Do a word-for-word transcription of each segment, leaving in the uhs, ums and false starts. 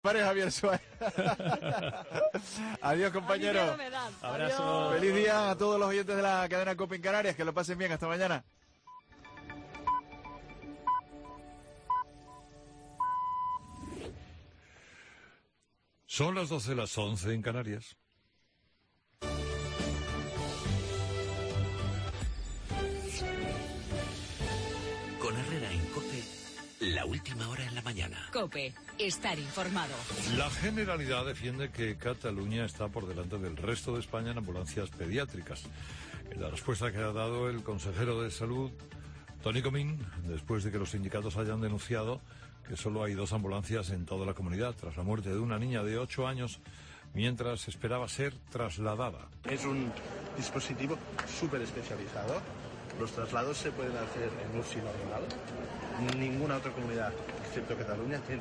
dispare Javier Suárez. Adiós, compañero. Abrazo. Feliz día a todos los oyentes de la cadena COPE en Canarias, que lo pasen bien, hasta mañana. Son las doce, las once en Canarias. Con Herrera en COPE, la última hora en la mañana. COPE, estar informado. La Generalidad defiende que Cataluña está por delante del resto de España en ambulancias pediátricas. En la respuesta que ha dado el consejero de Salud, Toni Comín, después de que los sindicatos hayan denunciado que solo hay dos ambulancias en toda la comunidad tras la muerte de una niña de ocho años mientras esperaba ser trasladada. Es un dispositivo súper especializado. Los traslados se pueden hacer en U C I normal. Ninguna otra comunidad, excepto Cataluña, tiene.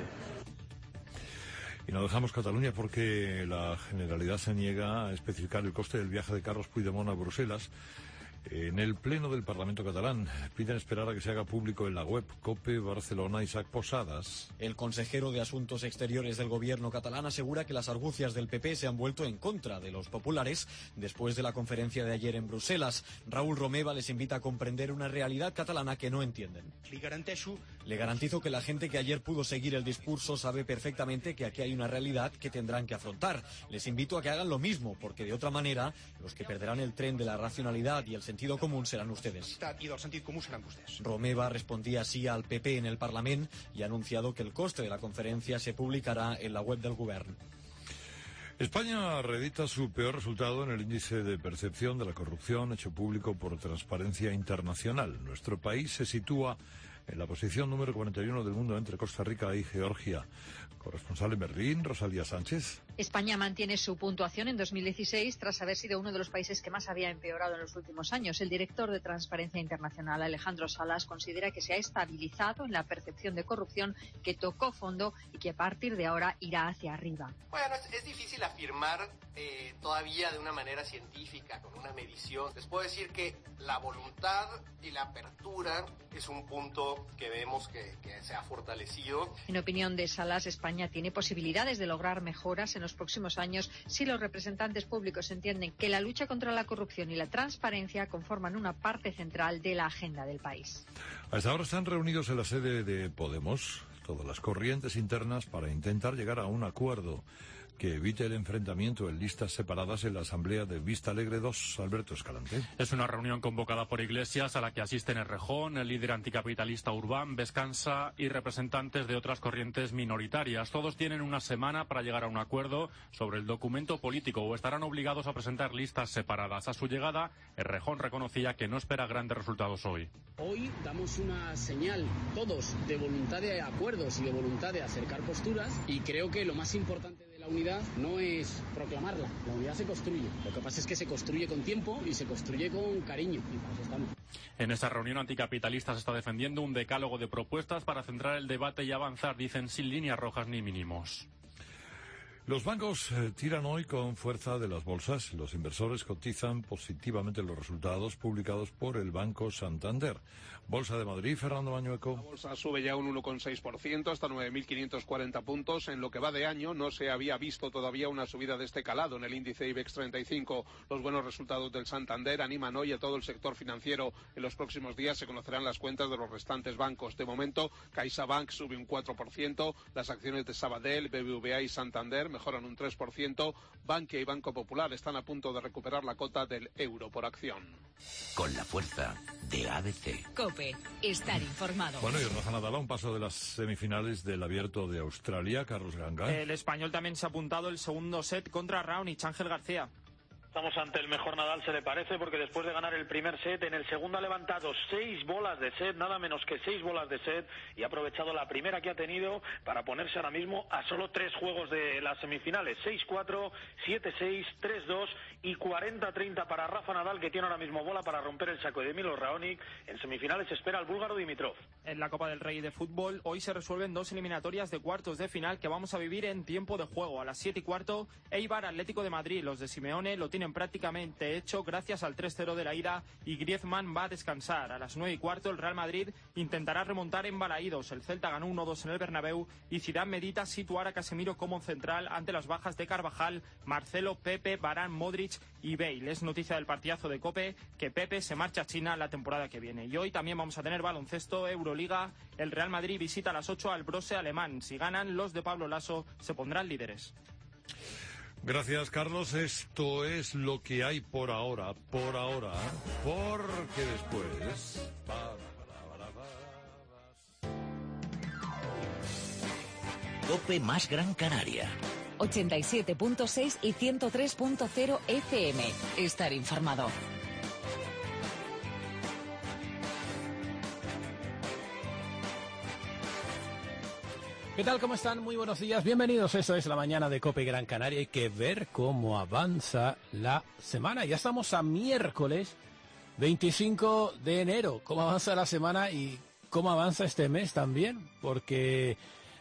Y no dejamos Cataluña porque la Generalidad se niega a especificar el coste del viaje de Carlos Puigdemont a Bruselas. En el Pleno del Parlamento catalán piden esperar a que se haga público en la web COPE Barcelona. Isaac Posadas. El consejero de Asuntos Exteriores del gobierno catalán asegura que las argucias del P P se han vuelto en contra de los populares después de la conferencia de ayer en Bruselas. Raúl Romeva les invita a comprender una realidad catalana que no entienden. Le garantizo que la gente que ayer pudo seguir el discurso sabe perfectamente que aquí hay una realidad que tendrán que afrontar. Les invito a que hagan lo mismo, porque de otra manera los que perderán el tren de la racionalidad y el sentido común serán ustedes. Romeva respondía así al P P en el Parlament y ha anunciado que el coste de la conferencia se publicará en la web del Govern. España reedita su peor resultado en el índice de percepción de la corrupción hecho público por Transparencia Internacional. Nuestro país se sitúa en la posición número cuarenta y uno del mundo entre Costa Rica y Georgia. Corresponsal en Berlín, Rosalía Sánchez. España mantiene su puntuación en dos mil dieciséis tras haber sido uno de los países que más había empeorado en los últimos años. El director de Transparencia Internacional, Alejandro Salas, considera que se ha estabilizado en la percepción de corrupción, que tocó fondo y que a partir de ahora irá hacia arriba. Bueno, es, es difícil afirmar eh, todavía de una manera científica, con una medición. Les puedo decir que la voluntad y la apertura es un punto que vemos que, que se ha fortalecido. En opinión de Salas, España tiene posibilidades de lograr mejoras en los próximos años si los representantes públicos entienden que la lucha contra la corrupción y la transparencia conforman una parte central de la agenda del país. A esta hora están reunidos en la sede de Podemos todas las corrientes internas para intentar llegar a un acuerdo que evite el enfrentamiento en listas separadas en la asamblea de Vista Alegre dos. Alberto Escalante. Es una reunión convocada por Iglesias a la que asisten Errejón, el líder anticapitalista Urbán, Vescansa y representantes de otras corrientes minoritarias. Todos tienen una semana para llegar a un acuerdo sobre el documento político o estarán obligados a presentar listas separadas. A su llegada, Errejón reconocía que no espera grandes resultados hoy. Hoy damos una señal todos de voluntad de acuerdos y de voluntad de acercar posturas, y creo que lo más importante de la unidad no es proclamarla, la unidad se construye. Lo que pasa es que se construye con tiempo y se construye con cariño, y para eso estamos. En esta reunión anticapitalista se está defendiendo un decálogo de propuestas para centrar el debate y avanzar, dicen, sin líneas rojas ni mínimos. Los bancos eh, tiran hoy con fuerza de las bolsas. Los inversores cotizan positivamente los resultados publicados por el Banco Santander. Bolsa de Madrid, Fernando Mañueco. La bolsa sube ya un uno coma seis por ciento hasta nueve mil quinientos cuarenta puntos. En lo que va de año no se había visto todavía una subida de este calado en el índice IBEX treinta y cinco. Los buenos resultados del Santander animan hoy a todo el sector financiero. En los próximos días se conocerán las cuentas de los restantes bancos. De momento, CaixaBank sube un cuatro por ciento. Las acciones de Sabadell, B B V A y Santander mejoran un tres por ciento. Bankia y Banco Popular están a punto de recuperar la cota del euro por acción. Con la fuerza de A B C. COPE, estar informado. Bueno, y Rafa Nadal a un paso de las semifinales del Abierto de Australia. Carlos Ganga. El español también se ha apuntado el segundo set contra Raonic. Ángel García. Estamos ante el mejor Nadal, se le parece, porque después de ganar el primer set, en el segundo ha levantado seis bolas de set, nada menos que seis bolas de set, y ha aprovechado la primera que ha tenido para ponerse ahora mismo a solo tres juegos de las semifinales. seis cuatro, siete seis, tres dos y cuarenta treinta para Rafa Nadal, que tiene ahora mismo bola para romper el saco de Milos Raonic. En semifinales espera al búlgaro Dimitrov. En la Copa del Rey de Fútbol, hoy se resuelven dos eliminatorias de cuartos de final que vamos a vivir en tiempo de juego. A las siete y cuarto, Eibar Atlético de Madrid. Los de Simeone lo tienen tienen prácticamente hecho gracias al tres cero de la ida y Griezmann va a descansar. A las nueve y cuarto el Real Madrid intentará remontar en Balaídos. El Celta ganó uno dos en el Bernabéu y Zidane medita situar a Casemiro como central ante las bajas de Carvajal, Marcelo, Pepe, Varane, Modric y Bale. Es noticia del partidazo de COPE que Pepe se marcha a China la temporada que viene. Y hoy también vamos a tener baloncesto, Euroliga. El Real Madrid visita a las ocho al Brose alemán. Si ganan, los de Pablo Lasso se pondrán líderes. Gracias, Carlos. Esto es lo que hay por ahora, por ahora, porque después... COPE más Gran Canaria. ochenta y siete punto seis y ciento tres punto cero F M. Estar informado. ¿Qué tal? ¿Cómo están? Muy buenos días. Bienvenidos. Eso es la mañana de COPE Gran Canaria. Hay que ver cómo avanza la semana. Ya estamos a miércoles veinticinco de enero. ¿Cómo avanza la semana y cómo avanza este mes también? Porque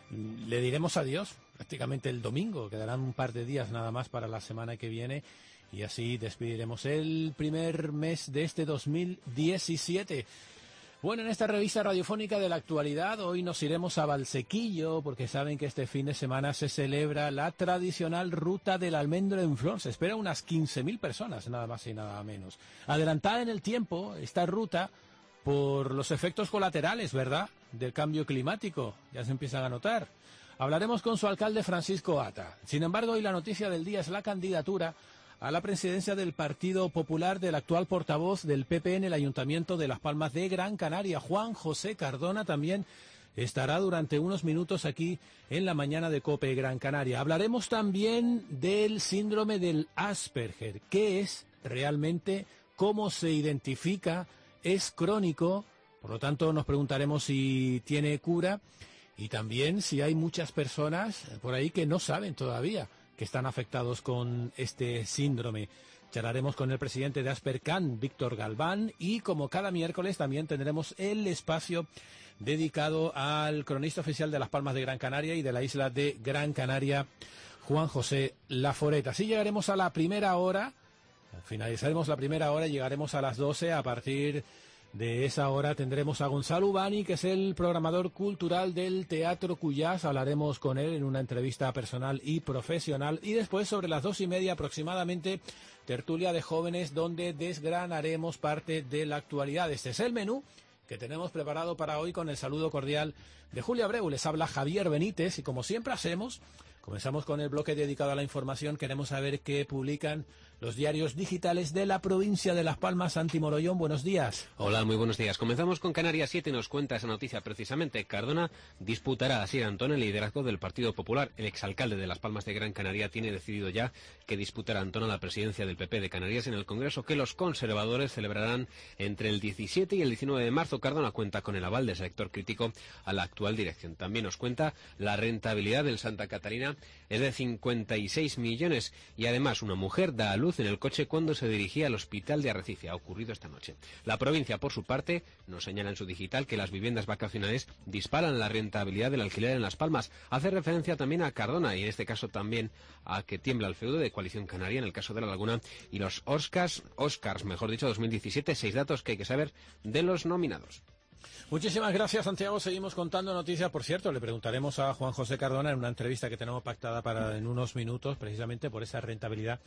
le diremos adiós prácticamente el domingo. Quedarán un par de días nada más para la semana que viene. Y así despediremos el primer mes de este dos mil diecisiete. Bueno, en esta revista radiofónica de la actualidad, hoy nos iremos a Valsequillo, porque saben que este fin de semana se celebra la tradicional Ruta del Almendro en Flor. Se espera unas quince mil personas, nada más y nada menos. Adelantada en el tiempo, esta ruta, por los efectos colaterales, ¿verdad?, del cambio climático, ya se empiezan a notar. Hablaremos con su alcalde, Francisco Ata. Sin embargo, hoy la noticia del día es la candidatura a la presidencia del Partido Popular del actual portavoz del P P en el Ayuntamiento de Las Palmas de Gran Canaria, Juan José Cardona. También estará durante unos minutos aquí en la mañana de COPE Gran Canaria. Hablaremos también del síndrome del Asperger. ¿Qué es realmente? ¿Cómo se identifica? ¿Es crónico? Por lo tanto, nos preguntaremos si tiene cura y también si hay muchas personas por ahí que no saben todavía que están afectados con este síndrome. Charlaremos con el presidente de Aspercan, Víctor Galván, y como cada miércoles también tendremos el espacio dedicado al cronista oficial de Las Palmas de Gran Canaria y de la isla de Gran Canaria, Juan José Laforeta. Así llegaremos a la primera hora, finalizaremos la primera hora y llegaremos a las doce. A partir de esa hora tendremos a Gonzalo Ubani, que es el programador cultural del Teatro Cuyás. Hablaremos con él en una entrevista personal y profesional. Y después, sobre las dos y media aproximadamente, tertulia de jóvenes, donde desgranaremos parte de la actualidad. Este es el menú que tenemos preparado para hoy, con el saludo cordial de Julia Abreu. Les habla Javier Benítez y, como siempre hacemos, comenzamos con el bloque dedicado a la información. Queremos saber qué publican los diarios digitales de la provincia de Las Palmas. Santi Morollón, buenos días. Hola, muy buenos días. Comenzamos con Canarias siete, nos cuenta esa noticia precisamente. Cardona disputará a Sir Antón el liderazgo del Partido Popular. El exalcalde de Las Palmas de Gran Canaria tiene decidido ya que disputará a Antón a la presidencia del P P de Canarias en el Congreso que los conservadores celebrarán entre el diecisiete y el diecinueve de marzo. Cardona cuenta con el aval del sector crítico a la actual dirección. También nos cuenta la rentabilidad del Santa Catalina es de cincuenta y seis millones y además una mujer da a luz en el coche cuando se dirigía al hospital de Arrecife. Ha ocurrido esta noche. La provincia, por su parte, nos señala en su digital que las viviendas vacacionales disparan la rentabilidad del alquiler en Las Palmas. Hace referencia también a Cardona y en este caso también a que tiembla el feudo de Coalición Canaria en el caso de La Laguna y los Oscars, Oscars, mejor dicho, dos mil diecisiete. Seis datos que hay que saber de los nominados. Muchísimas gracias, Santiago. Seguimos contando noticias. Por cierto, le preguntaremos a Juan José Cardona en una entrevista que tenemos pactada para en unos minutos, precisamente por esa rentabilidad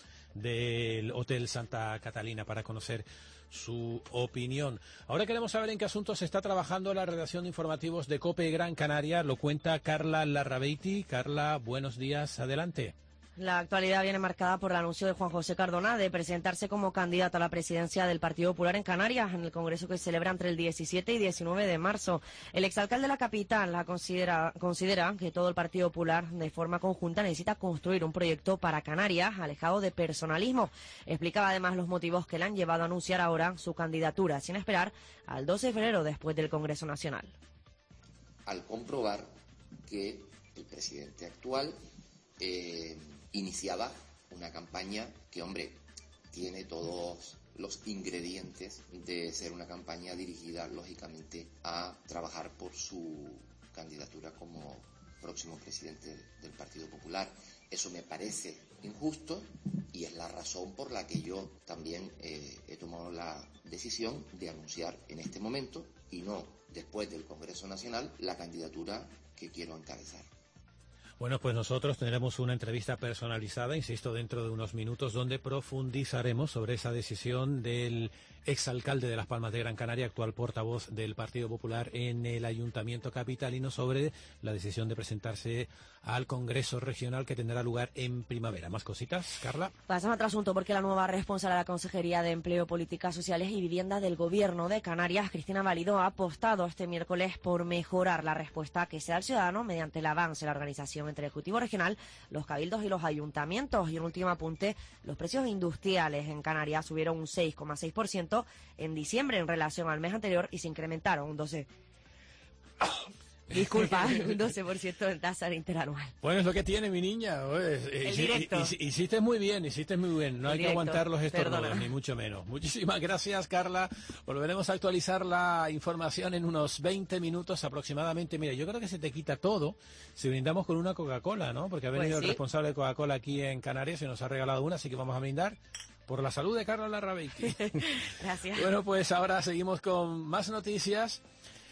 del Hotel Santa Catalina, para conocer su opinión. Ahora queremos saber en qué asuntos se está trabajando la redacción de informativos de COPE Gran Canaria. Lo cuenta Carla Larrabeiti. Carla, buenos días. Adelante. La actualidad viene marcada por el anuncio de Juan José Cardona de presentarse como candidato a la presidencia del Partido Popular en Canarias, en el Congreso que se celebra entre el diecisiete y diecinueve de marzo. El exalcalde de la capital la considera, considera que todo el Partido Popular, de forma conjunta, necesita construir un proyecto para Canarias alejado de personalismo. Explicaba además los motivos que le han llevado a anunciar ahora su candidatura, sin esperar al doce de febrero después del Congreso Nacional. Al comprobar que el presidente actual Eh, iniciaba una campaña que, hombre, tiene todos los ingredientes de ser una campaña dirigida, lógicamente, a trabajar por su candidatura como próximo presidente del Partido Popular. Eso me parece injusto y Y es la razón por la que yo también eh, he tomado la decisión de anunciar en este momento, y no después del Congreso Nacional, la candidatura que quiero encabezar. Bueno, pues nosotros tendremos una entrevista personalizada, insisto, dentro de unos minutos, donde profundizaremos sobre esa decisión del exalcalde de Las Palmas de Gran Canaria, actual portavoz del Partido Popular en el Ayuntamiento capitalino, sobre la decisión de presentarse al Congreso Regional que tendrá lugar en primavera. ¿Más cositas, Carla? Pasamos a otro asunto, porque la nueva responsable de la Consejería de Empleo, Políticas Sociales y Vivienda del Gobierno de Canarias, Cristina Valido, ha apostado este miércoles por mejorar la respuesta que se da al ciudadano mediante el avance de la organización entre el Ejecutivo Regional, los cabildos y los ayuntamientos. Y un último apunte, los precios industriales en Canarias subieron un seis coma seis por ciento en diciembre en relación al mes anterior y se incrementaron un doce por ciento. Disculpa, un doce por ciento en tasa interanual. Bueno, es lo que tiene mi niña. Pues, el hici- directo. hici- Hiciste muy bien, hiciste muy bien. No El hay directo. que aguantar los estornudos, Perdona. ni mucho menos. Muchísimas gracias, Carla. Volveremos a actualizar la información en unos veinte minutos aproximadamente. Mira, yo creo que se te quita todo si brindamos con una Coca-Cola, ¿no? Porque ha Pues venido sí. el responsable de Coca-Cola aquí en Canarias y nos ha regalado una, así que vamos a brindar por la salud de Carla Larrabeiti. Gracias. Bueno, pues ahora seguimos con más noticias.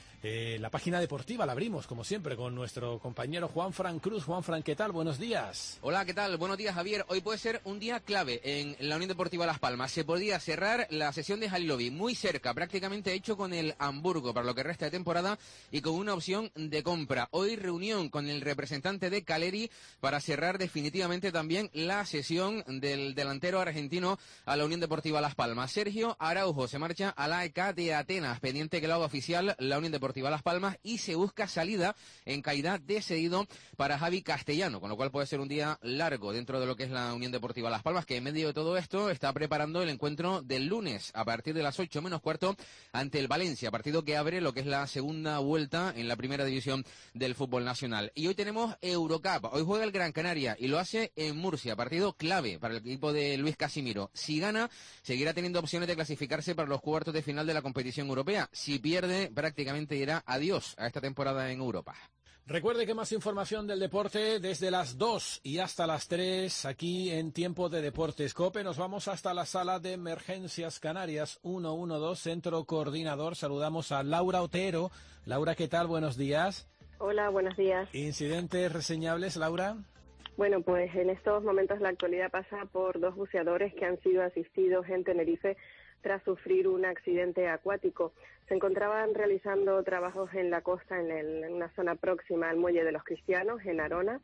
Eh, la página deportiva la abrimos, como siempre, con nuestro compañero Juan Fran Cruz. Juan Fran, ¿qué tal? Buenos días. Hola, ¿qué tal? Buenos días, Javier. Hoy puede ser un día clave en la Unión Deportiva Las Palmas. Se podría cerrar la sesión de Halilovi, muy cerca, prácticamente hecho con el Hamburgo para lo que resta de temporada y con una opción de compra. Hoy reunión con el representante de Caleri para cerrar definitivamente también la sesión del delantero argentino a la Unión Deportiva Las Palmas. Sergio Araujo se marcha a la A E K de Atenas, pendiente que lo haga oficial la Unión Deportiva Las Palmas, y se busca salida en calidad de cedido para Javi Castellano, con lo cual puede ser un día largo dentro de lo que es la Unión Deportiva Las Palmas, que en medio de todo esto está preparando el encuentro del lunes a partir de las ocho menos cuarto ante el Valencia, partido que abre lo que es la segunda vuelta en la primera división del fútbol nacional. Y hoy tenemos Eurocup, hoy juega el Gran Canaria y lo hace en Murcia, partido clave para el equipo de Luis Casimiro. Si gana, seguirá teniendo opciones de clasificarse para los cuartos de final de la competición europea. Si pierde, prácticamente dirá adiós a esta temporada en Europa. Recuerde que más información del deporte desde las dos y hasta las tres aquí en Tiempo de Deportes COPE. Nos vamos hasta la sala de emergencias Canarias ciento doce, centro coordinador. Saludamos a Laura Otero. Laura, ¿qué tal? Buenos días. Hola, buenos días. ¿Incidentes reseñables, Laura? Bueno, pues en estos momentos la actualidad pasa por dos buceadores que han sido asistidos en Tenerife tras sufrir un accidente acuático. Se encontraban realizando trabajos en la costa, en, el, en una zona próxima al Muelle de los Cristianos, en Arona,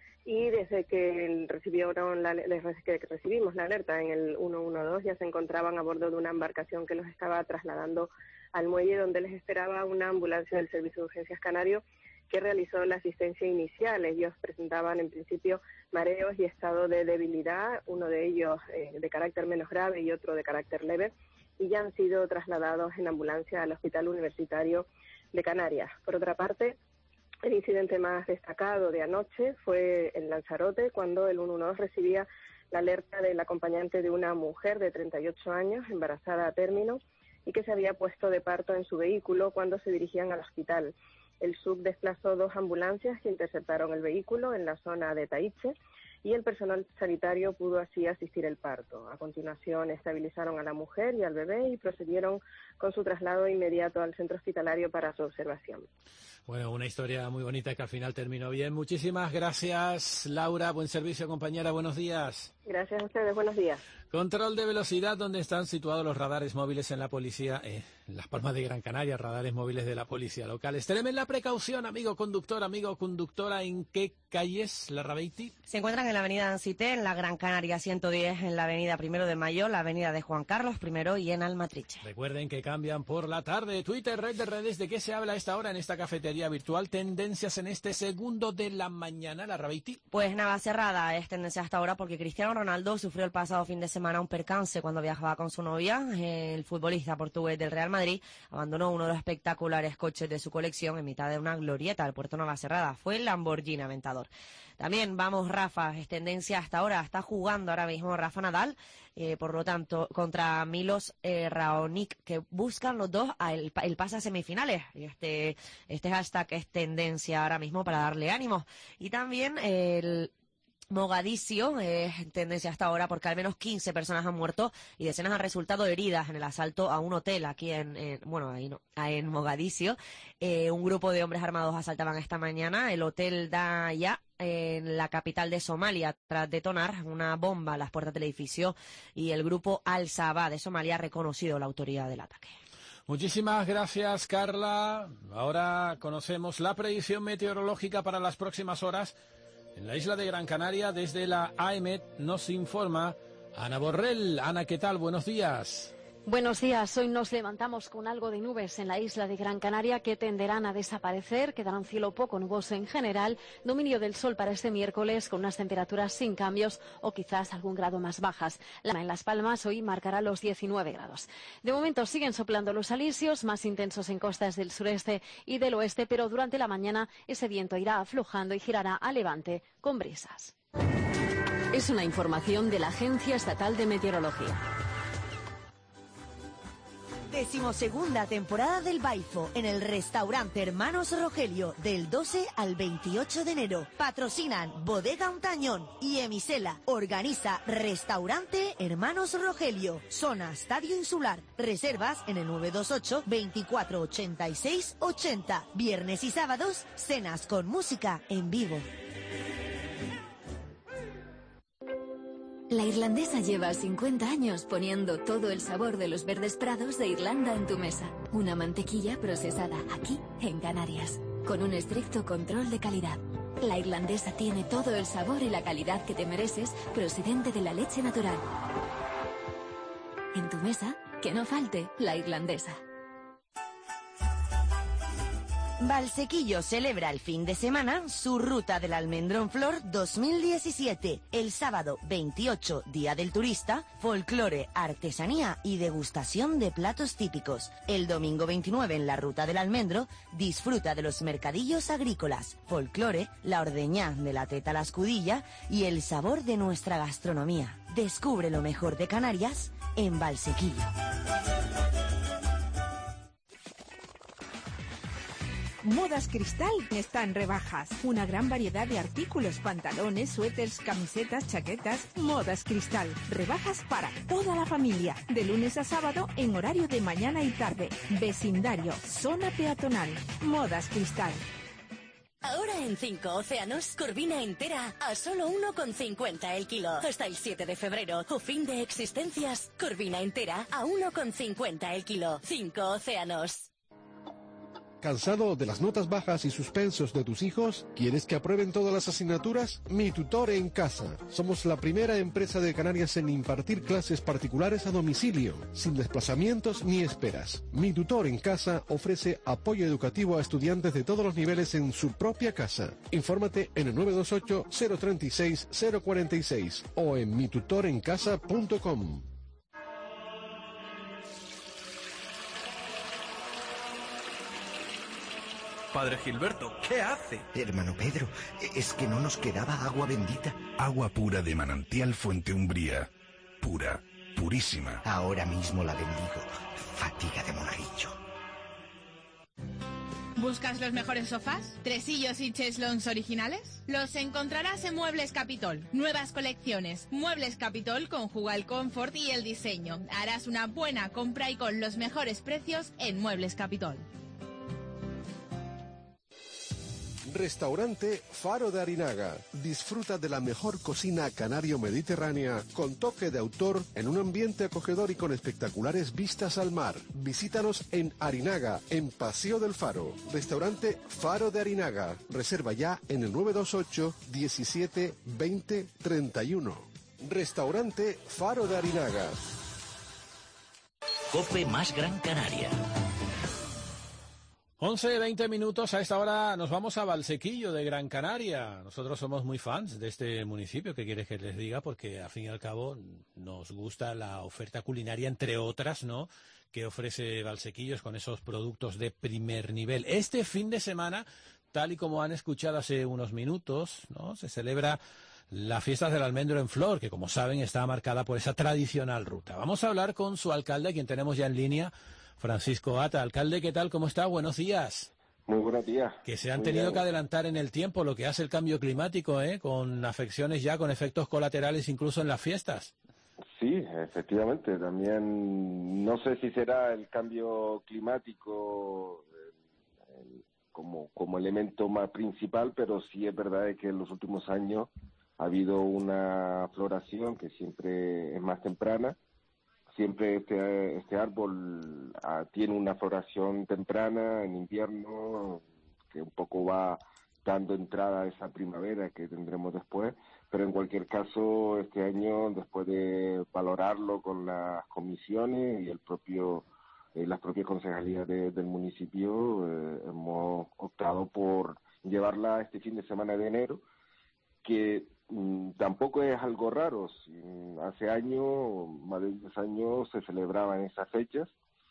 y desde que recibieron la, desde que recibimos la alerta en el ciento doce ya se encontraban a bordo de una embarcación que los estaba trasladando al muelle, donde les esperaba una ambulancia del Servicio de Urgencias Canario que realizó la asistencia inicial. Ellos presentaban en principio mareos y estado de debilidad, uno de ellos eh, de carácter menos grave y otro de carácter leve, y ya han sido trasladados en ambulancia al Hospital Universitario de Canarias. Por otra parte, el incidente más destacado de anoche fue en Lanzarote, cuando el ciento doce recibía la alerta del acompañante de una mujer de treinta y ocho años, embarazada a término, y que se había puesto de parto en su vehículo cuando se dirigían al hospital. El S U B desplazó dos ambulancias que interceptaron el vehículo en la zona de Taiche y el personal sanitario pudo así asistir el parto. A continuación estabilizaron a la mujer y al bebé y procedieron con su traslado inmediato al centro hospitalario para su observación. Bueno, una historia muy bonita que al final terminó bien. Muchísimas gracias, Laura. Buen servicio, compañera. Buenos días. Gracias a ustedes. Buenos días. Control de velocidad, donde están situados los radares móviles en la policía, eh, en Las Palmas de Gran Canaria, radares móviles de la policía local. Extremen la precaución, amigo conductor, amigo conductora. ¿En qué calles, Larrabeiti? Se encuentran en la avenida Ancité, en la Gran Canaria ciento diez, en la avenida Primero de Mayo, la avenida de Juan Carlos primero y en Almatriche. Recuerden que cambian por la tarde. Twitter, red de redes, ¿de qué se habla a esta hora en esta cafetería virtual? Tendencias en este segundo de la mañana, Larrabeiti. Pues Navacerrada es tendencia hasta ahora porque Cristiano Ronaldo sufrió el pasado fin de semana un percance cuando viajaba con su novia. El futbolista portugués del Real Madrid abandonó uno de los espectaculares coches de su colección en mitad de una glorieta del puerto Navacerrada. Fue el Lamborghini Aventador. También vamos, Rafa, es tendencia hasta ahora, está jugando ahora mismo Rafa Nadal, eh, por lo tanto, contra Milos eh, Raonic, que buscan los dos el, el pase a semifinales. Este, este hashtag es tendencia ahora mismo para darle ánimo. Y también el... Mogadiscio, eh, tendencia hasta ahora porque al menos quince personas han muerto y decenas han resultado heridas en el asalto a un hotel aquí en, en bueno, ahí no, en Mogadiscio. Eh, un grupo de hombres armados asaltaban esta mañana el hotel Daya en la capital de Somalia tras detonar una bomba a las puertas del edificio, y el grupo Al-Shabaab de Somalia ha reconocido la autoridad del ataque. Muchísimas gracias, Carla. Ahora conocemos la predicción meteorológica para las próximas horas. En la isla de Gran Canaria, desde la A E M E T, nos informa Ana Borrell. Ana, ¿qué tal? Buenos días. Buenos días. Hoy nos levantamos con algo de nubes en la isla de Gran Canaria que tenderán a desaparecer. Quedará un cielo poco nuboso en general. Dominio del sol para este miércoles con unas temperaturas sin cambios o quizás algún grado más bajas. La en Las Palmas hoy marcará los diecinueve grados. De momento siguen soplando los alisios, más intensos en costas del sureste y del oeste, pero durante la mañana ese viento irá aflojando y girará a levante con brisas. Es una información de la Agencia Estatal de Meteorología. Decimosegunda temporada del Baifo en el restaurante Hermanos Rogelio del doce al veintiocho de enero. Patrocinan Bodega Untañón y Emisela. Organiza Restaurante Hermanos Rogelio, zona Estadio Insular. Reservas en el nueve dos ocho, veinticuatro ochenta y seis ochenta. Viernes y sábados, cenas con música en vivo. La Irlandesa lleva cincuenta años poniendo todo el sabor de los verdes prados de Irlanda en tu mesa. Una mantequilla procesada aquí, en Canarias, con un estricto control de calidad. La Irlandesa tiene todo el sabor y la calidad que te mereces, procedente de la leche natural. En tu mesa, que no falte la Irlandesa. Valsequillo celebra el fin de semana su Ruta del Almendro en Flor dos mil diecisiete. El sábado veintiocho, Día del Turista, folclore, artesanía y degustación de platos típicos. El domingo veintinueve, en la Ruta del Almendro, disfruta de los mercadillos agrícolas, folclore, la ordeñá de la teta a la escudilla y el sabor de nuestra gastronomía. Descubre lo mejor de Canarias en Valsequillo. Modas Cristal está en rebajas. Una gran variedad de artículos, pantalones, suéteres, camisetas, chaquetas. Modas Cristal. Rebajas para toda la familia. De lunes a sábado en horario de mañana y tarde. Vecindario, zona peatonal. Modas Cristal. Ahora en cinco Océanos, corvina entera a solo uno con cincuenta el kilo. Hasta el siete de febrero, o fin de existencias, corvina entera a uno con cincuenta el kilo. cinco Océanos. ¿Cansado de las notas bajas y suspensos de tus hijos? ¿Quieres que aprueben todas las asignaturas? Mi Tutor en Casa. Somos la primera empresa de Canarias en impartir clases particulares a domicilio, sin desplazamientos ni esperas. Mi Tutor en Casa ofrece apoyo educativo a estudiantes de todos los niveles en su propia casa. Infórmate en el nueve dos ocho, cero treinta y seis, cero cuarenta y seis o en mi tutor en casa punto com. Padre Gilberto, ¿qué hace? Hermano Pedro, es que no nos quedaba agua bendita. Agua pura de manantial Fuente Umbría. Pura, purísima. Ahora mismo la bendigo. Fatiga de monaguillo. ¿Buscas los mejores sofás? ¿Tresillos y cheslons originales? Los encontrarás en Muebles Capitol. Nuevas colecciones. Muebles Capitol conjuga el confort y el diseño. Harás una buena compra y con los mejores precios en Muebles Capitol. Restaurante Faro de Arinaga. Disfruta de la mejor cocina canario-mediterránea con toque de autor en un ambiente acogedor y con espectaculares vistas al mar. Visítanos en Arinaga, en Paseo del Faro. Restaurante Faro de Arinaga. Reserva ya en el nueve dos ocho, diecisiete, veinte, treinta y uno. Restaurante Faro de Arinaga. COPE más Gran Canaria. once, veinte minutos, a esta hora nos vamos a Valsequillo de Gran Canaria. Nosotros somos muy fans de este municipio, ¿qué quieres que les diga? Porque al fin y al cabo nos gusta la oferta culinaria, entre otras, ¿no?, que ofrece Valsequillos con esos productos de primer nivel. Este fin de semana, tal y como han escuchado hace unos minutos, ¿no?, se celebra la fiesta del almendro en flor, que como saben está marcada por esa tradicional ruta. Vamos a hablar con su alcalde, quien tenemos ya en línea, Francisco Ata. Alcalde, ¿qué tal? ¿Cómo está? Buenos días. Muy buenos días. Que se han Muy tenido bien. que adelantar en el tiempo, lo que hace el cambio climático, ¿eh? Con afecciones ya, con efectos colaterales incluso en las fiestas. Sí, efectivamente. También no sé si será el cambio climático el- el- como, como elemento más principal, pero sí es verdad que en los últimos años ha habido una floración que siempre es más temprana. Siempre este, este árbol ah, tiene una floración temprana en invierno, que un poco va dando entrada a esa primavera que tendremos después, pero en cualquier caso este año, después de valorarlo con las comisiones y el propio eh, las propias concejalías de- del municipio, eh, hemos optado por llevarla este fin de semana de enero, que mm, tampoco es algo raro. Si, hace años, más de diez años, se celebraban esas fechas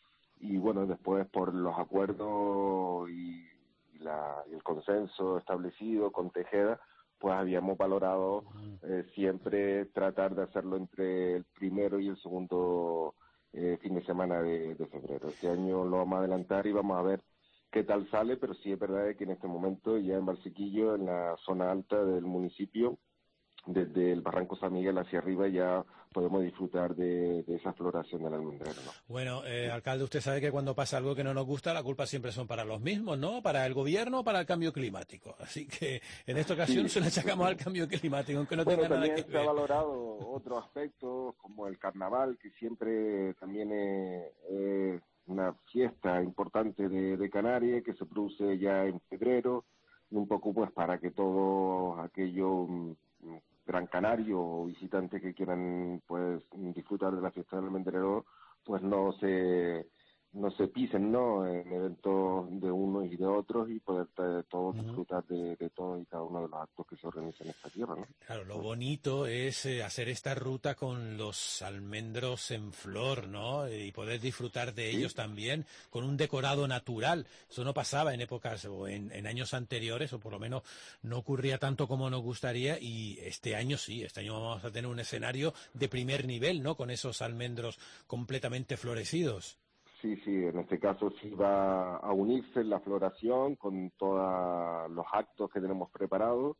y bueno, después por los acuerdos y, y la, y el consenso establecido con Tejeda, pues habíamos valorado eh, siempre tratar de hacerlo entre el primero y el segundo eh, fin de semana de, de febrero. Este año lo vamos a adelantar y vamos a ver qué tal sale, pero sí es verdad que en este momento ya en Valsequillo, en la zona alta del municipio, desde el Barranco San Miguel hacia arriba ya podemos disfrutar de, de esa floración del almendrero, ¿no? Bueno, eh, alcalde, usted sabe que cuando pasa algo que no nos gusta, la culpa siempre son para los mismos, ¿no? Para el gobierno o para el cambio climático. Así que en esta ocasión Sí. se le achacamos al cambio climático, aunque no Bueno, tenga nada también que se ha ver. valorado otros aspectos como el carnaval, que siempre también es, es una fiesta importante de, de Canarias, que se produce ya en febrero, y un poco pues para que todos aquellos mm, gran canarios o visitantes que quieran pues disfrutar de la fiesta del almendrero, pues no se no se pisen, ¿no? En eventos de unos y de otros y poder eh, todos disfrutar de, de todos y cada uno de los actos que se organizan en esta tierra, ¿no? Claro, lo bonito es eh, hacer esta ruta con los almendros en flor, ¿no? Y poder disfrutar de ellos también con un decorado natural. Eso no pasaba en épocas o en, en años anteriores, o por lo menos no ocurría tanto como nos gustaría. Y este año sí, este año vamos a tener un escenario de primer nivel, ¿no? Con esos almendros completamente florecidos. Sí, sí, en este caso sí va a unirse la floración con todos los actos que tenemos preparados.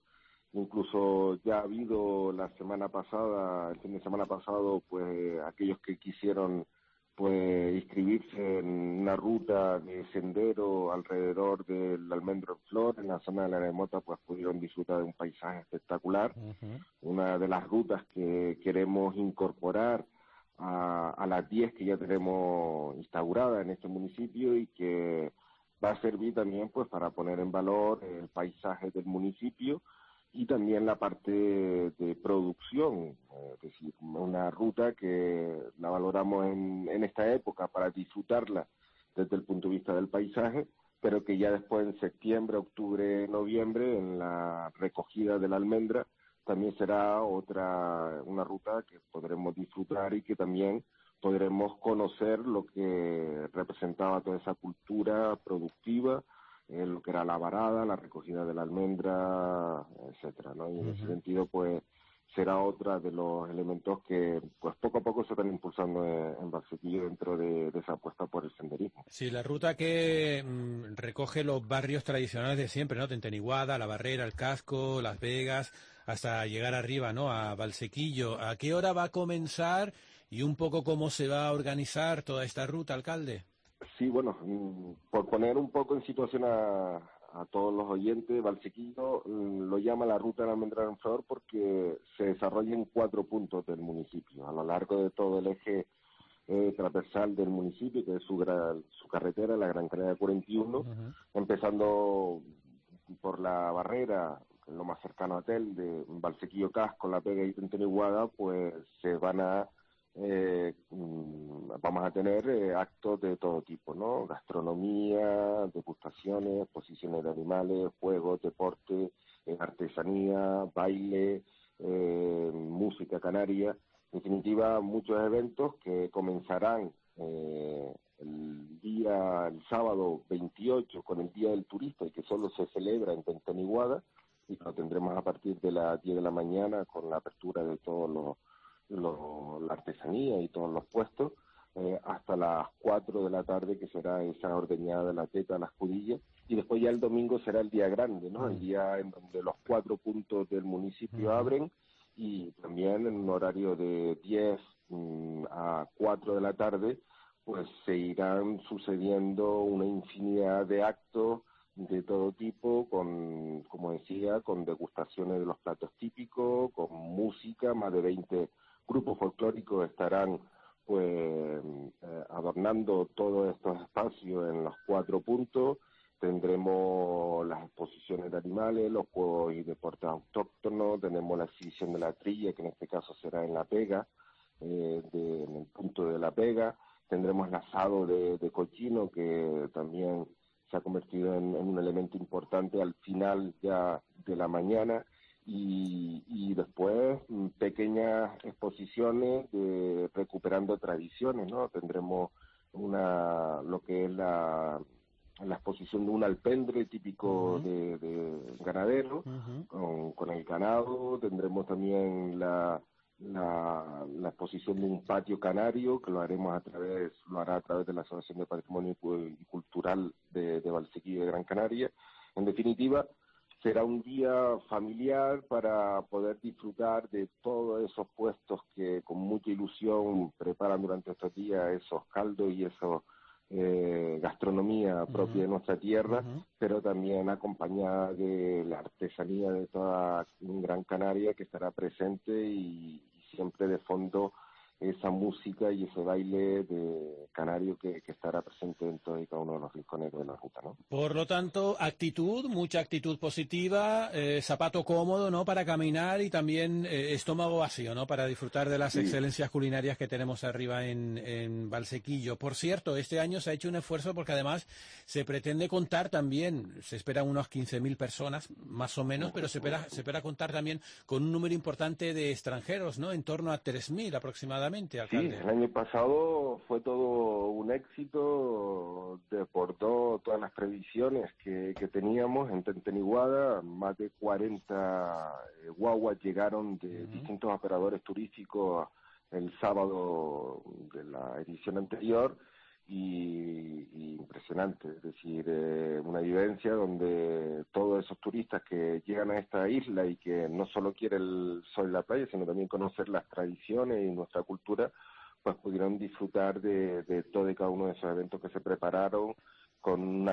Incluso ya ha habido la semana pasada, el fin de semana pasado, pues aquellos que quisieron pues inscribirse en una ruta de sendero alrededor del almendro en flor, en la zona de la Arenamota, pues pudieron disfrutar de un paisaje espectacular. Una de las rutas que queremos incorporar a, a las diez que ya tenemos instauradas en este municipio y que va a servir también pues para poner en valor el paisaje del municipio y también la parte de producción, es decir, una ruta que la valoramos en, en esta época para disfrutarla desde el punto de vista del paisaje, pero que ya después en septiembre, octubre, noviembre, en la recogida de la almendra, también será otra, una ruta que podremos disfrutar y que también podremos conocer lo que representaba toda esa cultura productiva, eh, lo que era la varada, la recogida de la almendra, etcétera, ¿no? Y en ese sentido, pues, será otra de los elementos que, pues, poco a poco se están impulsando en, en Valsequillo dentro de, de esa apuesta por el senderismo. Sí, la ruta que mm, recoge los barrios tradicionales de siempre, ¿no? Tenteniguada, La Barrera, El Casco, Las Vegas, hasta llegar arriba, ¿no? A Valsequillo. ¿A qué hora va a comenzar y un poco cómo se va a organizar toda esta ruta, alcalde? Sí, bueno, mm, por poner un poco en situación a, a todos los oyentes, Valsequillo mm, lo llama la ruta del almendrero en flor porque se desarrolla en cuatro puntos del municipio, a lo largo de todo el eje eh, transversal del municipio, que es su, gra- su carretera, la Gran Canaria cuarenta y uno, empezando por La Barrera, lo más cercano a Tel, de Valsequillo Casco, La Vega y Tenteniguada, pues se van a eh, mm, vamos a tener eh, actos de todo tipo, ¿no? Gastronomía, degustaciones, exposiciones de animales, juegos, deporte, eh, artesanía, baile, eh, música canaria. En definitiva, muchos eventos que comenzarán eh, el día, el sábado veintiocho con el Día del Turista y que solo se celebra en Tenteniguada y lo tendremos a partir de las diez de la mañana con la apertura de todos los Lo, la artesanía y todos los puestos, eh, hasta las cuatro de la tarde, que será esa ordeñada de la teta, las judillas, y después ya el domingo será el día grande, ¿no? El día en donde los cuatro puntos del municipio uh-huh. abren, y también en un horario de diez mm, a cuatro de la tarde, pues se irán sucediendo una infinidad de actos de todo tipo, con, como decía, con degustaciones de los platos típicos, con música, más de veinte grupos folclóricos estarán pues eh, adornando todos estos espacios en los cuatro puntos. Tendremos las exposiciones de animales, los juegos y deportes autóctonos, tenemos la exhibición de la trilla, que en este caso será en La Pega, eh, de, en el punto de La Pega. Tendremos el asado de, de cochino, que también se ha convertido en, en un elemento importante al final ya de la mañana. Y, y después pequeñas exposiciones de recuperando tradiciones, ¿no? Tendremos una lo que es la, la exposición de un alpendre típico uh-huh. de, de ganadero, uh-huh. con, con el ganado. Tendremos también la, la la exposición de un patio canario, que lo haremos a través lo hará a través de la Asociación de Patrimonio y Cultural de, de Valsequillo de Gran Canaria. En definitiva, será un día familiar para poder disfrutar de todos esos puestos que con mucha ilusión preparan durante estos días esos caldos y esos eh, gastronomía propia uh-huh. de nuestra tierra, uh-huh. pero también acompañada de la artesanía de toda Gran Canaria, que estará presente, y, y siempre de fondo esa música y ese baile de canario que, que estará presente en todo y cada uno de los rincones de la ruta, ¿no? Por lo tanto, actitud, mucha actitud positiva, eh, zapato cómodo, ¿no?, para caminar, y también eh, estómago vacío, ¿no?, para disfrutar de las sí. excelencias culinarias que tenemos arriba en, en Valsequillo. Por cierto, este año se ha hecho un esfuerzo porque además se pretende contar también, se esperan unos quince mil personas, más o menos, pero se espera, se espera contar también con un número importante de extranjeros, ¿no?, en torno a tres mil aproximadamente. Alcalde. Sí, el año pasado fue todo un éxito, desbordó todas las previsiones que, que teníamos en Tenteniguada. Más de cuarenta eh, guaguas llegaron de uh-huh. distintos operadores turísticos el sábado de la edición anterior, y, y impresionante, es decir, eh, una vivencia donde todos esos turistas que llegan a esta isla y que no solo quieren el sol y la playa, sino también conocer las tradiciones y nuestra cultura, pues pudieron disfrutar de, de todo y cada uno de esos eventos que se prepararon, con un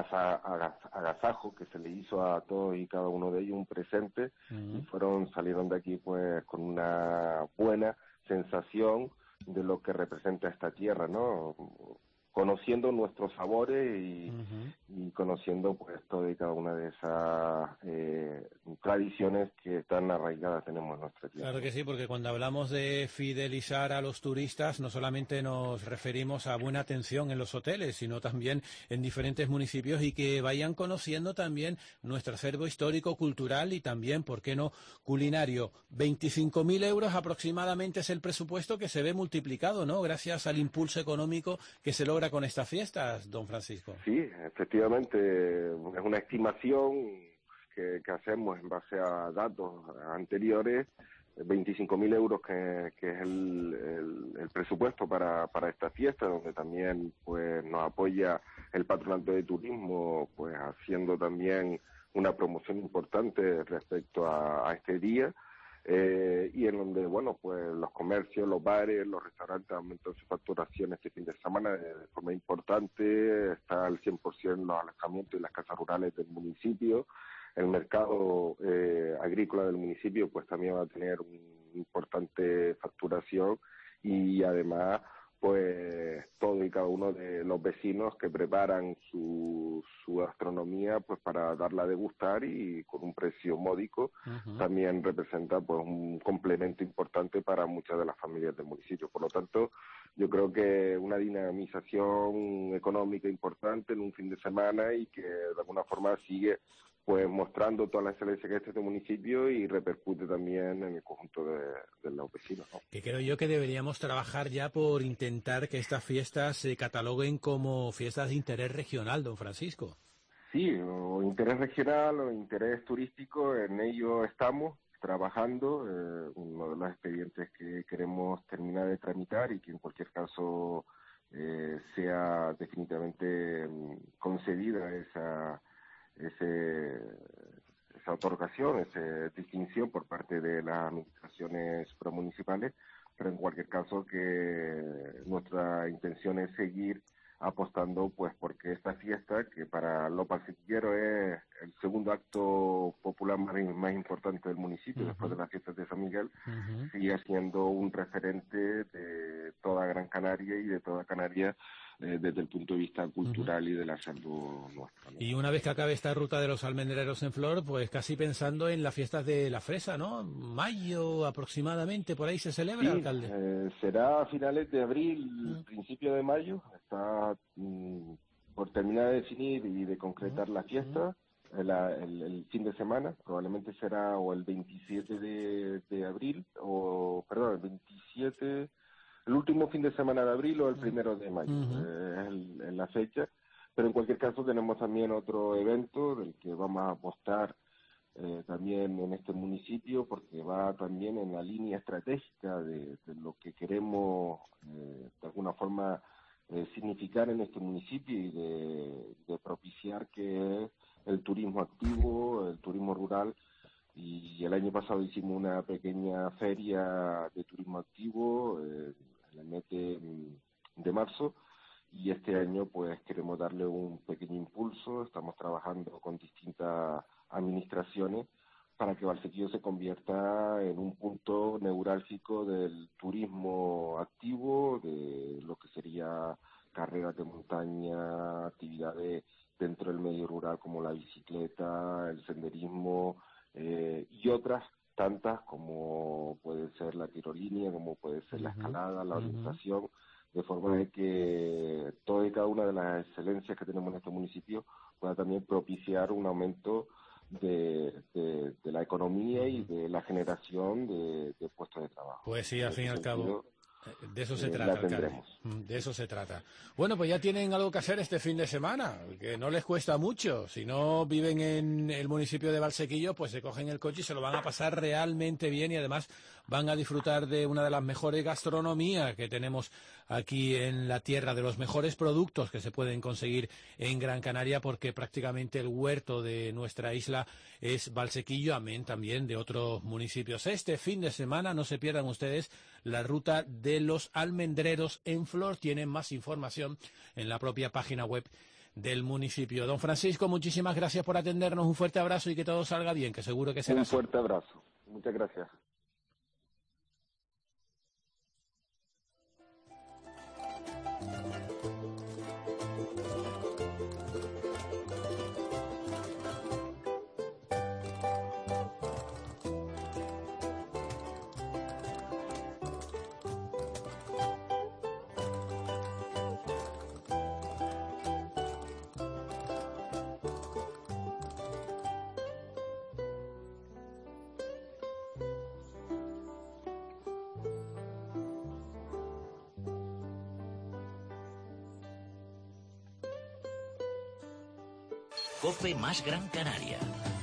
agasajo que se le hizo a todos y cada uno de ellos, un presente, uh-huh. y fueron salieron de aquí pues con una buena sensación de lo que representa esta tierra, ¿no?, conociendo nuestros sabores y, uh-huh. y conociendo pues toda y cada una de esas eh, tradiciones que tan arraigadas tenemos en nuestra tierra. Claro que sí, porque cuando hablamos de fidelizar a los turistas, no solamente nos referimos a buena atención en los hoteles, sino también en diferentes municipios, y que vayan conociendo también nuestro acervo histórico, cultural y también, ¿por qué no?, culinario. veinticinco mil euros aproximadamente es el presupuesto que se ve multiplicado, ¿no?, gracias al impulso económico que se logra con estas fiestas, don Francisco. Sí, efectivamente, es una estimación que, que hacemos en base a datos anteriores, veinticinco mil euros que, que es el, el, el presupuesto para, para esta fiesta, donde también pues nos apoya el Patronato de Turismo, pues haciendo también una promoción importante respecto a, a este día. Eh, y en donde, bueno, pues los comercios, los bares, los restaurantes aumentan su facturación este fin de semana de, de forma importante. Está al cien por ciento los alojamientos y las casas rurales del municipio. El mercado eh, agrícola del municipio pues también va a tener una importante facturación, y además pues todo y cada uno de los vecinos que preparan su, su gastronomía pues para darla a degustar, y con un precio módico, uh-huh. también representa pues un complemento importante para muchas de las familias del municipio. Por lo tanto, yo creo que una dinamización económica importante en un fin de semana, y que de alguna forma sigue pues mostrando toda la excelencia que es este municipio, y repercute también en el conjunto de, de los vecinos, ¿no? Que creo yo que deberíamos trabajar ya por intentar que estas fiestas se cataloguen como fiestas de interés regional, don Francisco. Sí, o interés regional o interés turístico, en ello estamos trabajando. Eh, uno de los expedientes que queremos terminar de tramitar, y que en cualquier caso eh, sea definitivamente um, concedida esa, ese, esa otorgación, esa distinción por parte de las administraciones promunicipales, pero en cualquier caso que nuestra intención es seguir apostando pues porque esta fiesta, que para los valsequilleros es el segundo acto popular más, más importante del municipio, uh-huh. después de las fiestas de San Miguel, uh-huh. sigue siendo un referente de toda Gran Canaria y de toda Canarias eh, desde el punto de vista cultural uh-huh. y de la salud nuestra, ¿no? Y una vez que acabe esta ruta de los almendreros en flor, pues casi pensando en las fiestas de la fresa, ¿no? Mayo aproximadamente, por ahí se celebra, sí, alcalde. Eh, será a finales de abril, uh-huh. principio de mayo. Está mm, por terminar de definir y de concretar uh-huh. la fiesta, el, el, el fin de semana, probablemente será o el veintisiete de, de abril, o perdón, el veintisiete, el último fin de semana de abril o el primero de mayo, uh-huh. eh, es el, el, la fecha, pero en cualquier caso tenemos también otro evento del que vamos a apostar eh, también en este municipio, porque va también en la línea estratégica de, de lo que queremos eh, de alguna forma Eh, significar en este municipio y de, de propiciar que es el turismo activo, el turismo rural, y el año pasado hicimos una pequeña feria de turismo activo eh, en el mes de, de marzo, y este año pues queremos darle un pequeño impulso. Estamos trabajando con distintas administraciones para que Valsequillo se convierta en un punto neurálgico del turismo activo, de lo que sería carreras de montaña, actividades dentro del medio rural como la bicicleta, el senderismo eh, y otras tantas como puede ser la tirolínea, como puede ser uh-huh. la escalada, la orientación, uh-huh. de forma de que toda y cada una de las excelencias que tenemos en este municipio pueda también propiciar un aumento De, de, de la economía y de la generación de, de puestos de trabajo. Pues sí, al fin y al cabo, de eso se eh, trata, alcalde. De eso se trata. Bueno, pues ya tienen algo que hacer este fin de semana, que no les cuesta mucho. Si no viven en el municipio de Valsequillo, pues se cogen el coche y se lo van a pasar realmente bien, y además van a disfrutar de una de las mejores gastronomías que tenemos aquí en la tierra, de los mejores productos que se pueden conseguir en Gran Canaria, porque prácticamente el huerto de nuestra isla es Valsequillo, amén también de otros municipios. Este fin de semana no se pierdan ustedes la ruta de los almendreros en flor. Tienen más información en la propia página web del municipio. Don Francisco, muchísimas gracias por atendernos, un fuerte abrazo y que todo salga bien, que seguro que será. Un fuerte abrazo, muchas gracias. COPE más Gran Canaria.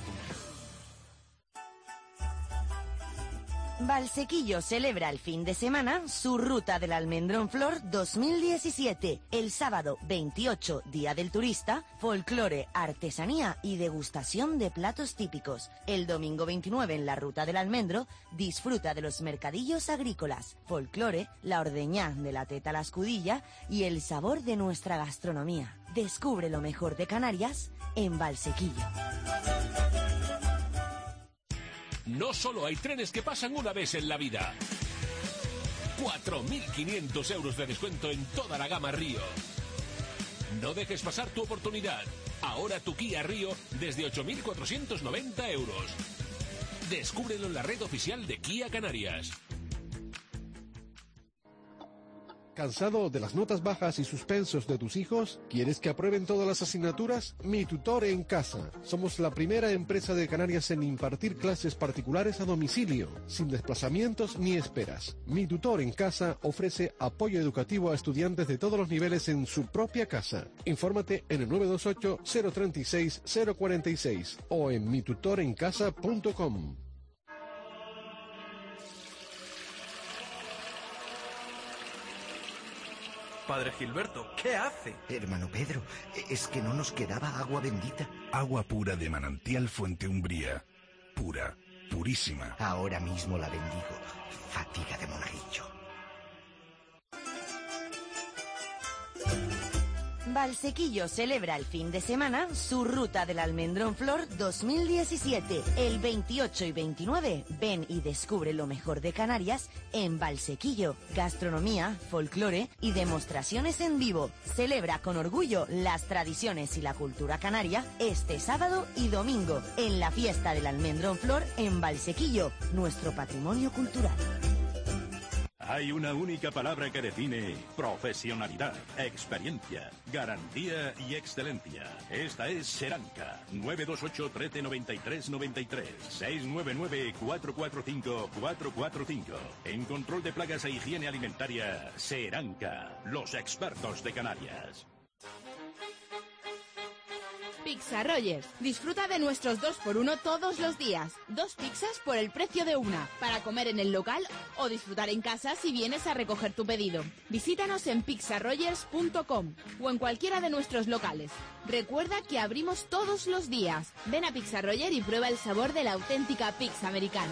Valsequillo celebra el fin de semana su Ruta del Almendrón Flor dos mil diecisiete. El sábado veintiocho, Día del Turista, folclore, artesanía y degustación de platos típicos. El domingo veintinueve, en la Ruta del Almendro, disfruta de los mercadillos agrícolas, folclore, la ordeñá de la teta a la escudilla y el sabor de nuestra gastronomía. Descubre lo mejor de Canarias en Valsequillo. No solo hay trenes que pasan una vez en la vida. cuatro mil quinientos euros de descuento en toda la gama Río. No dejes pasar tu oportunidad. Ahora tu Kia Río desde ocho mil cuatrocientos noventa euros. Descúbrelo en la red oficial de Kia Canarias. ¿Cansado de las notas bajas y suspensos de tus hijos? ¿Quieres que aprueben todas las asignaturas? Mi Tutor en Casa. Somos la primera empresa de Canarias en impartir clases particulares a domicilio, sin desplazamientos ni esperas. Mi Tutor en Casa ofrece apoyo educativo a estudiantes de todos los niveles en su propia casa. Infórmate en el nueve dos ocho, cero tres seis, cero cuatro seis o en mi tutor en casa punto com. Padre Gilberto, ¿qué hace? Hermano Pedro, es que no nos quedaba agua bendita. Agua pura de manantial Fuente Umbría. Pura, purísima. Ahora mismo la bendigo. Fatiga de monaguillo. Valsequillo celebra el fin de semana su Ruta del Almendrón Flor dos mil diecisiete. El veintiocho y veintinueve, ven y descubre lo mejor de Canarias en Valsequillo. Gastronomía, folclore y demostraciones en vivo. Celebra con orgullo las tradiciones y la cultura canaria este sábado y domingo en la fiesta del Almendrón Flor en Valsequillo, nuestro patrimonio cultural. Hay una única palabra que define profesionalidad, experiencia, garantía y excelencia. Esta es Seranca. nueve dos ocho, uno tres, nueve tres, nueve tres. seis nueve nueve, cuatro cuatro cinco, cuatro cuatro cinco. En control de plagas e higiene alimentaria, Seranca. Los expertos de Canarias. Pizza Rogers. Disfruta de nuestros dos por uno todos los días. Dos pizzas por el precio de una, para comer en el local o disfrutar en casa si vienes a recoger tu pedido. Visítanos en pizza rogers punto com o en cualquiera de nuestros locales. Recuerda que abrimos todos los días. Ven a Pizza Roger y prueba el sabor de la auténtica pizza americana.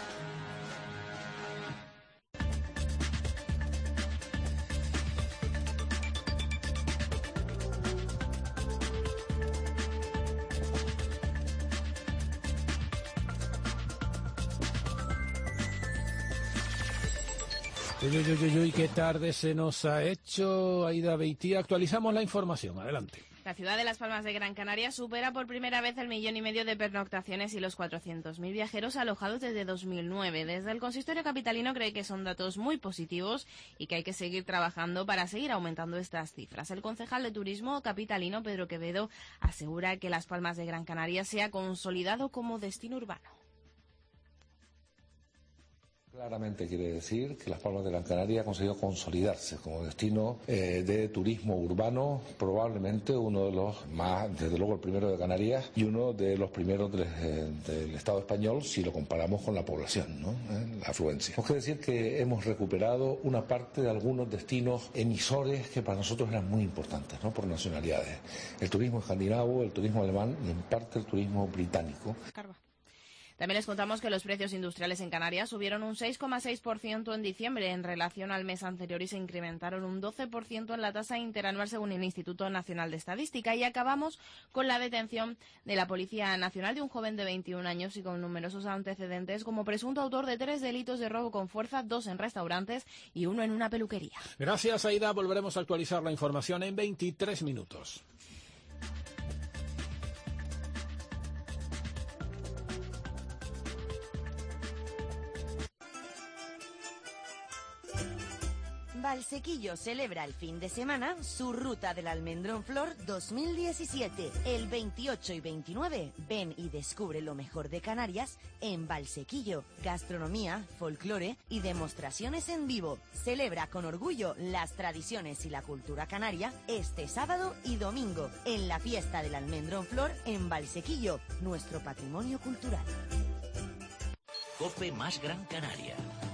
Uy, uy, uy, uy, qué tarde se nos ha hecho, Aida Beitía. Actualizamos la información, adelante. La ciudad de Las Palmas de Gran Canaria supera por primera vez el millón y medio de pernoctaciones y los cuatrocientos mil viajeros alojados desde dos mil nueve. Desde el consistorio capitalino cree que son datos muy positivos y que hay que seguir trabajando para seguir aumentando estas cifras. El concejal de turismo capitalino, Pedro Quevedo, asegura que Las Palmas de Gran Canaria se ha consolidado como destino urbano. Claramente quiere decir que Las Palmas de Gran Canaria ha conseguido consolidarse como destino eh, de turismo urbano, probablemente uno de los más, desde luego el primero de Canarias y uno de los primeros del, eh, del Estado español si lo comparamos con la población, ¿no? ¿Eh? La afluencia. Tenemos que decir que hemos recuperado una parte de algunos destinos emisores que para nosotros eran muy importantes, ¿no? Por nacionalidades. El turismo escandinavo, el turismo alemán y en parte el turismo británico. Carva. También les contamos que los precios industriales en Canarias subieron un seis coma seis por ciento en diciembre en relación al mes anterior y se incrementaron un doce por ciento en la tasa interanual según el Instituto Nacional de Estadística. Y acabamos con la detención de la Policía Nacional de un joven de veintiún años y con numerosos antecedentes como presunto autor de tres delitos de robo con fuerza, dos en restaurantes y uno en una peluquería. Gracias, Aida. Volveremos a actualizar la información en veintitrés minutos. Valsequillo celebra el fin de semana su Ruta del Almendrón Flor dos mil diecisiete. El veintiocho y veintinueve, ven y descubre lo mejor de Canarias en Valsequillo. Gastronomía, folclore y demostraciones en vivo. Celebra con orgullo las tradiciones y la cultura canaria este sábado y domingo en la fiesta del Almendrón Flor en Valsequillo, nuestro patrimonio cultural. COPE más Gran Canaria.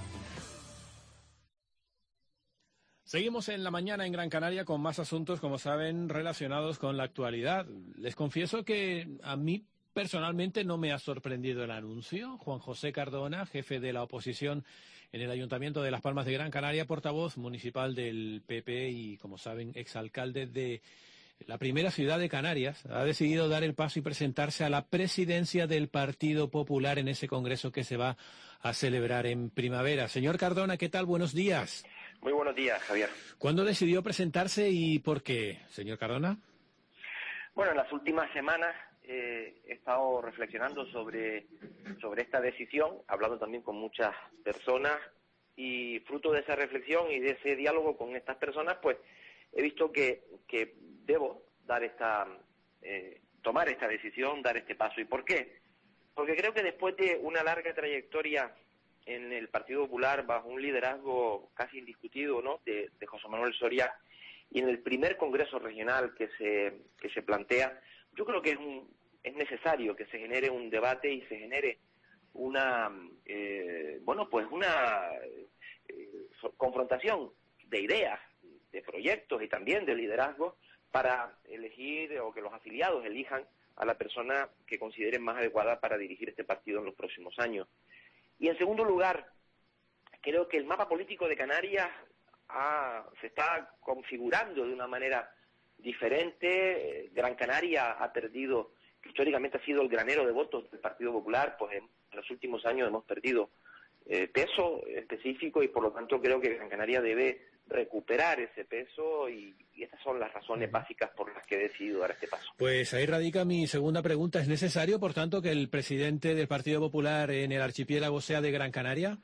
Seguimos en la mañana en Gran Canaria con más asuntos, como saben, relacionados con la actualidad. Les confieso que a mí personalmente no me ha sorprendido el anuncio. Juan José Cardona, jefe de la oposición en el Ayuntamiento de Las Palmas de Gran Canaria, portavoz municipal del P P y, como saben, exalcalde de la primera ciudad de Canarias, ha decidido dar el paso y presentarse a la presidencia del Partido Popular en ese congreso que se va a celebrar en primavera. Señor Cardona, ¿qué tal? Buenos días. Muy buenos días, Javier. ¿Cuándo decidió presentarse y por qué, señor Cardona? Bueno, en las últimas semanas eh, he estado reflexionando sobre, sobre esta decisión, hablando también con muchas personas y fruto de esa reflexión y de ese diálogo con estas personas, pues he visto que, que debo dar esta, eh, tomar esta decisión, dar este paso. ¿Y por qué? Porque creo que después de una larga trayectoria en el Partido Popular, bajo un liderazgo casi indiscutido, ¿no?, de, de José Manuel Soria, y en el primer congreso regional que se que se plantea, yo creo que es un, es necesario que se genere un debate y se genere una eh, bueno pues una eh, confrontación de ideas de proyectos y también de liderazgo para elegir o que los afiliados elijan a la persona que consideren más adecuada para dirigir este partido en los próximos años. Y en segundo lugar, creo que el mapa político de Canarias ha, se está configurando de una manera diferente. Gran Canaria ha perdido, históricamente ha sido el granero de votos del Partido Popular, pues en los últimos años hemos perdido eh, peso específico y por lo tanto creo que Gran Canaria debe recuperar ese peso y, y estas son las razones básicas por las que he decidido dar este paso. Pues ahí radica mi segunda pregunta. ¿Es necesario, por tanto, que el presidente del Partido Popular en el archipiélago sea de Gran Canaria?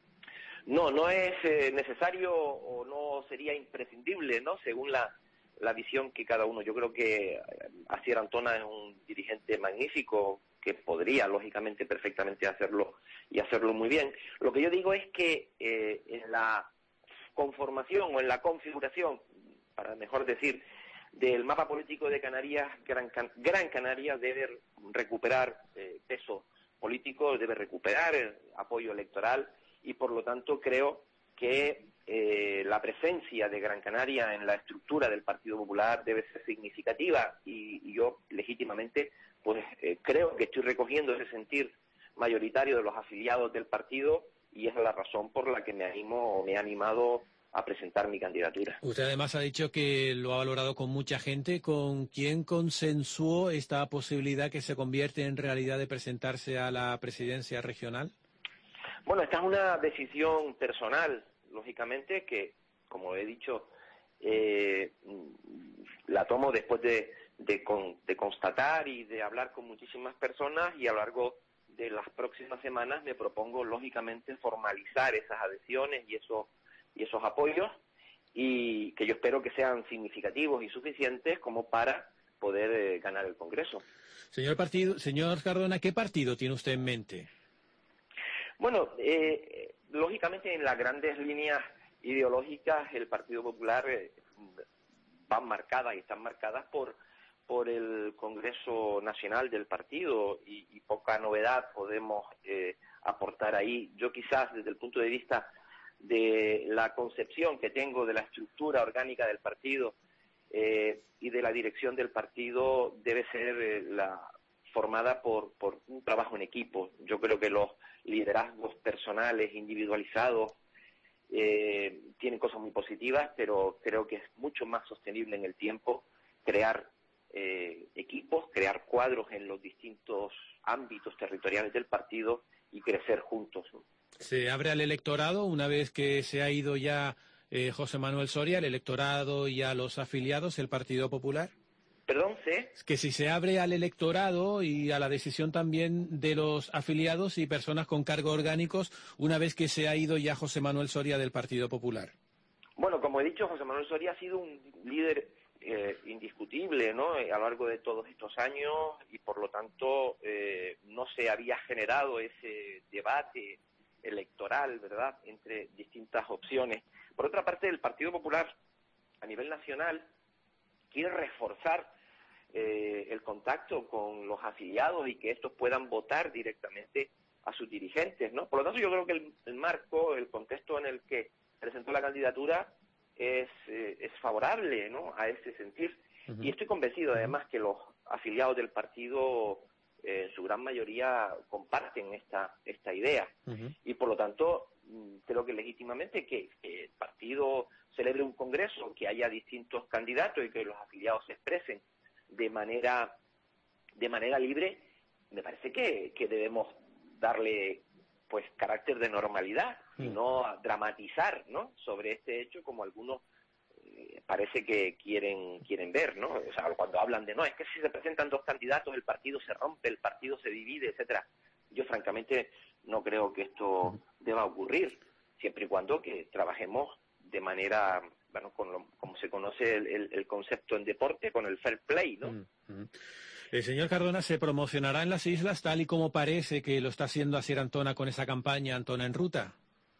No, no es eh, necesario o no sería imprescindible, ¿no? Según la, la visión que cada uno. Yo creo que Asier Antona es un dirigente magnífico que podría, lógicamente, perfectamente hacerlo y hacerlo muy bien. Lo que yo digo es que eh, en la conformación o en la configuración, para mejor decir, del mapa político de Canarias, Gran, Can Gran Canaria debe recuperar eh, peso político, debe recuperar eh, apoyo electoral y por lo tanto creo que eh, la presencia de Gran Canaria en la estructura del Partido Popular debe ser significativa y, y yo legítimamente pues eh, creo que estoy recogiendo ese sentir mayoritario de los afiliados del partido y esa es la razón por la que me animo o me he animado a presentar mi candidatura. Usted además ha dicho que lo ha valorado con mucha gente. ¿Con quién consensuó esta posibilidad que se convierte en realidad de presentarse a la presidencia regional? Bueno, esta es una decisión personal, lógicamente, que, como he dicho, eh, la tomo después de, de, con, de constatar y de hablar con muchísimas personas y a lo largo de las próximas semanas me propongo, lógicamente, formalizar esas adhesiones y esos, y esos apoyos y que yo espero que sean significativos y suficientes como para poder eh, ganar el Congreso. Señor partido, señor Cardona, ¿qué partido tiene usted en mente? Bueno, eh, lógicamente en las grandes líneas ideológicas el Partido Popular eh, van marcadas y están marcadas por por el Congreso Nacional del partido y, y poca novedad podemos eh, aportar ahí. Yo quizás desde el punto de vista de la concepción que tengo de la estructura orgánica del partido eh, y de la dirección del partido debe ser eh, la formada por, por un trabajo en equipo. Yo creo que los liderazgos personales, individualizados, eh, tienen cosas muy positivas, pero creo que es mucho más sostenible en el tiempo crear eh, equipos, crear cuadros en los distintos ámbitos territoriales del partido y crecer juntos, ¿no? ¿Se abre al electorado una vez que se ha ido ya eh, José Manuel Soria, al electorado y a los afiliados, el Partido Popular? Perdón, ¿sí? Que si se abre al electorado y a la decisión también de los afiliados y personas con cargos orgánicos una vez que se ha ido ya José Manuel Soria del Partido Popular. Bueno, como he dicho, José Manuel Soria ha sido un líder eh, indiscutible, ¿no?, a lo largo de todos estos años y por lo tanto eh, no se había generado ese debate electoral, ¿verdad?, entre distintas opciones. Por otra parte, el Partido Popular a nivel nacional quiere reforzar eh, el contacto con los afiliados y que estos puedan votar directamente a sus dirigentes, ¿no? Por lo tanto, yo creo que el, el marco, el contexto en el que presentó la candidatura es, eh, es favorable, ¿no?, a ese sentir. Uh-huh. Y estoy convencido, además, que los afiliados del partido eh, en su gran mayoría comparten esta, esta idea. Uh-huh. Y por lo tanto, creo que legítimamente que, que el partido celebre un congreso, que haya distintos candidatos y que los afiliados se expresen de manera de manera libre, me parece que, que debemos darle pues carácter de normalidad mm. y no dramatizar, ¿no?, sobre este hecho como algunos eh, parece que quieren quieren ver, ¿no? O sea, cuando hablan de no, es que si se presentan dos candidatos el partido se rompe, el partido se divide, etcétera. Yo francamente no creo que esto mm. deba ocurrir, siempre y cuando que trabajemos de manera, bueno, con lo, como se conoce el, el, el concepto en deporte, con el fair play, ¿no? Mm-hmm. El señor Cardona, ¿se promocionará en las islas tal y como parece que lo está haciendo Asier Antona con esa campaña Antona en Ruta?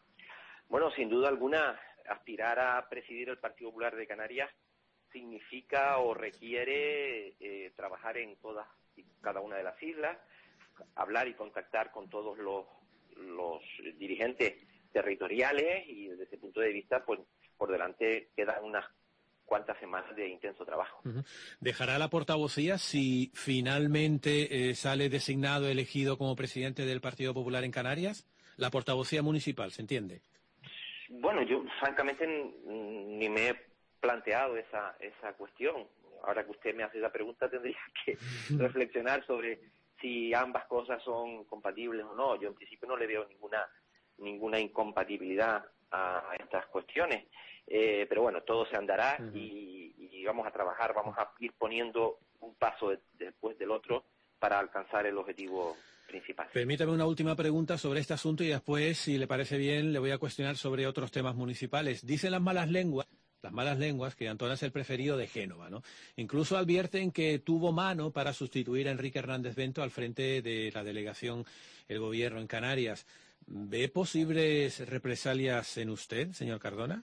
Bueno, sin duda alguna, aspirar a presidir el Partido Popular de Canarias significa o requiere eh, trabajar en todas y cada una de las islas, hablar y contactar con todos los, los dirigentes territoriales y desde ese punto de vista, pues por delante quedan unas cuantas semanas de intenso trabajo. Uh-huh. ¿Dejará la portavocía si finalmente eh, sale designado, elegido como presidente del Partido Popular en Canarias? La portavocía municipal, ¿se entiende? Bueno, yo francamente ni me he planteado esa, esa cuestión. Ahora que usted me hace esa pregunta tendría que reflexionar sobre si ambas cosas son compatibles o no. Yo en principio no le veo ninguna ninguna incompatibilidad a, a estas cuestiones. Eh, pero bueno, todo se andará uh-huh. y, y vamos a trabajar, vamos a ir poniendo un paso de, después del otro para alcanzar el objetivo principal. Permítame una última pregunta sobre este asunto y después, si le parece bien, le voy a cuestionar sobre otros temas municipales. Dicen las malas lenguas, las malas lenguas, que Antona es el preferido de Génova, ¿no? Incluso advierten que tuvo mano para sustituir a Enrique Hernández Bento al frente de la delegación, el gobierno en Canarias. ¿Ve posibles represalias en usted, señor Cardona?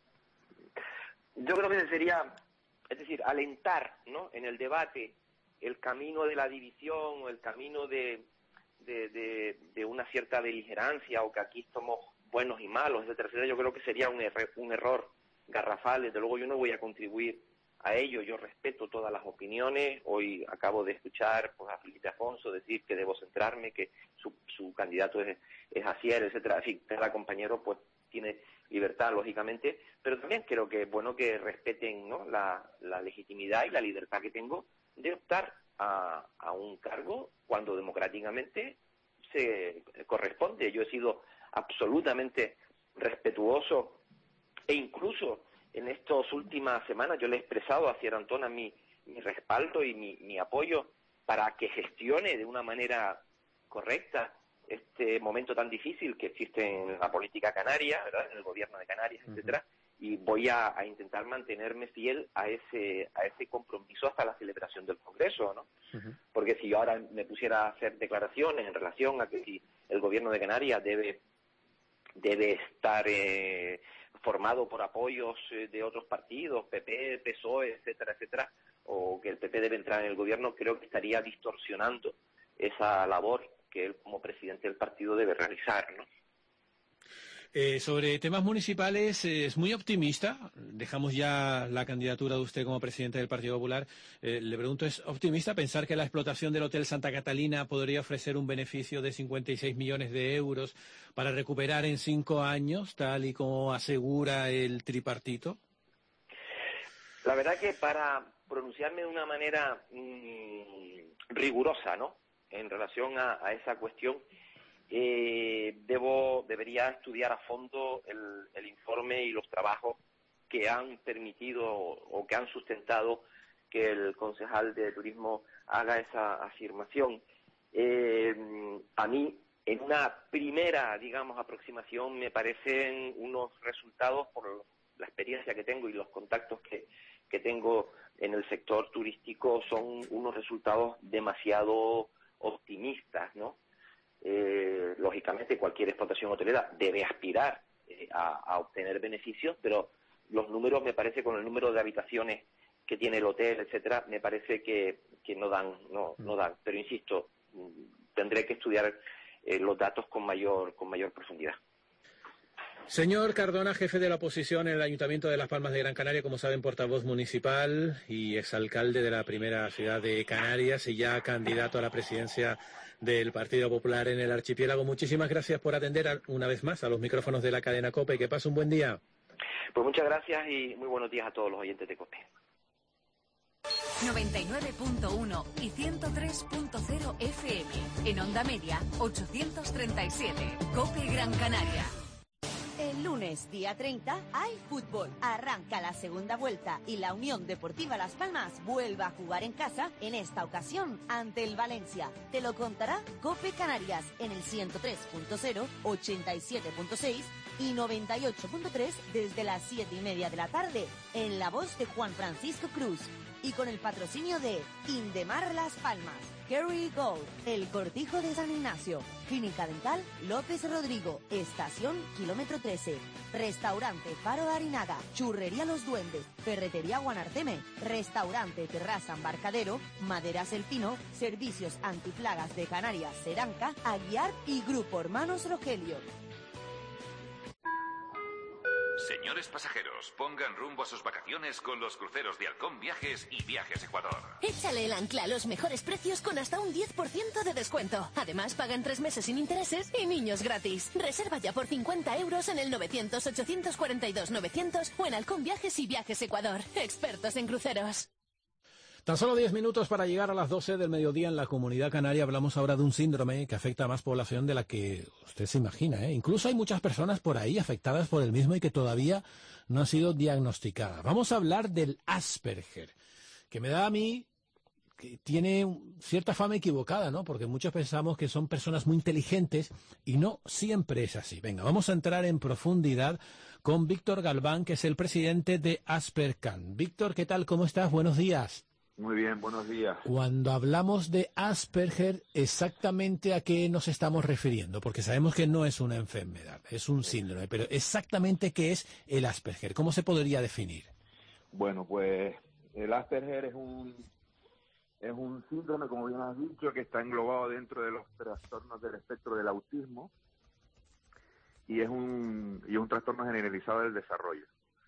Yo creo que sería, es decir, alentar, ¿no?, en el debate el camino de la división o el camino de, de, de, de una cierta beligerancia o que aquí somos buenos y malos, etcétera. Yo creo que sería un, er- un error garrafal. Desde luego yo no voy a contribuir a ello. Yo respeto todas las opiniones. Hoy acabo de escuchar pues, a Felipe Afonso decir que debo centrarme, que su, su candidato es, es Asier, etcétera. En fin, cada compañero pues tiene libertad, lógicamente, pero también creo que es bueno que respeten, ¿no?, la, la legitimidad y la libertad que tengo de optar a, a un cargo cuando democráticamente se corresponde. Yo he sido absolutamente respetuoso e incluso en estas últimas semanas yo le he expresado a Asier Antona mi, mi respaldo y mi, mi apoyo para que gestione de una manera correcta este momento tan difícil que existe en la política canaria, ¿verdad?, en el gobierno de Canarias, uh-huh. etcétera, y voy a, a intentar mantenerme fiel a ese a ese compromiso hasta la celebración del Congreso, ¿no? Uh-huh. Porque si yo ahora me pusiera a hacer declaraciones en relación a que si el gobierno de Canarias debe debe estar eh, formado por apoyos eh, de otros partidos, P P, P S O E, etcétera, etcétera, o que el P P debe entrar en el gobierno, creo que estaría distorsionando esa labor que él como presidente del partido debe realizar, ¿no? Eh, sobre temas municipales, eh, es muy optimista. Dejamos ya la candidatura de usted como presidente del Partido Popular. Eh, le pregunto, ¿es optimista pensar que la explotación del Hotel Santa Catalina podría ofrecer un beneficio de cincuenta y seis millones de euros para recuperar en cinco años, tal y como asegura el tripartito? La verdad que para pronunciarme de una manera mmm, rigurosa, ¿no?, en relación a, a esa cuestión, eh, debo debería estudiar a fondo el, el informe y los trabajos que han permitido o que han sustentado que el concejal de turismo haga esa afirmación. Eh, a mí, en una primera, digamos, aproximación, me parecen unos resultados, por la experiencia que tengo y los contactos que, que tengo en el sector turístico, son unos resultados demasiado optimistas, ¿no? Eh, lógicamente cualquier explotación hotelera debe aspirar eh, a, a obtener beneficios, pero los números, me parece, con el número de habitaciones que tiene el hotel, etcétera, me parece que, que no dan, no, no dan. Pero insisto, tendré que estudiar eh, los datos con mayor, con mayor profundidad. Señor Cardona, jefe de la oposición en el Ayuntamiento de Las Palmas de Gran Canaria, como saben, portavoz municipal y exalcalde de la primera ciudad de Canarias y ya candidato a la presidencia del Partido Popular en el archipiélago. Muchísimas gracias por atender a, una vez más a los micrófonos de la cadena COPE. Que pase un buen día. Pues muchas gracias y muy buenos días a todos los oyentes de COPE. noventa y nueve punto uno y ciento tres punto cero F M. En onda media, ochocientos treinta y siete. COPE Gran Canaria. El lunes, día treinta, hay fútbol. Arranca la segunda vuelta y la Unión Deportiva Las Palmas vuelve a jugar en casa, en esta ocasión ante el Valencia. Te lo contará COPE Canarias en el ciento tres punto cero, ochenta y siete punto seis y noventa y ocho punto tres desde las siete y media de la tarde, en la voz de Juan Francisco Cruz y con el patrocinio de Indemar Las Palmas, Kerry Gold, El Cortijo de San Ignacio, Clínica Dental López Rodrigo, Estación Kilómetro trece, Restaurante Faro de Arinaga, Churrería Los Duendes, Ferretería Guanarteme, Restaurante Terraza Embarcadero, Maderas El Pino, Servicios Antiplagas de Canarias Seranca, Aguiar y Grupo Hermanos Rogelio. Señores pasajeros, pongan rumbo a sus vacaciones con los cruceros de Halcón Viajes y Viajes Ecuador. Échale el ancla a los mejores precios con hasta un diez por ciento de descuento. Además, pagan tres meses sin intereses y niños gratis. Reserva ya por cincuenta euros en el novecientos, ochocientos cuarenta y dos, novecientos o en Halcón Viajes y Viajes Ecuador. Expertos en cruceros. Tan solo diez minutos para llegar a las doce del mediodía en la Comunidad Canaria. Hablamos ahora de un síndrome que afecta a más población de la que usted se imagina, ¿eh? Incluso hay muchas personas por ahí afectadas por el mismo y que todavía no han sido diagnosticadas. Vamos a hablar del Asperger, que me da a mí que tiene cierta fama equivocada, ¿no? Porque muchos pensamos que son personas muy inteligentes y no siempre es así. Venga, vamos a entrar en profundidad con Víctor Galván, que es el presidente de Aspercan. Víctor, ¿qué tal? ¿Cómo estás? Buenos días. Muy bien, buenos días. Cuando hablamos de Asperger, ¿exactamente a qué nos estamos refiriendo? Porque sabemos que no es una enfermedad, es un síndrome, pero ¿exactamente qué es el Asperger? ¿Cómo se podría definir? Bueno, pues el Asperger es un es un síndrome, como bien has dicho, que está englobado dentro de los trastornos del espectro del autismo y es un y es un trastorno generalizado del desarrollo.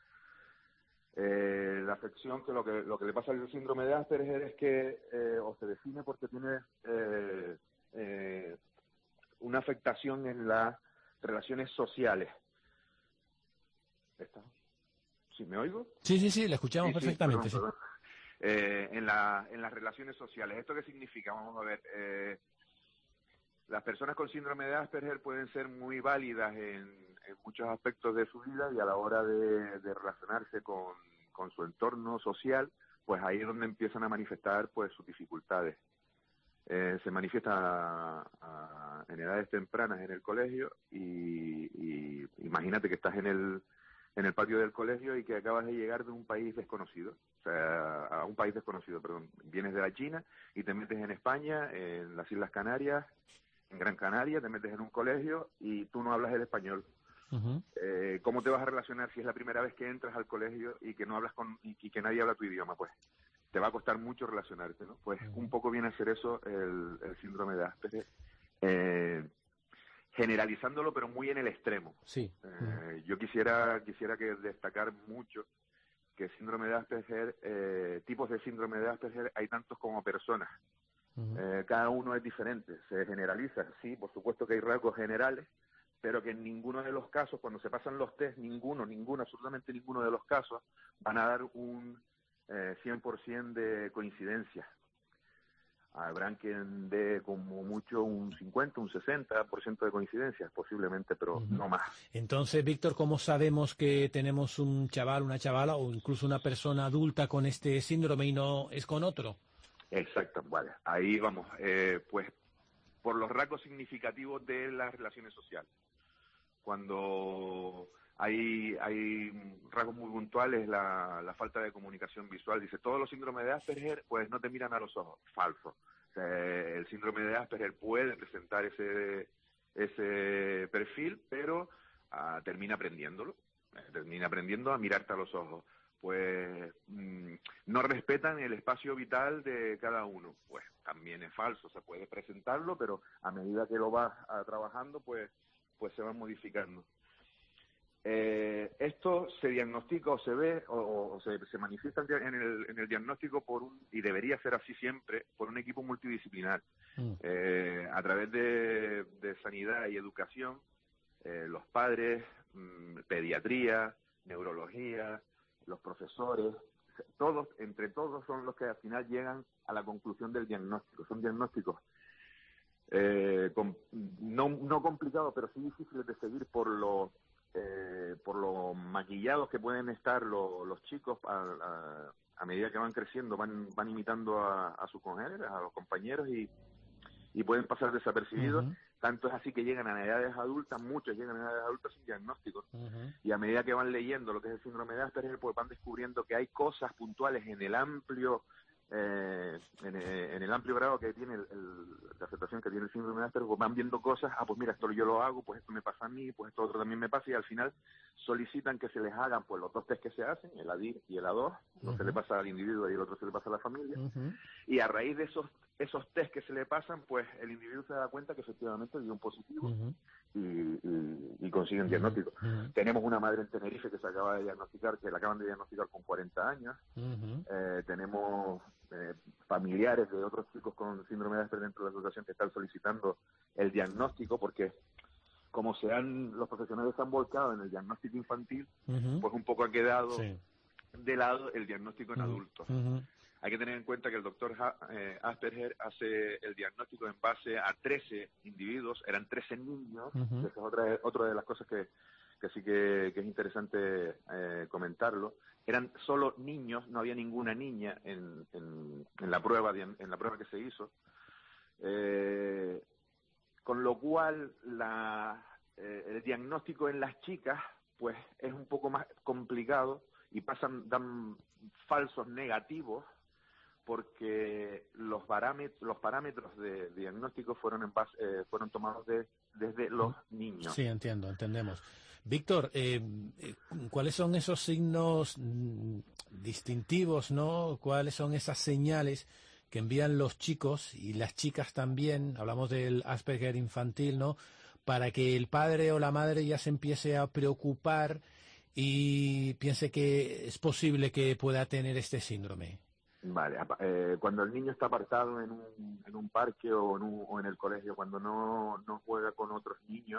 Eh, la afección, que lo que lo que le pasa al síndrome de Asperger es que eh, o se define porque tiene eh, eh, una afectación en las relaciones sociales. ¿Está? ¿Sí me oigo? Sí, sí, sí, le escuchamos sí, perfectamente. Sí, perdón, perdón. Eh, en, la, en las relaciones sociales. ¿Esto qué significa? Vamos a ver. Eh, las personas con síndrome de Asperger pueden ser muy válidas en, en muchos aspectos de su vida y a la hora de, de relacionarse con, con su entorno social, pues ahí es donde empiezan a manifestar pues sus dificultades. Eh, se manifiesta a, a, en edades tempranas en el colegio y, y imagínate que estás en el en el patio del colegio y que acabas de llegar de un país desconocido, o sea, a un país desconocido, perdón, vienes de la China y te metes en España, en las Islas Canarias, en Gran Canaria, te metes en un colegio y tú no hablas el español. Uh-huh. Eh, ¿Cómo te vas a relacionar si es la primera vez que entras al colegio y que no hablas con y, y que nadie habla tu idioma? Pues te va a costar mucho relacionarte, ¿no? Pues uh-huh. un poco viene a ser eso el, el síndrome de Asperger, eh, generalizándolo pero muy en el extremo. Sí. Eh, uh-huh. Yo quisiera quisiera que destacar mucho que síndrome de Asperger, eh, tipos de síndrome de Asperger hay tantos como personas. Uh-huh. Eh, cada uno es diferente, se generaliza, sí, por supuesto que hay rasgos generales, pero que en ninguno de los casos, cuando se pasan los test, ninguno, ninguno, absolutamente ninguno de los casos van a dar un eh, cien por ciento de coincidencia. Habrán quien dé como mucho un cincuenta, un sesenta por ciento de coincidencias, posiblemente, pero uh-huh. no más. Entonces, Víctor, ¿cómo sabemos que tenemos un chaval, una chavala o incluso una persona adulta con este síndrome y no es con otro? Exacto, vale. Ahí vamos. Eh, pues por los rasgos significativos de las relaciones sociales. Cuando hay hay rasgos muy puntuales, la, la falta de comunicación visual. Dice, todos los síndromes de Asperger, pues no te miran a los ojos. Falso. O sea, el síndrome de Asperger puede presentar ese ese perfil, pero uh, termina aprendiéndolo. Eh, termina aprendiendo a mirarte a los ojos. Pues mmm, no respetan el espacio vital de cada uno. Pues también es falso, se puede presentarlo, pero a medida que lo vas a, trabajando, pues pues se va modificando. Eh, esto se diagnostica o se ve o, o se, se manifiesta en el, en el diagnóstico por un, y debería ser así siempre, por un equipo multidisciplinar. Mm. Eh, a través de, de sanidad y educación, eh, los padres, mmm, pediatría, neurología, los profesores, todos, entre todos son los que al final llegan a la conclusión del diagnóstico. Son diagnósticos eh, com, no, no complicados, pero sí difíciles de seguir por lo, eh, por lo maquillados que pueden estar lo, los chicos a, a, a medida que van creciendo, van, van imitando a, a sus congéneres, a los compañeros y, y pueden pasar desapercibidos. Uh-huh. Tanto es así que llegan a edades adultas, muchos llegan a edades adultas sin diagnóstico. Uh-huh. Y a medida que van leyendo lo que es el síndrome de Asperger, pues van descubriendo que hay cosas puntuales en el amplio eh, en, en el amplio grado que tiene el, el, la aceptación que tiene el síndrome de Asperger, pues van viendo cosas, ah, pues mira, esto yo lo hago, pues esto me pasa a mí, pues esto otro también me pasa, y al final solicitan que se les hagan pues los dos test que se hacen, el A D I R y el A dos, uno uh-huh. se le pasa al individuo y el otro se le pasa a la familia, uh-huh. y a raíz de esos esos test que se le pasan, pues el individuo se da cuenta que efectivamente dio un positivo uh-huh. y, y, y consigue un diagnóstico. Uh-huh. Tenemos una madre en Tenerife que se acaba de diagnosticar, que la acaban de diagnosticar con cuarenta años. Uh-huh. Eh, tenemos eh, familiares de otros chicos con síndrome de Asperger dentro de la asociación que están solicitando el diagnóstico, porque como se han, los profesionales se han volcado en el diagnóstico infantil, uh-huh. pues un poco ha quedado sí. de lado el diagnóstico en uh-huh. adultos. Uh-huh. Hay que tener en cuenta que el doctor eh, Asperger hace el diagnóstico en base a trece individuos, eran trece niños, uh-huh. esa es otra, otra de las cosas que, que sí que, que es interesante eh, comentarlo. Eran solo niños, no había ninguna niña en, en, en la prueba en la prueba que se hizo, eh, con lo cual la, eh, el diagnóstico en las chicas pues es un poco más complicado y pasan dan falsos negativos, porque los parámetros, los parámetros de diagnóstico fueron en base, eh, fueron tomados de, desde los niños. Sí, entiendo, entendemos. Víctor, eh, ¿cuáles son esos signos mm, distintivos, no? ¿Cuáles son esas señales que envían los chicos y las chicas también? Hablamos del Asperger infantil, ¿no? Para que el padre o la madre ya se empiece a preocupar y piense que es posible que pueda tener este síndrome. Vale, eh, cuando el niño está apartado en un, en un parque o en, un, o en el colegio, cuando no, no juega con otros niños,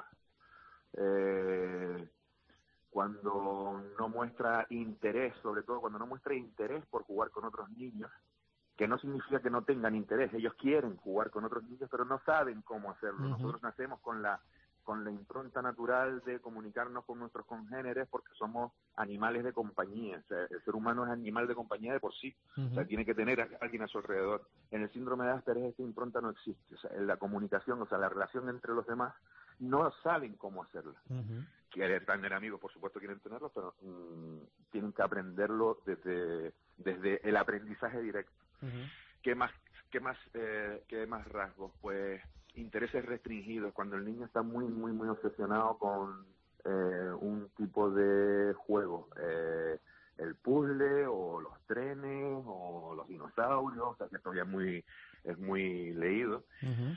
eh, cuando no muestra interés, sobre todo cuando no muestra interés por jugar con otros niños, que no significa que no tengan interés, ellos quieren jugar con otros niños, pero no saben cómo hacerlo. Uh-huh. Nosotros nacemos con la con la impronta natural de comunicarnos con nuestros congéneres porque somos animales de compañía. O sea, el ser humano es animal de compañía de por sí. Uh-huh. O sea, tiene que tener a alguien a su alrededor. En el síndrome de Asperger esta impronta no existe. O sea, en la comunicación, o sea, la relación entre los demás, no saben cómo hacerla. Uh-huh. Quieren tener amigos, por supuesto quieren tenerlos, pero mmm, tienen que aprenderlo desde, desde el aprendizaje directo. Uh-huh. ¿Qué más, qué más, eh, qué más rasgos? Pues intereses restringidos, cuando el niño está muy, muy, muy obsesionado con eh, un tipo de juego, eh, el puzzle o los trenes o los dinosaurios, o sea, que todavía es muy, es muy leído. Uh-huh.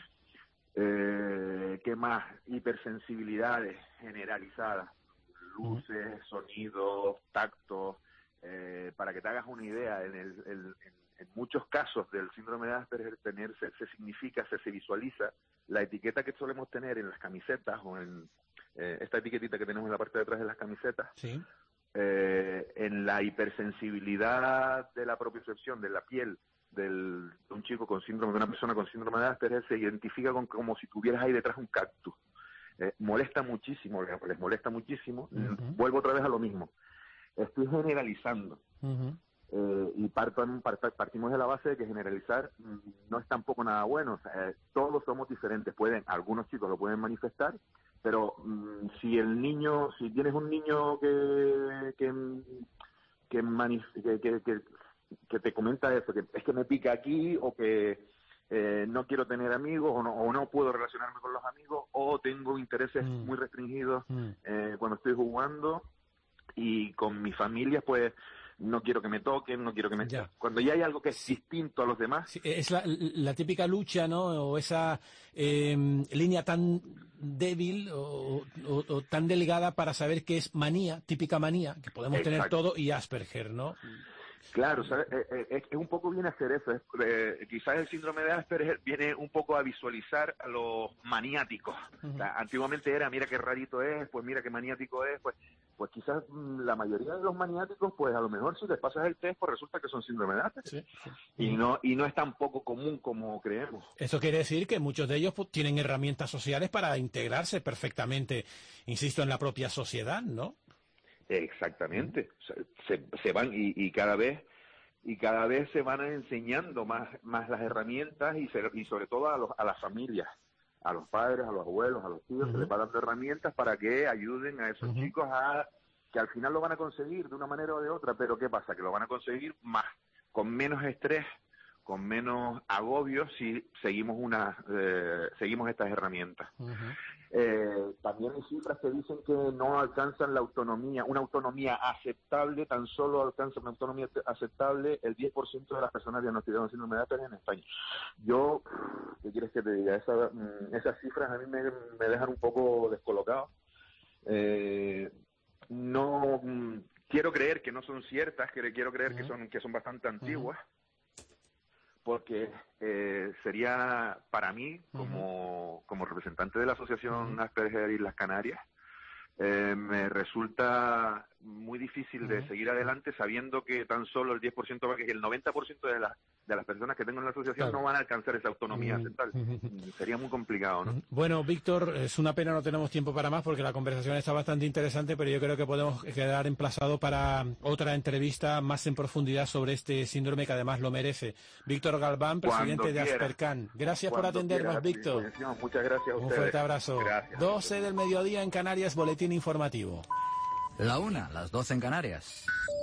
Eh, ¿Qué más? Hipersensibilidades generalizadas, luces, uh-huh. sonidos, tactos, eh, para que te hagas una idea, en el, el en En muchos casos del síndrome de Asperger tener, se, se significa, se, se visualiza la etiqueta que solemos tener en las camisetas o en eh, esta etiquetita que tenemos en la parte de atrás de las camisetas. Sí. Eh, en la hipersensibilidad de la propiocepción de la piel del, de un chico con síndrome, de una persona con síndrome de Asperger, se identifica con como si tuvieras ahí detrás un cactus. Eh, molesta muchísimo, les, les molesta muchísimo. Uh-huh. Vuelvo otra vez a lo mismo. Estoy generalizando. Uh-huh. Eh, y parto, partimos de la base de que generalizar no es tampoco nada bueno. O sea, eh, todos somos diferentes. Pueden, algunos chicos lo pueden manifestar, pero mm, si el niño, si tienes un niño que que que, manif- que, que, que, que te comenta eso, que es que me pica aquí o que eh, no quiero tener amigos o no, o no puedo relacionarme con los amigos o tengo intereses mm. muy restringidos mm. eh, cuando estoy jugando y con mi familia, pues no quiero que me toquen, no quiero que me... Ya. Cuando ya hay algo que es sí. distinto a los demás... Sí, es la, la típica lucha, ¿no? O esa eh, línea tan débil o, o, o tan delgada para saber qué es manía, típica manía, que podemos Exacto. tener todo, y Asperger, ¿no? Claro, ¿sabes? Es, es un poco viene a hacer eso. Es, eh, quizás el síndrome de Asperger viene un poco a visualizar a los maniáticos. Uh-huh. O sea, antiguamente era, mira qué rarito es, pues mira qué maniático es, pues pues quizás mmm, la mayoría de los maniáticos, pues a lo mejor si les pasas el test, pues resulta que son síndrome de Asperger. Sí, sí. Y no y no es tan poco común como creemos. Eso quiere decir que muchos de ellos pues, tienen herramientas sociales para integrarse perfectamente, insisto, en la propia sociedad, ¿no? Exactamente. O sea, se, se van y, y cada vez y cada vez se van enseñando más más las herramientas y, se, y sobre todo a, los, a las familias, a los padres, a los abuelos, a los tíos, uh-huh. se les va dando herramientas para que ayuden a esos uh-huh. chicos a que al final lo van a conseguir de una manera o de otra, pero ¿qué pasa? Que lo van a conseguir más, con menos estrés, con menos agobio si seguimos una, eh, seguimos estas herramientas. Uh-huh. Eh, también hay cifras que dicen que no alcanzan la autonomía, una autonomía aceptable, tan solo alcanza una autonomía aceptable el diez por ciento de las personas diagnosticadas con síndrome de Asperger en España. Yo, ¿qué quieres que te diga? Esa, esas cifras a mí me, me dejan un poco descolocado. Eh, no quiero creer que no son ciertas, que quiero creer uh-huh. que son que son bastante antiguas. Uh-huh. Porque eh, sería para mí, como, uh-huh. como representante de la Asociación uh-huh. Asperger Islas Canarias, eh, me resulta muy difícil uh-huh. de seguir adelante sabiendo que tan solo el diez por ciento, que el noventa por ciento de, la, de las personas que tengo en la asociación claro. no van a alcanzar esa autonomía uh-huh. aceptable. Uh-huh. Sería muy complicado, ¿no? Bueno, Víctor, es una pena, no tenemos tiempo para más porque la conversación está bastante interesante, pero yo creo que podemos quedar emplazados para otra entrevista más en profundidad sobre este síndrome que además lo merece. Víctor Galván, presidente Cuando de quiera. Aspercan. Gracias Cuando por atendernos, quiera, Víctor. Muchas gracias a ustedes. Un fuerte abrazo. Gracias. doce del mediodía en Canarias, boletín informativo. La una, las doce en Canarias.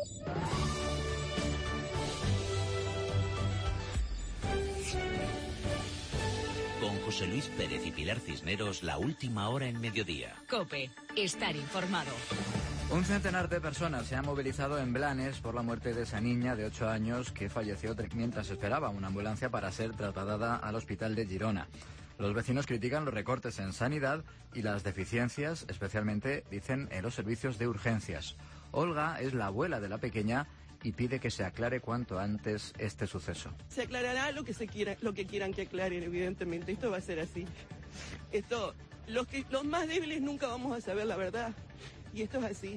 Con José Luis Pérez y Pilar Cisneros, la última hora en mediodía. COPE, estar informado. Un centenar de personas se han movilizado en Blanes por la muerte de esa niña de ocho años que falleció mientras esperaba una ambulancia para ser trasladada al hospital de Girona. Los vecinos critican los recortes en sanidad y las deficiencias, especialmente, dicen, en los servicios de urgencias. Olga es la abuela de la pequeña y pide que se aclare cuanto antes este suceso. Se aclarará lo que se quiera, lo que quieran que aclaren, evidentemente. Esto va a ser así. Esto, los que, los más débiles nunca vamos a saber la verdad. Y esto es así.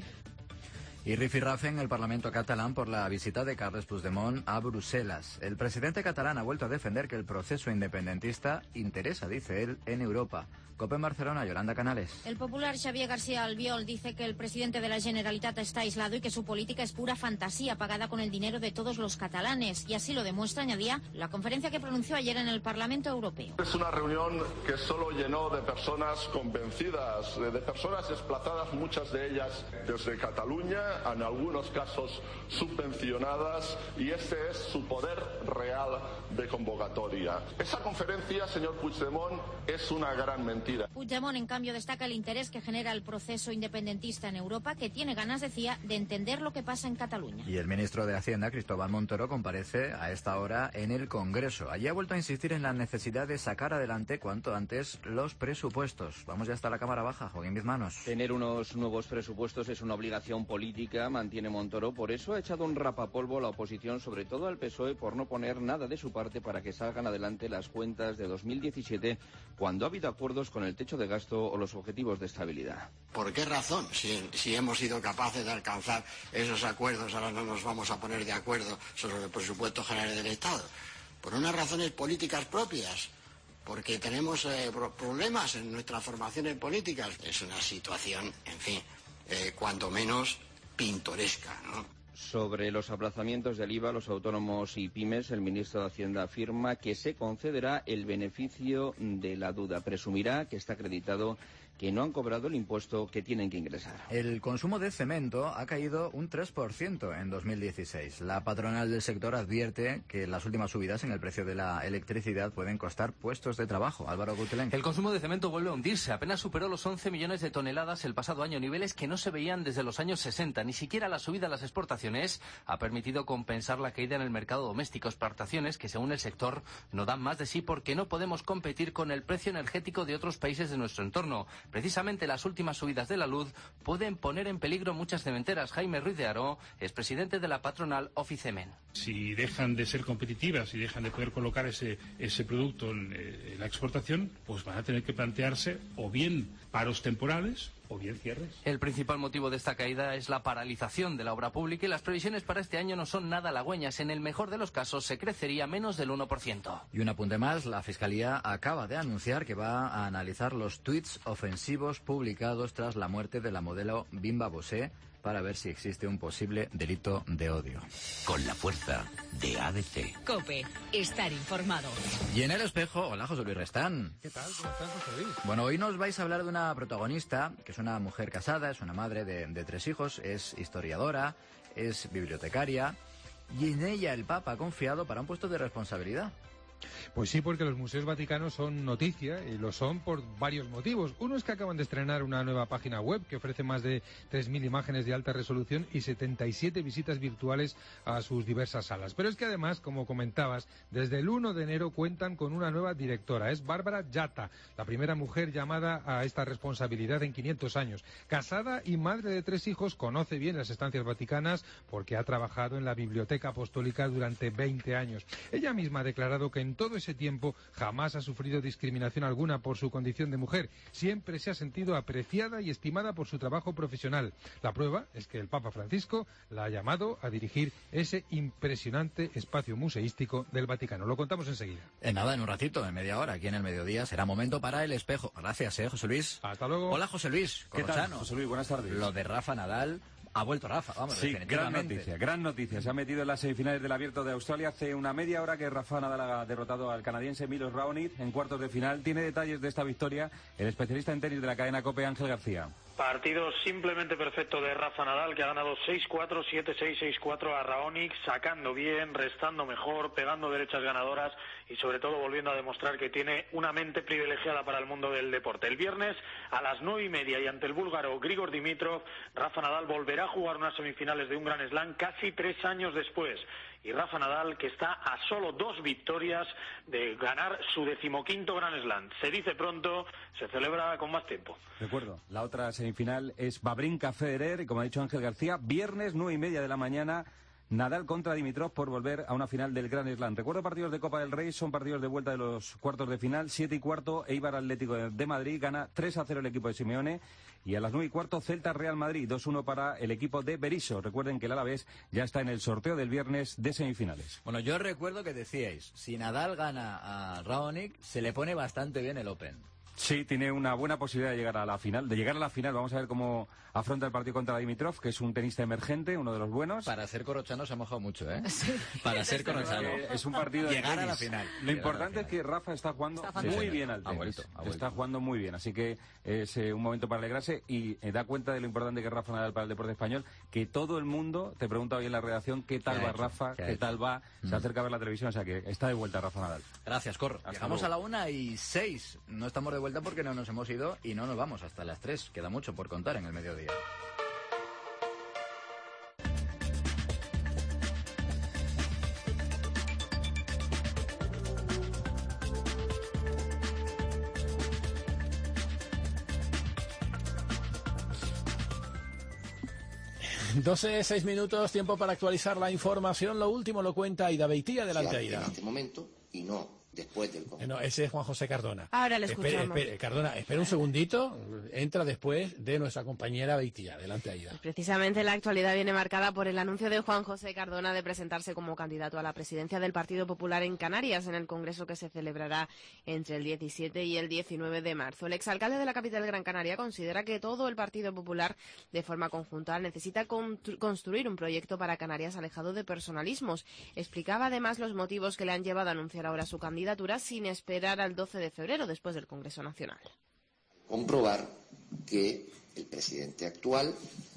Y rifirrafe en el Parlamento catalán por la visita de Carles Puigdemont a Bruselas. El presidente catalán ha vuelto a defender que el proceso independentista interesa, dice él, en Europa. COPE en Barcelona, Yolanda Canales. El popular Xavier García Albiol dice que el presidente de la Generalitat está aislado y que su política es pura fantasía pagada con el dinero de todos los catalanes. Y así lo demuestra, añadía, la conferencia que pronunció ayer en el Parlamento Europeo. Es una reunión que solo llenó de personas convencidas, de personas desplazadas, muchas de ellas desde Cataluña, en algunos casos subvencionadas, y este es su poder real de convocatoria. Esa conferencia, señor Puigdemont, es una gran mentira. Puigdemont, en cambio, destaca el interés que genera el proceso independentista en Europa, que tiene ganas, decía, de entender lo que pasa en Cataluña. Y el ministro de Hacienda, Cristóbal Montoro, comparece a esta hora en el Congreso. Allí ha vuelto a insistir en la necesidad de sacar adelante cuanto antes los presupuestos. Vamos ya hasta la Cámara Baja, Joaquín Bizmanos. Tener unos nuevos presupuestos es una obligación política, mantiene Montoro. Por eso ha echado un rapapolvo a la oposición, sobre todo al P S O E, por no poner nada de su parte para que salgan adelante las cuentas de dos mil diecisiete, cuando ha habido acuerdos con el techo de gasto o los objetivos de estabilidad. ¿Por qué razón? Si, si hemos sido capaces de alcanzar esos acuerdos, ahora no nos vamos a poner de acuerdo sobre el presupuesto general del Estado. Por unas razones políticas propias, porque tenemos eh, problemas en nuestras formaciones políticas. Es una situación, en fin, eh, cuando menos pintoresca, ¿no? Sobre los aplazamientos del I V A, los autónomos y pymes, el ministro de Hacienda afirma que se concederá el beneficio de la duda. Presumirá que está acreditado que no han cobrado el impuesto que tienen que ingresar. El consumo de cemento ha caído un tres por ciento en dos mil dieciséis. La patronal del sector advierte que las últimas subidas en el precio de la electricidad pueden costar puestos de trabajo. Álvaro Gutelén. El consumo de cemento vuelve a hundirse. Apenas superó los once millones de toneladas el pasado año, niveles que no se veían desde los años sesenta. Ni siquiera la subida de las exportaciones ha permitido compensar la caída en el mercado doméstico. Exportaciones que, según el sector, no dan más de sí porque no podemos competir con el precio energético de otros países de nuestro entorno. Precisamente las últimas subidas de la luz pueden poner en peligro muchas cementeras. Jaime Ruiz de Haro es presidente de la patronal Oficemen. Si dejan de ser competitivas y dejan de poder colocar ese, ese producto en, en la exportación, pues van a tener que plantearse o bien paros temporales o bien cierres. El principal motivo de esta caída es la paralización de la obra pública y las previsiones para este año no son nada halagüeñas. En el mejor de los casos se crecería menos del uno por ciento. Y un apunte más, la Fiscalía acaba de anunciar que va a analizar los tuits ofensivos publicados tras la muerte de la modelo Bimba Bosé para ver si existe un posible delito de odio. Con la fuerza de A D C. COPE, estar informado. Y en el espejo, hola José Luis Restán. ¿Qué tal? ¿Cómo estás, José Luis? Bueno, hoy nos vais a hablar de una protagonista, que es una mujer casada, es una madre de, de tres hijos, es historiadora, es bibliotecaria y en ella el Papa ha confiado para un puesto de responsabilidad. Pues sí, porque los museos vaticanos son noticia y lo son por varios motivos. Uno es que acaban de estrenar una nueva página web que ofrece más de tres mil imágenes de alta resolución y setenta y siete visitas virtuales a sus diversas salas. Pero es que además, como comentabas, desde el uno de enero cuentan con una nueva directora. Es Bárbara Yatta, la primera mujer llamada a esta responsabilidad en quinientos años. Casada y madre de tres hijos, conoce bien las estancias vaticanas porque ha trabajado en la Biblioteca Apostólica durante veinte años. Ella misma ha declarado que en todo ese tiempo jamás ha sufrido discriminación alguna por su condición de mujer. Siempre se ha sentido apreciada y estimada por su trabajo profesional. La prueba es que el Papa Francisco la ha llamado a dirigir ese impresionante espacio museístico del Vaticano. Lo contamos enseguida. En nada, en un ratito, en media hora, aquí en el mediodía, será momento para el espejo. Gracias, eh, José Luis. Hasta luego. Hola, José Luis. ¿Qué tal, José Luis? Buenas tardes. Lo de Rafa Nadal... Ha vuelto Rafa, vamos, sí, definitivamente. gran noticia, gran noticia. Se ha metido en las semifinales del Abierto de Australia. Hace una media hora que Rafa Nadal ha derrotado al canadiense Milos Raonic en cuartos de final. Tiene detalles de esta victoria el especialista en tenis de la cadena COPE, Ángel García. Partido simplemente perfecto de Rafa Nadal, que ha ganado seis cuatro, siete seis, seis cuatro a Raonic, sacando bien, restando mejor, pegando derechas ganadoras y sobre todo volviendo a demostrar que tiene una mente privilegiada para el mundo del deporte. El viernes a las nueve y media y ante el búlgaro Grigor Dimitrov, Rafa Nadal volverá a jugar unas semifinales de un Grand Slam casi tres años después. Y Rafa Nadal, que está a solo dos victorias de ganar su decimoquinto Grand Slam. Se dice pronto, se celebra con más tiempo. De acuerdo. La otra semifinal es Wawrinka Federer, y como ha dicho Ángel García, viernes nueve y media de la mañana, Nadal contra Dimitrov por volver a una final del Grand Slam. Recuerdo partidos de Copa del Rey, son partidos de vuelta de los cuartos de final. Siete y cuarto, Eibar Atlético de Madrid gana tres a cero el equipo de Simeone. Y a las nueve y cuarto, Celta Real Madrid, dos uno para el equipo de Berizzo. Recuerden que el Alavés ya está en el sorteo del viernes de semifinales. Bueno, yo recuerdo que decíais, si Nadal gana a Raonic, se le pone bastante bien el Open. Sí, tiene una buena posibilidad de llegar a la final. De llegar a la final, vamos a ver cómo afronta el partido contra Dimitrov, que es un tenista emergente, uno de los buenos. Para ser corrochano se ha mojado mucho, ¿eh? Sí. Para ser corrochano. Es un partido de llegar tenis. a la final. Lo importante es que Rafa está jugando está muy sí, bien al tenis. Ha vuelto, ha vuelto. Está jugando muy bien, así que es eh, un momento para alegrarse y eh, da cuenta de lo importante que es Rafa Nadal para el deporte español, que todo el mundo te pregunta hoy en la redacción qué tal ¿Qué va ha hecho? Rafa, ¿Qué ha qué hecho? tal va, Mm. se acerca a ver la televisión, o sea que está de vuelta Rafa Nadal. Gracias, Cor. Hasta Llegamos luego. a la una y seis. No estamos de vuelta porque no nos hemos ido y no nos vamos hasta las tres. Queda mucho por contar en el mediodía. doce, seis minutos, tiempo para actualizar la información. Lo último lo cuenta Aida Beitía. Adelante, en Aida. este momento y no después del Congreso. No, ese es Juan José Cardona. Ahora le Espere, escuchamos. espere, Cardona, espera un segundito. Entra después de nuestra compañera Beitía. Adelante, Aida. Precisamente la actualidad viene marcada por el anuncio de Juan José Cardona de presentarse como candidato a la presidencia del Partido Popular en Canarias en el Congreso que se celebrará entre el diecisiete y el diecinueve de marzo. El exalcalde de la capital Gran Canaria considera que todo el Partido Popular, de forma conjunta, necesita construir un proyecto para Canarias alejado de personalismos. Explicaba además los motivos que le han llevado a anunciar ahora su candidatura sin esperar al doce de febrero después del Congreso Nacional. Comprobar que el presidente actual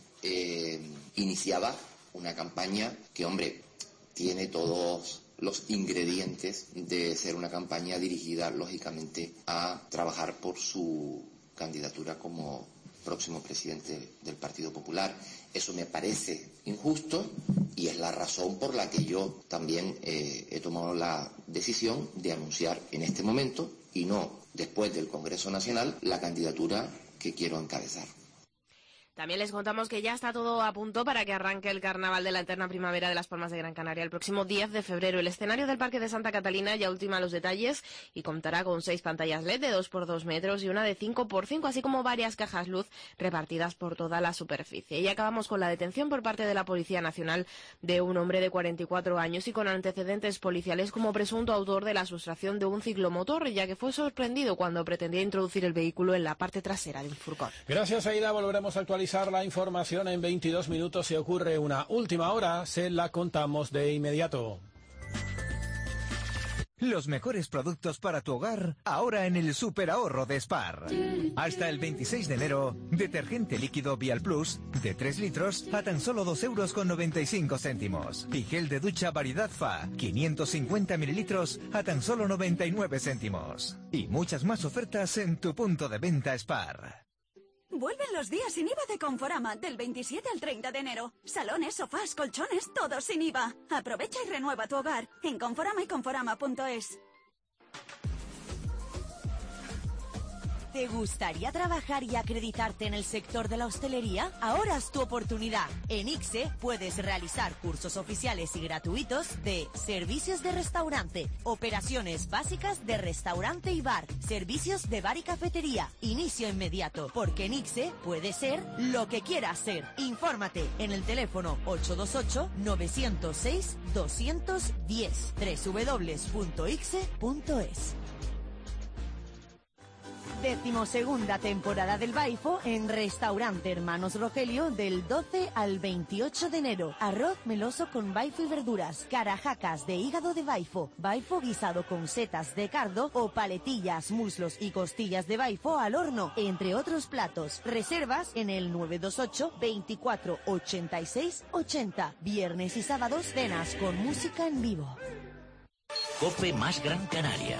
eh, iniciaba una campaña que, hombre, tiene todos los ingredientes de ser una campaña dirigida, lógicamente, a trabajar por su candidatura como próximo presidente del Partido Popular. Eso me parece injusto y es la razón por la que yo también eh, he tomado la decisión de anunciar en este momento y no después del Congreso Nacional la candidatura que quiero encabezar. También les contamos que ya está todo a punto para que arranque el Carnaval de la Eterna Primavera de Las Palmas de Gran Canaria el próximo diez de febrero. El escenario del Parque de Santa Catalina ya ultima los detalles y contará con seis pantallas L E D de dos por dos metros y una de cinco por cinco, así como varias cajas luz repartidas por toda la superficie. Y acabamos con la detención por parte de la Policía Nacional de un hombre de cuarenta y cuatro años y con antecedentes policiales como presunto autor de la sustracción de un ciclomotor, ya que fue sorprendido cuando pretendía introducir el vehículo en la parte trasera de un furgón. Gracias, Aida. Volveremos a actualizar la información en veintidós minutos. Si ocurre una última hora, se la contamos de inmediato. Los mejores productos para tu hogar, ahora en el superahorro de Spar. Hasta el veintiséis de enero, detergente líquido Vial Plus de tres litros a tan solo dos euros con noventa y cinco céntimos. Y gel de ducha variedad F A, quinientos cincuenta mililitros a tan solo noventa y nueve céntimos. Y muchas más ofertas en tu punto de venta Spar. Vuelven los días sin I V A de Conforama, del veintisiete al treinta de enero. Salones, sofás, colchones, todo sin I V A. Aprovecha y renueva tu hogar en Conforama y Conforama punto es. ¿Te gustaría trabajar y acreditarte en el sector de la hostelería? Ahora es tu oportunidad. En I C S E puedes realizar cursos oficiales y gratuitos de servicios de restaurante, operaciones básicas de restaurante y bar, servicios de bar y cafetería, inicio inmediato, porque en I C S E puede ser lo que quieras ser. Infórmate en el teléfono ocho dos ocho, nueve cero seis, dos uno cero, doble u doble u doble u punto i c s e punto es. Decimosegunda temporada del Baifo en Restaurante Hermanos Rogelio del doce al veintiocho de enero. Arroz meloso con baifo y verduras, carajacas de hígado de baifo, baifo guisado con setas de cardo o paletillas, muslos y costillas de baifo al horno, entre otros platos. Reservas en el nueve dos ocho, veinticuatro, ochenta y seis, ochenta. Viernes y sábados cenas con música en vivo. COPE más Gran Canaria.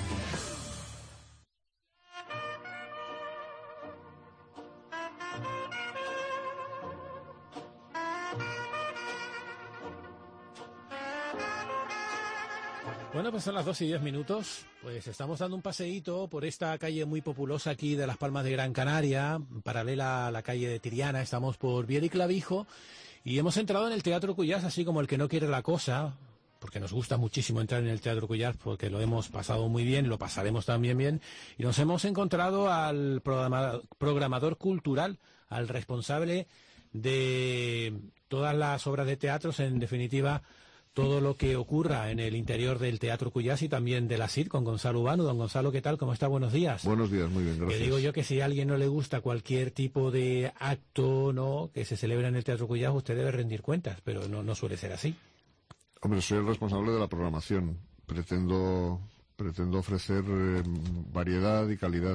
Bueno, pues son las dos y diez minutos. Pues estamos dando un paseíto por esta calle muy populosa aquí de Las Palmas de Gran Canaria, paralela a la calle de Tiriana. Estamos por Viera y Clavijo y hemos entrado en el Teatro Cuyás, así como el que no quiere la cosa, porque nos gusta muchísimo entrar en el Teatro Cuyás, porque lo hemos pasado muy bien, lo pasaremos también bien. Y nos hemos encontrado al programador, programador cultural, al responsable de todas las obras de teatros, en definitiva, todo lo que ocurra en el interior del Teatro Cuyás y también de la C I D, con Gonzalo Ubano. Don Gonzalo, ¿qué tal? ¿Cómo está? Buenos días. Buenos días, muy bien, gracias. Que digo yo que si a alguien no le gusta cualquier tipo de acto, ¿no?, que se celebra en el Teatro Cuyás, usted debe rendir cuentas, pero no, no suele ser así. Hombre, soy el responsable de la programación. Pretendo, pretendo ofrecer eh, variedad y calidad.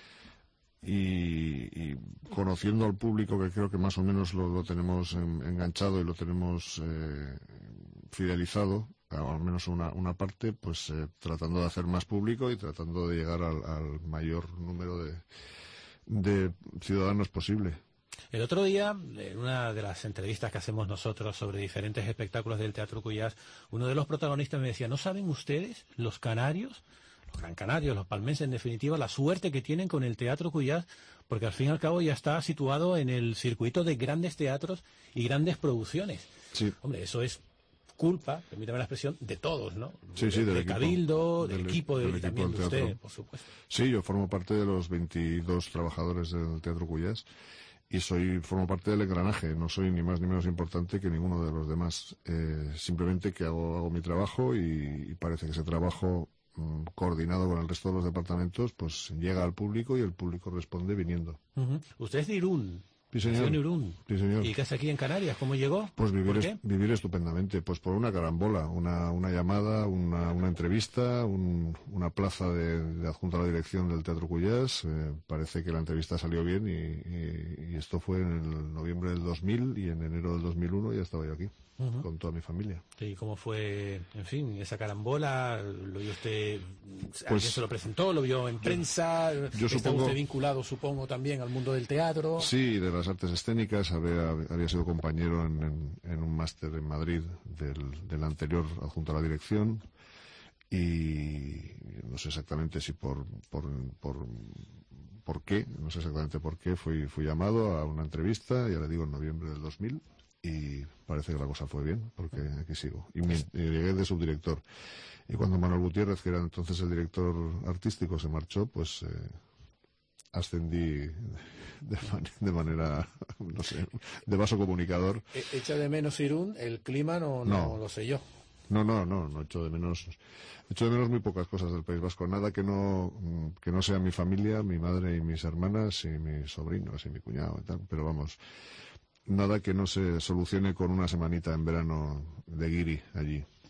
Y, y conociendo al público, que creo que más o menos lo, lo tenemos en, enganchado y lo tenemos eh, fidelizado, al menos una, una parte, pues eh, tratando de hacer más público y tratando de llegar al, al mayor número de, de ciudadanos posible. El otro día, en una de las entrevistas que hacemos nosotros sobre diferentes espectáculos del Teatro Cuyás, uno de los protagonistas me decía, ¿no saben ustedes, los canarios, los gran canarios, los palmenses, en definitiva, la suerte que tienen con el Teatro Cuyás? Porque al fin y al cabo ya está situado en el circuito de grandes teatros y grandes producciones. Sí. Hombre, eso es culpa, permítame la expresión, de todos, ¿no? Sí, sí, del, del equipo, Cabildo, del, del equipo, del, del y también equipo de del usted, por supuesto. Sí, yo formo parte de los veintidós trabajadores del Teatro Cuyás y soy formo parte del engranaje, no soy ni más ni menos importante que ninguno de los demás. Eh, simplemente que hago, hago mi trabajo y, y parece que ese trabajo mmm, coordinado con el resto de los departamentos pues llega al público y el público responde viniendo. Uh-huh. Usted es de Irún. Sí, señor. En Irún. Sí, señor. ¿Y qué hace aquí en Canarias? ¿Cómo llegó? Pues vivir, ¿Por qué? Es, vivir estupendamente. Pues por una carambola, una, una llamada, una, una entrevista, un, una plaza de, de adjunto a la dirección del Teatro Cuyás. Eh, parece que la entrevista salió bien y, y, y esto fue en el noviembre del dos mil y en enero del dos mil uno ya estaba yo aquí. Uh-huh. Con toda mi familia. ¿Y cómo fue, en fin, esa carambola? ¿Lo vio usted, pues, alguien se lo presentó, lo vio en prensa? Yo ¿Está supongo, usted vinculado, supongo, también al mundo del teatro? Sí, de las artes escénicas. Había, había sido compañero en, en, en un máster en Madrid del, del anterior adjunto a la dirección y no sé exactamente si por, por, por, por qué, no sé exactamente por qué, fui, fui llamado a una entrevista, ya le digo, en noviembre del dos mil. Y parece que la cosa fue bien, porque aquí sigo. Y, me, y llegué de subdirector. Y cuando Manuel Gutiérrez, que era entonces el director artístico, se marchó, pues eh, ascendí de, man de manera, no sé, de vaso comunicador. ¿Echa de menos Irún? El clima no, no, no lo sé yo. No, no, no, no echo de menos. Echo de menos muy pocas cosas del País Vasco. Nada que no, que no sea mi familia, mi madre y mis hermanas y mis sobrinos y mi cuñado y tal. Pero vamos... Nada que no se solucione con una semanita en verano de guiri allí.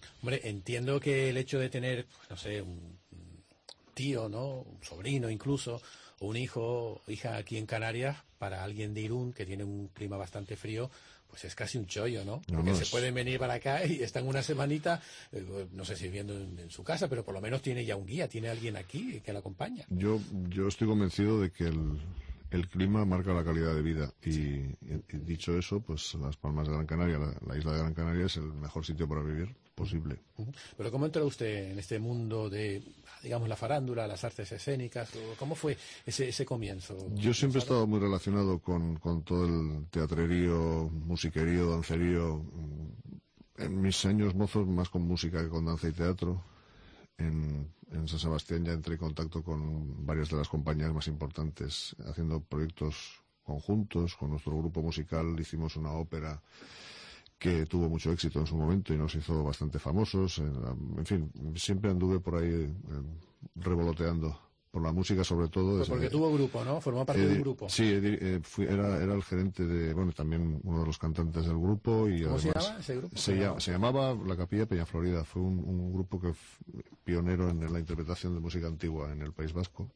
Hombre, entiendo que el hecho de tener, pues, no sé, un tío, ¿no? Un sobrino incluso, o un hijo o hija aquí en Canarias, para alguien de Irún, que tiene un clima bastante frío, pues es casi un chollo, ¿no? No, Porque no, se es... pueden venir para acá y están una semanita, eh, no sé si viviendo en, en su casa, pero por lo menos tiene ya un guía, tiene alguien aquí que la acompaña. Yo, yo estoy convencido de que el, el clima marca la calidad de vida y, y, y dicho eso, pues Las Palmas de Gran Canaria, la, la isla de Gran Canaria es el mejor sitio para vivir posible. Pero ¿cómo entró usted en este mundo de, digamos, la farándula, las artes escénicas? ¿Cómo fue ese, ese comienzo? Yo siempre he estado muy relacionado con, con todo el teatrerío, musiquerío, dancerío. En mis años mozos más con música que con danza y teatro. En, en San Sebastián ya entré en contacto con varias de las compañías más importantes, haciendo proyectos conjuntos. Con nuestro grupo musical hicimos una ópera que tuvo mucho éxito en su momento y nos hizo bastante famosos. En fin, siempre anduve por ahí eh, revoloteando por la música, sobre todo. Pues porque desde, tuvo grupo, ¿no? Formó parte eh, de un grupo. Sí, eh, fui, era, era el gerente de, bueno, también uno de los cantantes del grupo. Y ¿Cómo además, se llama ese grupo? Se, llama, se llamaba La Capilla Peña Florida. Fue un, un grupo que pionero en la interpretación de música antigua en el País Vasco.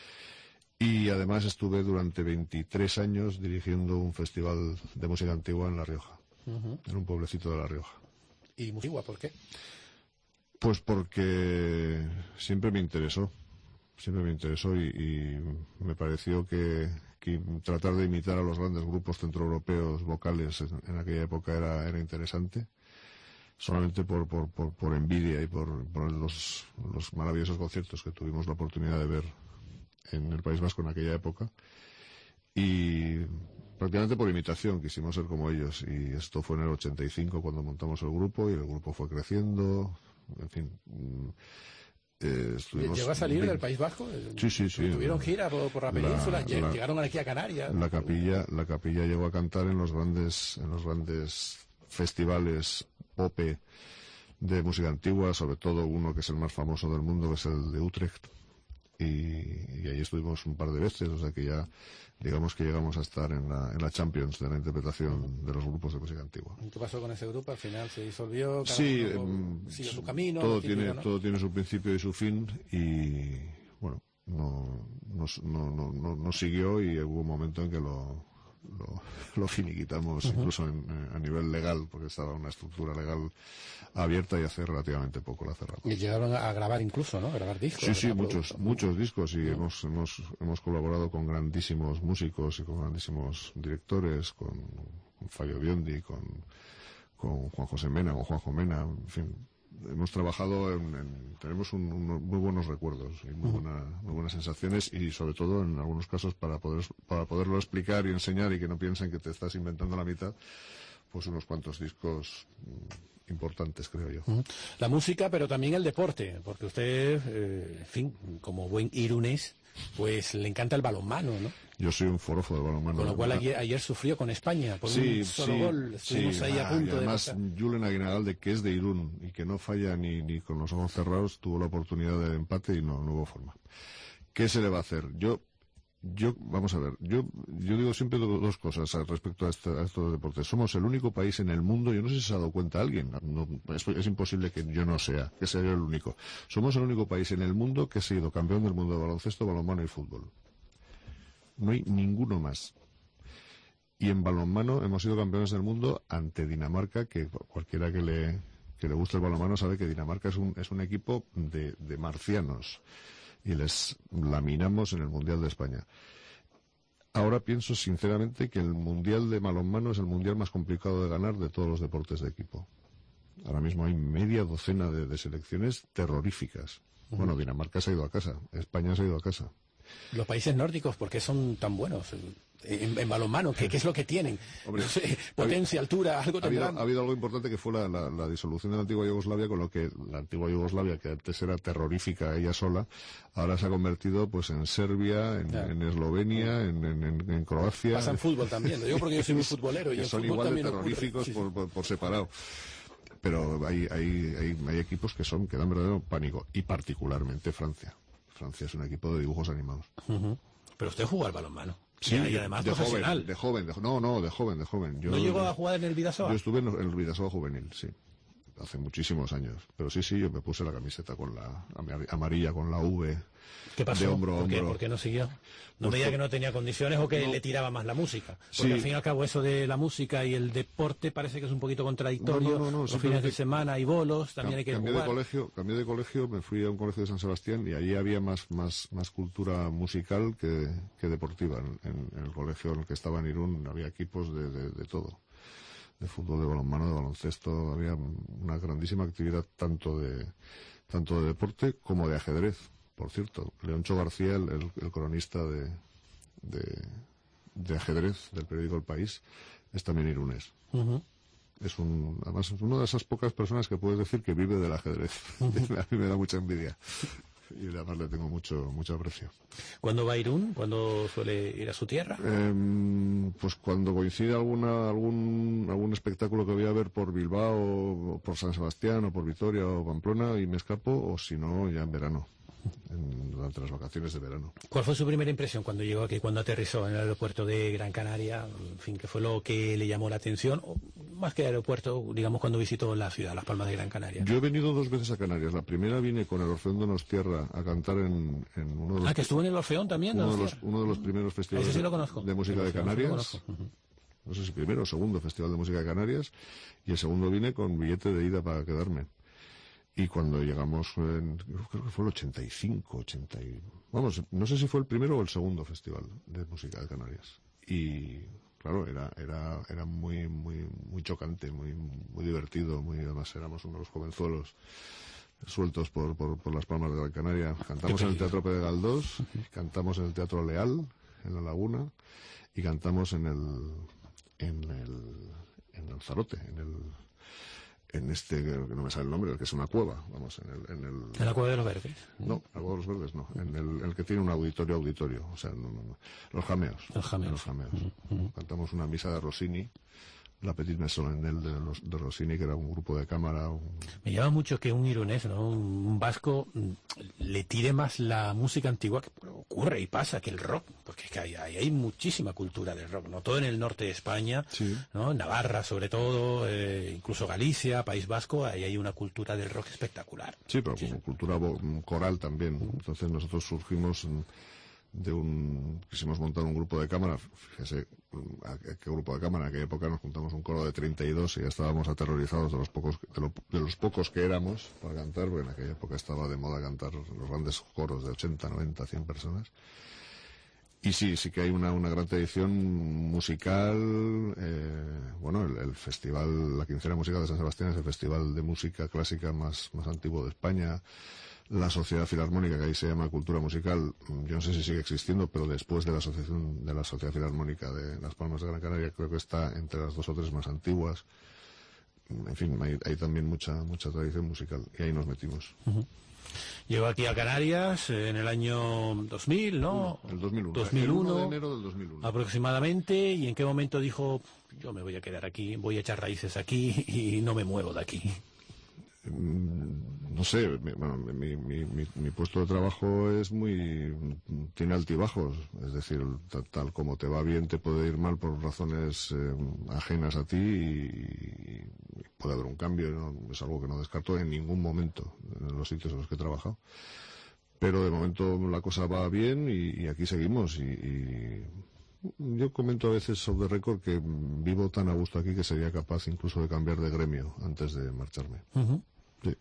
Y además estuve durante veintitrés años dirigiendo un festival de música antigua en La Rioja. Uh-huh. En un pueblecito de La Rioja. ¿Y Antigua por qué? Pues porque siempre me interesó, siempre me interesó y, y me pareció que, que tratar de imitar a los grandes grupos centroeuropeos vocales en, en aquella época era, era interesante, solamente por, por, por, por envidia y por, por los, los maravillosos conciertos que tuvimos la oportunidad de ver en el País Vasco en aquella época. Y prácticamente por imitación quisimos ser como ellos, y esto fue en el ochenta y cinco cuando montamos el grupo y el grupo fue creciendo, en fin. Eh, estuvimos... ¿Llegó a salir del País Vasco? Sí, sí, sí. ¿Tuvieron gira por, por la península? La, ¿Llegaron aquí a Canarias? La capilla, la capilla llegó a cantar en los grandes, en los grandes festivales pope de música antigua, sobre todo uno que es el más famoso del mundo, que es el de Utrecht. Y, y ahí estuvimos un par de veces, o sea que ya digamos que llegamos a estar en la, en la Champions de la interpretación uh-huh. de los grupos de música antigua. ¿Qué pasó con ese grupo? Al final se disolvió, cada sí, uno eh, siguió su camino. Todo típico, tiene, ¿no? todo tiene su principio y su fin, y bueno, no, no, no, no, no, no siguió, y hubo un momento en que lo, lo, lo finiquitamos, uh-huh. incluso en, a nivel legal, porque estaba una estructura legal abierta y hace relativamente poco la cerramos. Y llegaron a grabar incluso, ¿no? A grabar discos. Sí, sí, muchos, muchos discos, y uh-huh. hemos, hemos, hemos colaborado con grandísimos músicos y con grandísimos directores, con, con Fallo Biondi, con, con Juan José Mena, con Juanjo Mena, en fin. Hemos trabajado, en, en, tenemos un, un, muy buenos recuerdos y muy, buena, muy buenas sensaciones, y sobre todo en algunos casos para poder para poderlo explicar y enseñar y que no piensen que te estás inventando la mitad, pues unos cuantos discos importantes, creo yo. La música, pero también el deporte, porque usted, eh, en fin, como buen irunés, pues le encanta el balonmano, ¿no? Yo soy un forofo del balonmano. Con lo cual ayer, ayer sufrió con España por sí, un solo sí, gol. Estuvimos sí, ahí a punto y además, de pasar. Julen Aguinalde, que es de Irún y que no falla ni, ni con los ojos cerrados, tuvo la oportunidad de empate y no, no hubo forma. ¿Qué se le va a hacer? Yo, yo, vamos a ver, yo, yo digo siempre dos cosas respecto a, este, a estos deportes. Somos el único país en el mundo, yo no sé si se ha dado cuenta alguien, no, es, es imposible que yo no sea, que sea yo el único. Somos el único país en el mundo que ha sido campeón del mundo de baloncesto, balonmano y fútbol. No hay ninguno más. Y en balonmano hemos sido campeones del mundo ante Dinamarca, que cualquiera que le, que le guste el balonmano sabe que Dinamarca es un, es un equipo de, de marcianos. Y les laminamos en el Mundial de España. Ahora pienso sinceramente que el Mundial de balonmano es el Mundial más complicado de ganar de todos los deportes de equipo. Ahora mismo hay media docena de, de selecciones terroríficas. Uh-huh. Bueno, Dinamarca se ha ido a casa, España se ha ido a casa. Los países nórdicos, ¿por qué son tan buenos en, en balonmano? ¿Qué, ¿Qué es lo que tienen? Hombre, no sé, potencia, altura, algo ha habido, tendrán. ha habido algo importante que fue la, la, la disolución de la antigua Yugoslavia, con lo que la antigua Yugoslavia, que antes era terrorífica ella sola, ahora se ha convertido pues en Serbia, en, en Eslovenia, en, en, en Croacia. Pasa en fútbol también, lo digo porque yo soy muy futbolero. Y que en son fútbol igual de también terroríficos sí, por, sí. por, por separado. Pero hay, hay, hay, hay equipos que son que dan verdadero pánico, y particularmente Francia. Francia es un equipo de dibujos animados. Uh-huh. Pero usted jugó al balonmano. Sí, y además de profesional. joven, de joven, de, no, no, de joven, de joven. Yo, ¿No llegó a jugar en el Vidasoa? Yo estuve en el Vidasoa juvenil, sí. hace muchísimos años. Pero sí, sí, yo me puse la camiseta con la amarilla, con la V. ¿Qué pasó? De hombro a ¿Por qué? hombro. ¿Por qué no siguió? ¿No Pues veía por- que no tenía condiciones o que No. le tiraba más la música? Porque Sí. al fin y al cabo eso de la música y el deporte parece que es un poquito contradictorio. No, no, no, no, Los fines simplemente de semana hay bolos, también hay que cambié jugar. de colegio, cambié de colegio, me fui a un colegio de San Sebastián y allí había más, más, más cultura musical que, que deportiva. En, en- en el colegio en el que estaba en Irún había equipos de, de, de todo. De fútbol, de balonmano, de baloncesto, había una grandísima actividad tanto de, tanto de deporte como de ajedrez. Por cierto, Leoncho García, el, el- el cronista de, de, de ajedrez del periódico El País, es también irunés. Ujú. Es un, además es una de esas pocas personas que puedes decir que vive del ajedrez. A mí me da mucha envidia. Y además le tengo mucho, mucho aprecio. ¿Cuándo va a Irún? ¿Cuándo suele ir a su tierra? Em, pues cuando coincide alguna, algún, algún espectáculo que voy a ver por Bilbao, o por San Sebastián, o por Vitoria, o Pamplona, y me escapo, o si no, ya en verano, en- durante las vacaciones de verano. ¿Cuál fue su primera impresión cuando llegó aquí, cuando aterrizó en el aeropuerto de Gran Canaria? En fin, ¿qué fue lo que le llamó la atención? O, más que el aeropuerto, digamos, cuando visitó la ciudad, Las Palmas de Gran Canaria. Yo he venido dos veces a Canarias. La primera vine con el Orfeón Donostiarra a cantar en, en uno de los... Ah, que estuvo en el Orfeón también, uno de, ¿no? los, uno de los primeros festivales Ese sí lo de- conozco. de música El de Orfeón sí lo Canarias. conozco. Ujú. No sé si primero o segundo festival de música de Canarias. Y el segundo vine con billete de ida para quedarme. Y cuando llegamos, en- creo que fue el ochenta y cinco, ochenta y... Vamos, no sé si fue el primero o el segundo festival de música de Canarias. Y claro, era era era muy muy muy chocante, muy muy divertido, muy además éramos unos jovenzuelos sueltos por, por, por las Palmas de Gran Canaria. Cantamos en el Teatro Pere Galdós, cantamos en el Teatro Leal, en La Laguna, y cantamos en el en el en Lanzarote, en el en este, que no me sale el nombre, el que es una cueva, vamos, en el... En, el, ¿En la Cueva de los Verdes? No, la Cueva de los Verdes no, en el, el que tiene un auditorio auditorio, o sea, no, no, no. Los Jameos. Los Jameos. Los Jameos. Cantamos una misa de Rossini, la Petite Solennelle de, los, de Rossini, que era un grupo de cámara. Un... Me llama mucho que un irunés, ¿no? Un, un vasco mm, le tire más la música antigua, que ocurre y pasa, que el rock, porque es que hay, hay, hay muchísima cultura del rock, ¿no? Todo en el norte de España, Sí. ¿no? Navarra sobre todo, eh, incluso Galicia, País Vasco, ahí hay una cultura del rock espectacular. Sí, pero como cultura vo- coral también. Entonces nosotros surgimos mm, de un... Quisimos montar un grupo de cámara. Fíjese, mm, a qué qué grupo de cámara. En aquella época nos juntamos un coro de treinta y dos y ya estábamos aterrorizados de los pocos de, lo- de los pocos que éramos para cantar, porque en aquella época estaba de moda cantar los grandes coros de ochenta, noventa, cien personas. Y sí, sí que hay una, una gran tradición musical. Eh, bueno, el, el festival, la quincena musical de San Sebastián es el festival de música clásica más, más antiguo de España. La Sociedad Filarmónica, que ahí se llama Cultura Musical, yo no sé si sigue existiendo, pero después de la asociación de la Sociedad Filarmónica de Las Palmas de Gran Canaria, creo que está entre las dos o tres más antiguas. En fin, hay, hay también mucha, mucha tradición musical y ahí nos metimos. Ujú. Llegó aquí a Canarias eh, en el año dos mil, ¿no? El dos mil uno. dos mil El uno uno, de enero del dos mil uno. aproximadamente, y en qué momento dijo, yo me voy a quedar aquí, voy a echar raíces aquí y no me muevo de aquí. Mm, no sé, mi, bueno, mi, mi, mi, mi puesto de trabajo es muy... tiene altibajos, es decir, tal, tal como te va bien te puede ir mal por razones eh, ajenas a ti y, y puede haber un cambio, ¿no? Es algo que no descarto en ningún momento en los sitios en los que he trabajado. Pero de momento la cosa va bien y, y aquí seguimos y, y yo comento a veces sobre récord que vivo tan a gusto aquí que sería capaz incluso de cambiar de gremio antes de marcharme. Ujú. Sí.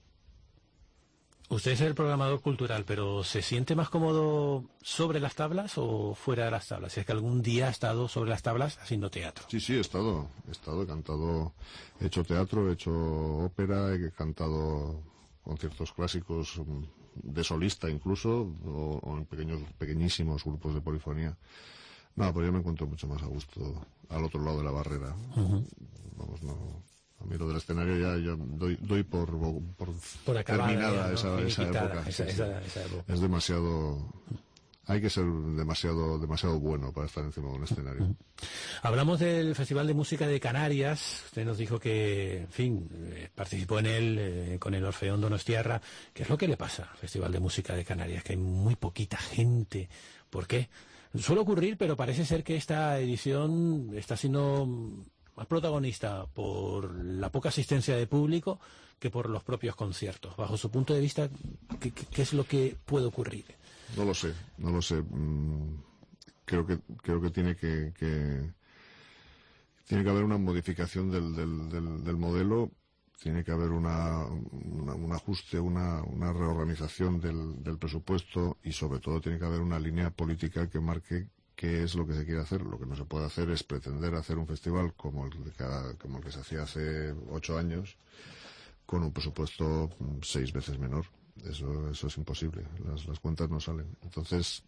Usted es el programador cultural, pero ¿se siente más cómodo sobre las tablas o fuera de las tablas? Si es que algún día ha estado sobre las tablas haciendo teatro. Sí, sí, he estado, he estado, he cantado, he hecho teatro, he hecho ópera, he cantado conciertos clásicos mm, de solista incluso, o, o en pequeños, pequeñísimos grupos de polifonía. No, pues yo me encuentro mucho más a gusto al otro lado de la barrera. Ujú. Vamos, no... A mí lo del escenario ya yo doy, doy por, por, Por acabada terminada ya, ¿no? esa, esa Finiquitada, época. esa- Sí, sí. esa- esa época. Es demasiado... Hay que ser demasiado demasiado bueno para estar encima de un escenario. Hablamos del Festival de Música de Canarias. Usted nos dijo que, en fin, eh, participó en él eh, con el Orfeón Donostiarra. ¿Qué es lo que le pasa al Festival de Música de Canarias? Que hay muy poquita gente. ¿Por qué? Suele ocurrir, pero parece ser que esta edición está siendo más protagonista por la poca asistencia de público que por los propios conciertos. Bajo su punto de vista, ¿qué, qué, qué es lo que puede ocurrir? No lo sé, no lo sé. Creo que creo que tiene que, que tiene que haber una modificación del, del, del, del modelo. Tiene que haber una, una, un ajuste, una, una reorganización del, del presupuesto y, sobre todo, tiene que haber una línea política que marque qué es lo que se quiere hacer. Lo que no se puede hacer es pretender hacer un festival como el, de cada, como el que se hacía hace ocho años con un presupuesto seis veces menor. Eso, eso es imposible. Las, las cuentas no salen. Entonces,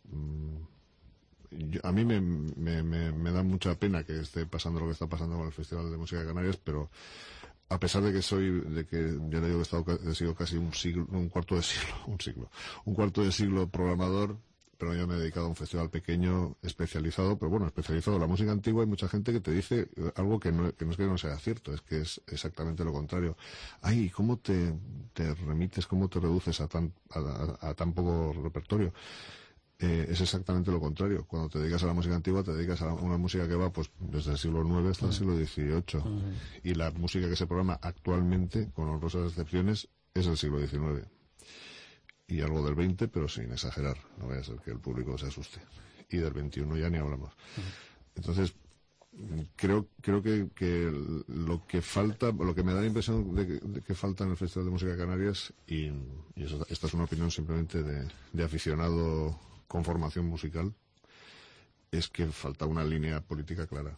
mmm, yo, a mí me, me, me, me da mucha pena que esté pasando lo que está pasando con el Festival de Música de Canarias, pero a pesar de que soy, de que ya le digo que he, estado, he sido casi un siglo, un cuarto de siglo, un siglo, un cuarto de siglo programador, pero yo me he dedicado a un festival pequeño, especializado, pero bueno, especializado en la música antigua. Hay mucha gente que te dice algo que no, que no es que no sea cierto, es que es exactamente lo contrario. Ay, ¿cómo te, te remites, cómo te reduces a tan, a, a, a tan poco repertorio? Eh, es exactamente lo contrario. Cuando te dedicas a la música antigua, te dedicas a una música que va pues desde el siglo nueve hasta el siglo dieciocho. Uh-huh. Y la música que se programa actualmente, con honrosas excepciones, es el siglo diecinueve. Y algo del veinte, pero sin exagerar. No vaya a ser que el público se asuste. Y del veintiuno ya ni hablamos. Uh-huh. Entonces, creo creo que, que lo que falta, lo que me da la impresión de que, de que falta en el Festival de Música de Canarias, y, y eso, esta es una opinión simplemente de, de aficionado con formación musical, es que falta una línea política clara.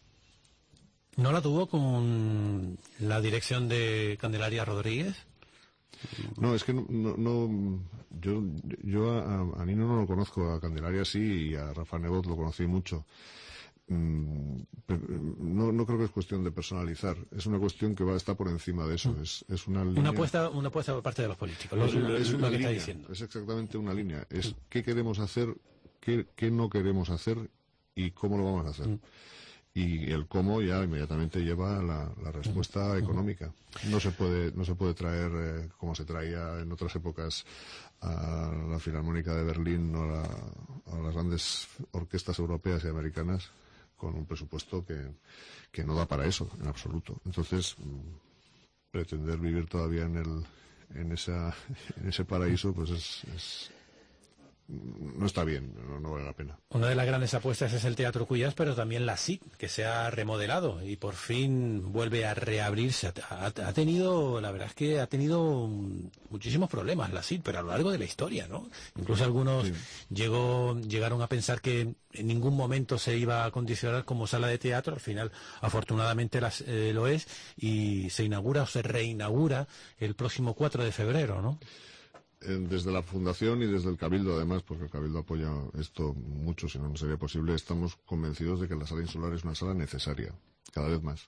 ¿No la tuvo con la dirección de Candelaria Rodríguez? No, es que no, no, no yo, yo a, a Nino no lo conozco, a Candelaria sí, y a Rafa Nebot lo conocí mucho. Mm, no, no creo que es cuestión de personalizar, es una cuestión que va a estar por encima de eso. Mm. Es, es una línea... Una apuesta, una apuesta por parte de los políticos, lo, es una, es lo una que línea, está diciendo. Es exactamente una línea. Es mm. qué queremos hacer, qué, qué no queremos hacer y cómo lo vamos a hacer. Mm. Y el cómo ya inmediatamente lleva la, la respuesta mm. económica. No se puede, no se puede traer, eh, como se traía en otras épocas, a la Filarmónica de Berlín o a, la, a las grandes orquestas europeas y americanas con un presupuesto que, que no da para eso, en absoluto. Entonces, pretender vivir todavía en el en esa en ese paraíso, pues es, es no está bien, no, no vale la pena. Una de las grandes apuestas es el Teatro Cuyás, pero también la C I T, que se ha remodelado y por fin vuelve a reabrirse. Ha, ha tenido, la verdad es que ha tenido muchísimos problemas la C I T, pero a lo largo de la historia, ¿no? Incluso algunos sí. llegó, llegaron a pensar que en ningún momento se iba a condicionar como sala de teatro. Al final, afortunadamente, las, eh, lo es, y se inaugura o se reinaugura el próximo cuatro de febrero, ¿no? Desde la Fundación y desde el Cabildo, además, porque el Cabildo apoya esto mucho, si no, no sería posible, estamos convencidos de que la sala insular es una sala necesaria, cada vez más.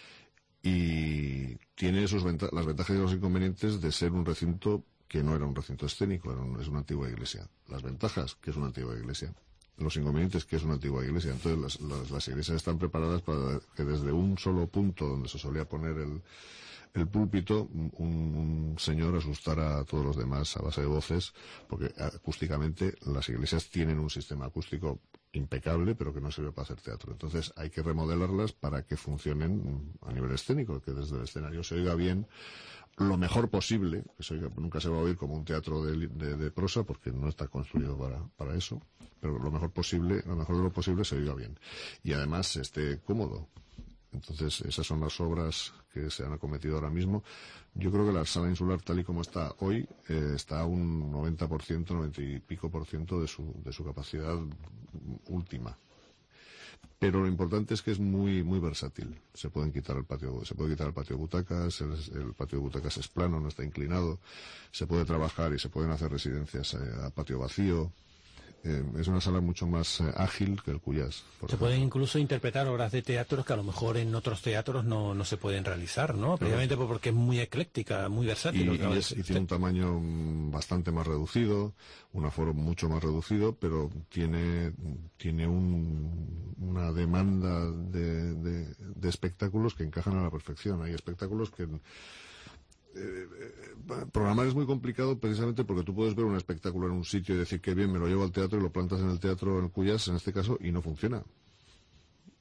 Y tiene sus venta- las ventajas y los inconvenientes de ser un recinto que no era un recinto escénico, era un, es una antigua iglesia. Las ventajas, que es una antigua iglesia. Los inconvenientes, que es una antigua iglesia. Entonces, las, las, las iglesias están preparadas para que desde un solo punto donde se solía poner el... el púlpito, un, un señor asustara a todos los demás a base de voces, porque acústicamente las iglesias tienen un sistema acústico impecable, pero que no sirve para hacer teatro. Entonces hay que remodelarlas para que funcionen a nivel escénico, que desde el escenario se oiga bien, lo mejor posible, que se oiga, nunca se va a oír como un teatro de, de, de prosa, porque no está construido para, para eso, pero lo mejor posible, lo mejor de lo posible se oiga bien. Y además esté cómodo. Entonces, esas son las obras que se han acometido ahora mismo. Yo creo que la sala insular, tal y como está hoy, eh, está a un noventa por ciento, noventa y pico por ciento de su, de su capacidad última. Pero lo importante es que es muy muy versátil. Se pueden quitar el patio, se puede quitar el patio de butacas, el, el patio de butacas es plano, no está inclinado. Se puede trabajar y se pueden hacer residencias eh, a patio vacío. Eh, es una sala mucho más eh, ágil que el Cuyás. Se ejemplo. pueden incluso interpretar obras de teatros que a lo mejor en otros teatros no, no se pueden realizar, ¿no? Precisamente claro. porque es muy ecléctica, muy versátil. Y, y, es, y tiene un tamaño bastante más reducido, un aforo mucho más reducido, pero tiene, tiene un, una demanda de, de, de espectáculos que encajan a la perfección. Hay espectáculos que... Eh, eh, programar es muy complicado precisamente porque tú puedes ver un espectáculo en un sitio y decir que bien, me lo llevo al teatro y lo plantas en el teatro en el Cuyás, en este caso, y no funciona.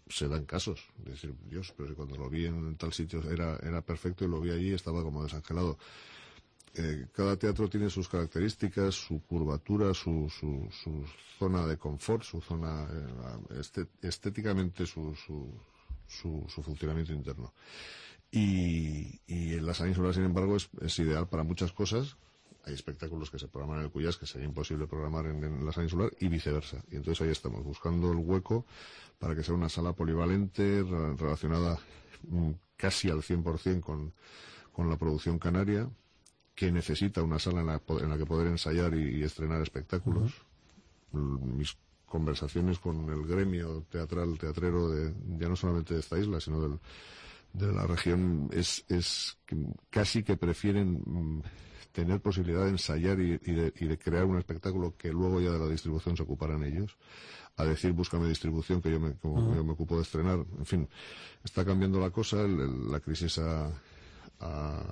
se dan casos. Es decir, Dios, pero cuando lo vi en tal sitio era, era perfecto y lo vi allí estaba como desangelado. Eh, cada teatro tiene sus características, su curvatura, su, su, su zona de confort, su zona eh, estet, estéticamente su, su, su, su funcionamiento interno. Y, y en la Sala Insular, sin embargo, es, es ideal para muchas cosas. Hay espectáculos que se programan en el Cuyás que sería imposible programar en, en la Sala Insular y viceversa. Y entonces ahí estamos, buscando el hueco para que sea una sala polivalente, re, relacionada mm, casi al cien por ciento con, con la producción canaria, que necesita una sala en la, en la que poder ensayar y, y estrenar espectáculos. Uh-huh. Mis conversaciones con el gremio teatral, teatrero, de, ya no solamente de esta isla, sino del, de la región, es, es que casi que prefieren mm, tener posibilidad de ensayar y, y, de, y de crear un espectáculo que luego ya de la distribución se ocuparan ellos, a decir búscame distribución que yo me, como uh-huh. yo me ocupo de estrenar. En fin, está cambiando la cosa, el, el, la crisis ha, ha,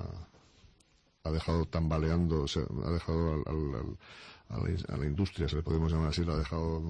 ha dejado tambaleando, o sea, ha dejado al, al, al, a, la, a la industria, se le podemos llamar así, la ha dejado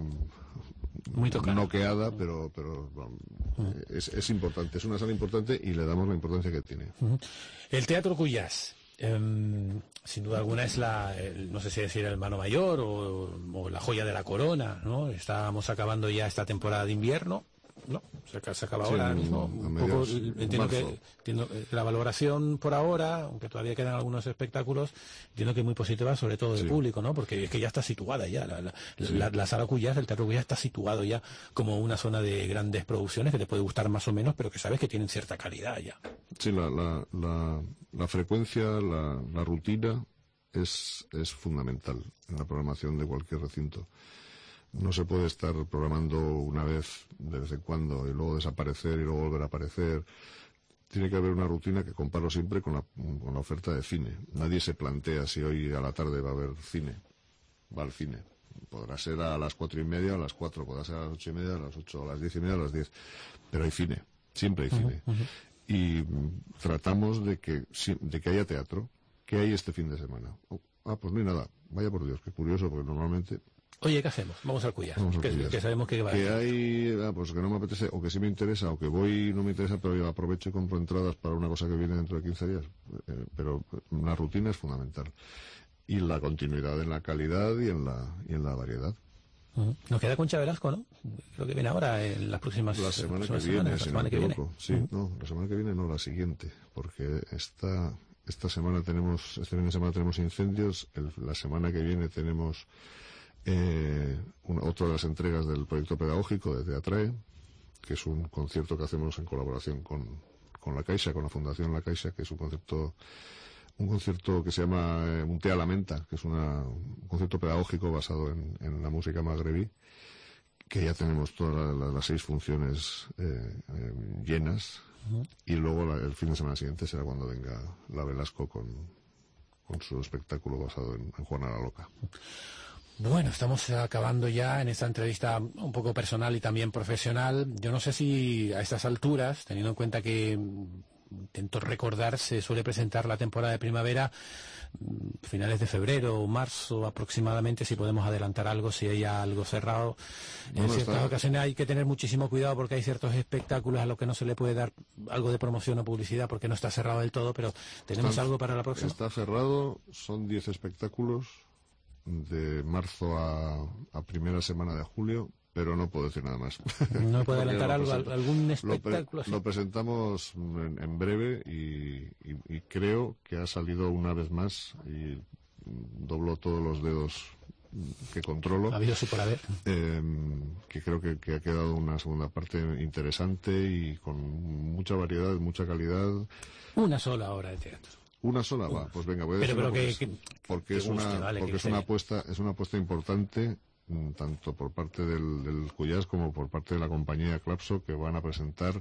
muy noqueada, pero, pero bueno, uh-huh. es, es importante, es una sala importante y le damos la importancia que tiene. Uh-huh. El Teatro Cuyás. Um, sin duda alguna es la, el, no sé si decir el hermano mayor o, o la joya de la corona, ¿no? Estábamos acabando ya esta temporada de invierno, ¿no? Se, se acaba sí, ahora mismo. Un poco, entiendo que entiendo, la valoración por ahora, aunque todavía quedan algunos espectáculos, entiendo que es muy positiva, sobre todo del sí. público, ¿no? Porque es que ya está situada ya. La, la, sí. la, la Sala Cuyás, el Teatro Cuyás está situado ya como una zona de grandes producciones que te puede gustar más o menos, pero que sabes que tienen cierta calidad ya. Sí, la, la, la, la frecuencia, la, la rutina es, es fundamental en la programación de cualquier recinto. No se puede estar programando una vez, de vez en cuando, y luego desaparecer y luego volver a aparecer. Tiene que haber una rutina que comparo siempre con la, con la oferta de cine. Nadie se plantea si hoy a la tarde va a haber cine. Va al cine. Podrá ser a las cuatro y media, a las cuatro, podrá ser a las ocho y media, a las ocho, a las diez y media, a las diez. Pero hay cine. Siempre hay cine. Uh-huh, uh-huh. Y tratamos de que, de que haya teatro. ¿Qué hay este fin de semana? Oh, ah, pues no hay nada. Vaya por Dios, qué curioso, porque normalmente... Oye, ¿qué hacemos? Vamos al Cuyás, que, que sabemos que va a Que hay, ah, pues que no me apetece, o que sí me interesa, o que voy y no me interesa, pero yo aprovecho y compro entradas para una cosa que viene dentro de quince días. Eh, pero una rutina es fundamental. Y la continuidad en la calidad y en la, y en la variedad. Uh-huh. Nos queda Concha Velasco, ¿no? Creo que viene ahora en las próximas La semana próximas que viene, semanas, la si semana no que viene. Sí, uh-huh. no, la semana que viene no, la siguiente, porque esta, esta semana tenemos, este fin de semana tenemos incendios, el, la semana que viene tenemos eh, una, otra de las entregas del proyecto pedagógico de Teatrae, que es un concierto que hacemos en colaboración con, con la Caixa, con la Fundación La Caixa, que es un concepto un concierto que se llama eh, Un Té a la Menta, que es una, un concierto pedagógico basado en, en la música magrebí, que ya tenemos todas la, la, las seis funciones eh, eh, llenas, uh-huh. y luego la, el fin de semana siguiente será cuando venga la Velasco con, con su espectáculo basado en, en Juana la Loca. Bueno, estamos acabando ya en esta entrevista un poco personal y también profesional. Yo no sé si a estas alturas, teniendo en cuenta que intento recordar, se suele presentar la temporada de primavera finales de febrero o marzo aproximadamente, si podemos adelantar algo, si hay algo cerrado. En bueno, ciertas está... ocasiones hay que tener muchísimo cuidado porque hay ciertos espectáculos a los que no se le puede dar algo de promoción o publicidad porque no está cerrado del todo, pero ¿tenemos está, algo para la próxima? Está cerrado, son diez espectáculos de marzo a, a primera semana de julio, pero no puedo decir nada más. ¿No puede adelantar algo, algún espectáculo? Lo, pre lo presentamos en, en breve y, y, y creo que ha salido una vez más y doblo todos los dedos que controlo. Ha habido su por haber. Eh, que creo que, que ha quedado una segunda parte interesante y con mucha variedad, mucha calidad. Una sola obra de teatro. Una sola, va, pues venga, voy a decir pero, pero porque, que, porque que es guste, una vale, porque es una apuesta es una apuesta importante tanto por parte del, del Cuyás como por parte de la compañía Clapso, que van a presentar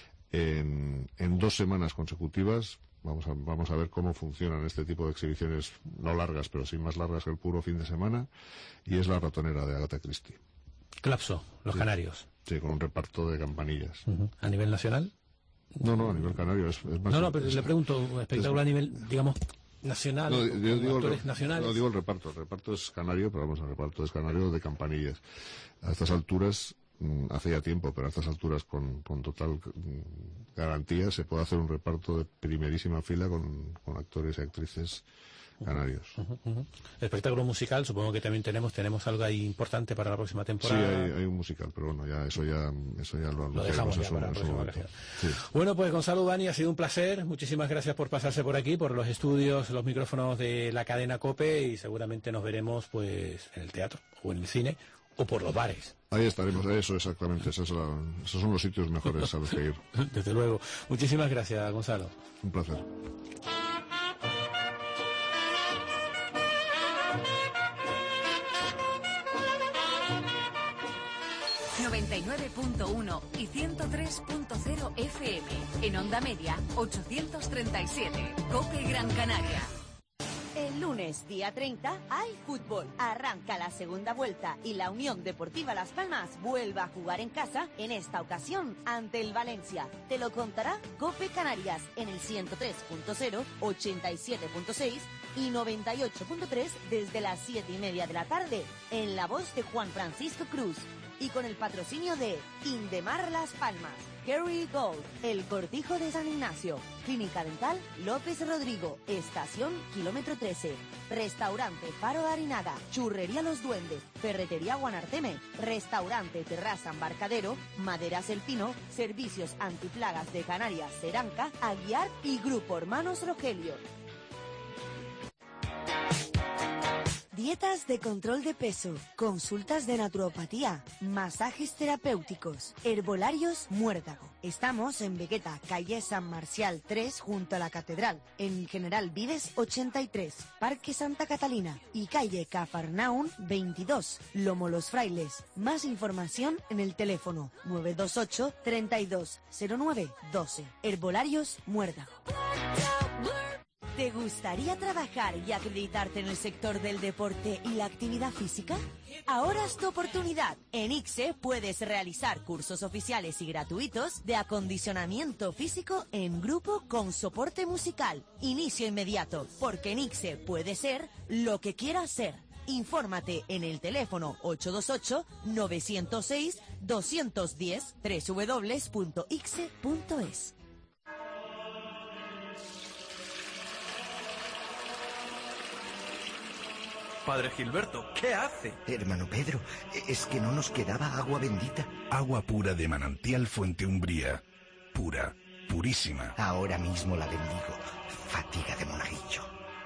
en, en dos semanas consecutivas. Vamos a, vamos a ver cómo funcionan este tipo de exhibiciones, no largas, pero sí más largas que el puro fin de semana, y es La Ratonera de Agatha Christie. Clapso, Los sí, Canarios. Sí, con un reparto de campanillas. Uh-huh. ¿A nivel nacional? No, no, a nivel canario es, es más... No, no, pero es, le pregunto, un espectáculo es, a nivel, digamos, nacional, no, yo digo actores el, nacionales. No, digo el reparto, el reparto es canario, pero vamos, el reparto es canario de campanillas. A estas alturas mm, hace ya tiempo, pero a estas alturas con, con total mm, garantía se puede hacer un reparto de primerísima fila con, con actores y actrices canarios. Uh-huh, uh-huh. El espectáculo musical, supongo que también tenemos tenemos algo ahí importante para la próxima temporada. Sí, hay, hay un musical, pero bueno, ya eso ya eso ya lo, lo dejamos ya para la próxima ocasión. Sí. Bueno, pues Gonzalo Dani, ha sido un placer. Muchísimas gracias por pasarse por aquí, por los estudios, los micrófonos de la cadena COPE, y seguramente nos veremos pues en el teatro o en el cine o por los bares. Ahí estaremos, eso exactamente, esa es la, esos son los sitios mejores a los que ir. Desde luego. Muchísimas gracias, Gonzalo. Un placer. noventa y nueve punto uno y ciento tres punto cero F M. En onda media, ochocientos treinta y siete. COPE Gran Canaria. El lunes, día treinta, hay fútbol. Arranca la segunda vuelta y la Unión Deportiva Las Palmas vuelve a jugar en casa, en esta ocasión ante el Valencia. Te lo contará COPE Canarias en el ciento tres punto cero, ochenta y siete punto seis y noventa y ocho punto tres desde las siete y media de la tarde, en la voz de Juan Francisco Cruz. Y con el patrocinio de Indemar Las Palmas, Kerry Gold, El Cortijo de San Ignacio, Clínica Dental López Rodrigo, Estación Kilómetro trece, Restaurante Faro de Arinaga, Churrería Los Duendes, Ferretería Guanarteme, Restaurante Terraza Embarcadero, Maderas El Pino, Servicios Antiplagas de Canarias Seranca, Aguiar y Grupo Hermanos Rogelio. Dietas de control de peso, consultas de naturopatía, masajes terapéuticos, herbolarios Muérdago. Estamos en Vegueta, calle San Marcial tres, junto a la Catedral, en General Vives ochenta y tres, Parque Santa Catalina y calle Cafarnaún veintidós, Lomo Los Frailes. Más información en el teléfono nueve dos ocho, treinta y dos, cero nueve, doce. Herbolarios Muérdago. ¿Te gustaría trabajar y acreditarte en el sector del deporte y la actividad física? Ahora es tu oportunidad. En I C S E puedes realizar cursos oficiales y gratuitos de acondicionamiento físico en grupo con soporte musical. Inicio inmediato, porque en I C S E puede ser lo que quieras ser. Infórmate en el teléfono ocho dos ocho, nueve cero seis, dos uno cero, doble u doble u doble u punto i c s e punto es. Padre Gilberto, ¿qué hace? Hermano Pedro, es que no nos quedaba agua bendita. Agua pura de manantial Fuente Umbría. Pura, purísima. Ahora mismo la bendigo. Fatiga de monaguillo.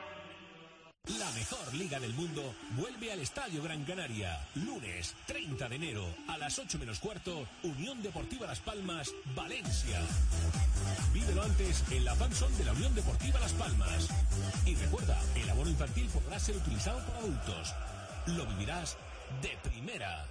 La mejor liga del mundo vuelve al Estadio Gran Canaria. Lunes treinta de enero a las ocho menos cuarto, Unión Deportiva Las Palmas, Valencia. Vívelo antes en la fanzone de la Unión Deportiva Las Palmas. Y recuerda, el abono infantil podrá ser utilizado por adultos. Lo vivirás de primera.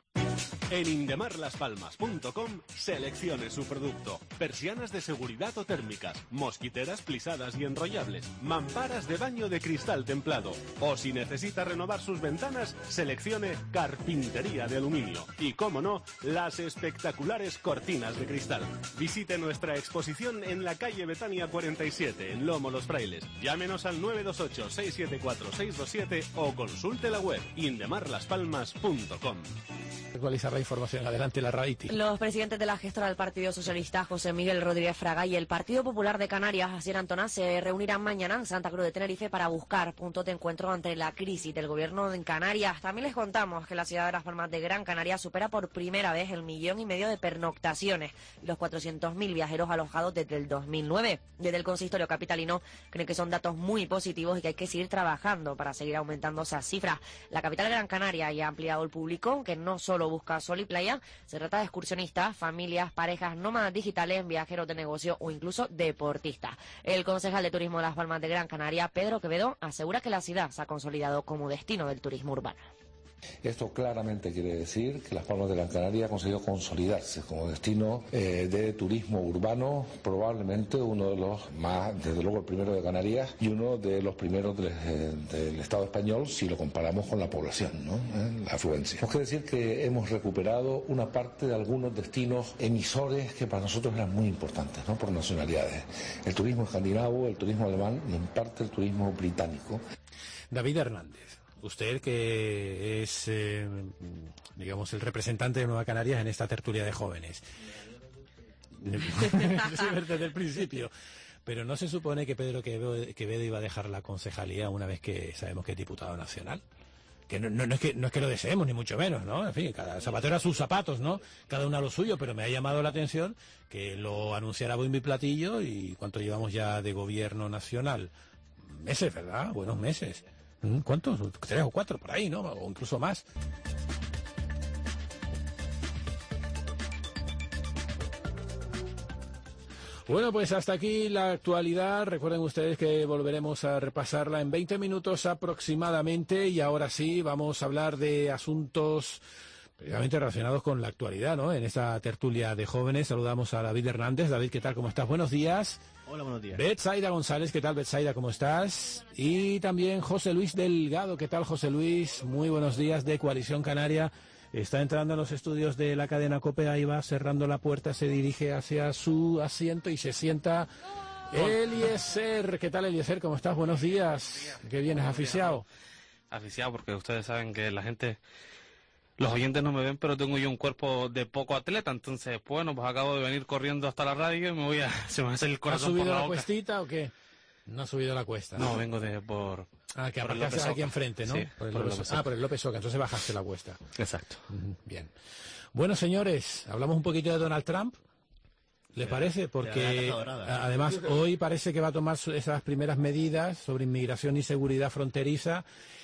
En indemarlaspalmas punto com seleccione su producto. Persianas de seguridad o térmicas, mosquiteras plisadas y enrollables, mamparas de baño de cristal templado. O si necesita renovar sus ventanas, seleccione carpintería de aluminio. Y cómo no, las espectaculares cortinas de cristal. Visite nuestra exposición en la calle Betania cuarenta y siete, en Lomo Los Frailes. Llámenos al nueve dos ocho, seis siete cuatro, seis dos siete o consulte la web indemarlaspalmas punto com. Actualizar la información. Adelante, la Raiti. Los presidentes de la gestora del Partido Socialista, José Miguel Rodríguez Fraga, y el Partido Popular de Canarias, Asier Antona, se reunirán mañana en Santa Cruz de Tenerife para buscar puntos de encuentro ante la crisis del gobierno en Canarias. También les contamos que la ciudad de Las Palmas de Gran Canaria supera por primera vez el millón y medio de pernoctaciones y los cuatrocientos mil viajeros alojados desde el dos mil nueve. Desde el consistorio capitalino creen que son datos muy positivos y que hay que seguir trabajando para seguir aumentando esas cifras. La capital de Gran Canaria ya ha ampliado el público, que no solo busca sol y playa, se trata de excursionistas, familias, parejas, nómadas digitales, viajeros de negocio o incluso deportistas. El concejal de Turismo de Las Palmas de Gran Canaria, Pedro Quevedo, asegura que la ciudad se ha consolidado como destino del turismo urbano. Esto claramente quiere decir que Las Palmas de Gran Canaria ha conseguido consolidarse como destino eh, de turismo urbano, probablemente uno de los más, desde luego el primero de Canarias y uno de los primeros del, eh, del Estado español si lo comparamos con la población, ¿no? ¿Eh? La afluencia. Tenemos que decir que hemos recuperado una parte de algunos destinos emisores que para nosotros eran muy importantes, ¿no? Por nacionalidades. El turismo escandinavo, el turismo alemán y en parte el turismo británico. David Hernández. usted que es, eh, digamos, el representante de Nueva Canarias en esta tertulia de jóvenes. Sí, desde el principio. Pero ¿no se supone que Pedro Quevedo iba a dejar la concejalía una vez que sabemos que es diputado nacional? Que no, no, no, es que no es que lo deseemos, ni mucho menos, ¿no? En fin, cada zapatero a sus zapatos, ¿no? Cada uno a lo suyo, pero me ha llamado la atención que lo anunciara bombo y platillo. ¿Y cuánto llevamos ya de gobierno nacional? Meses, ¿verdad? Buenos meses. ¿Cuántos? Tres o cuatro, por ahí, ¿no? O incluso más. Bueno, pues hasta aquí la actualidad. Recuerden ustedes que volveremos a repasarla en veinte minutos aproximadamente, y ahora sí vamos a hablar de asuntos precisamente relacionados con la actualidad, ¿no? En esta tertulia de jóvenes saludamos a David Hernández. David, ¿qué tal? ¿Cómo estás? Buenos días. Hola, buenos días. Betsaida González, ¿qué tal, Betsaida? ¿Cómo estás? Y también José Luis Delgado, ¿qué tal, José Luis? Muy buenos días, de Coalición Canaria. Está entrando en los estudios de la cadena COPE, ahí va cerrando la puerta, se dirige hacia su asiento y se sienta Eliezer. ¿Qué tal, Eliezer? ¿Cómo estás? Buenos días. ¿Qué vienes, aficiado? Aficiado, porque ustedes saben que la gente, los oyentes no me ven, pero tengo yo un cuerpo de poco atleta, entonces, bueno, pues acabo de venir corriendo hasta la radio y me voy a, se me va a hacer el corazón ¿Has subido por la la boca. cuestita o qué? No ha subido la cuesta. No, vengo de por... Ah, que por el aparcaste López aquí Oca. enfrente, ¿no? Sí, por el por el López- López ah, Oca. por el López Oca, entonces bajaste la cuesta. Exacto. Ujú, bien. Bueno, señores, hablamos un poquito de Donald Trump. ¿Les parece? de la Porque Casa Dorada. a- además hoy parece que va a tomar su- esas primeras medidas sobre inmigración y seguridad fronteriza,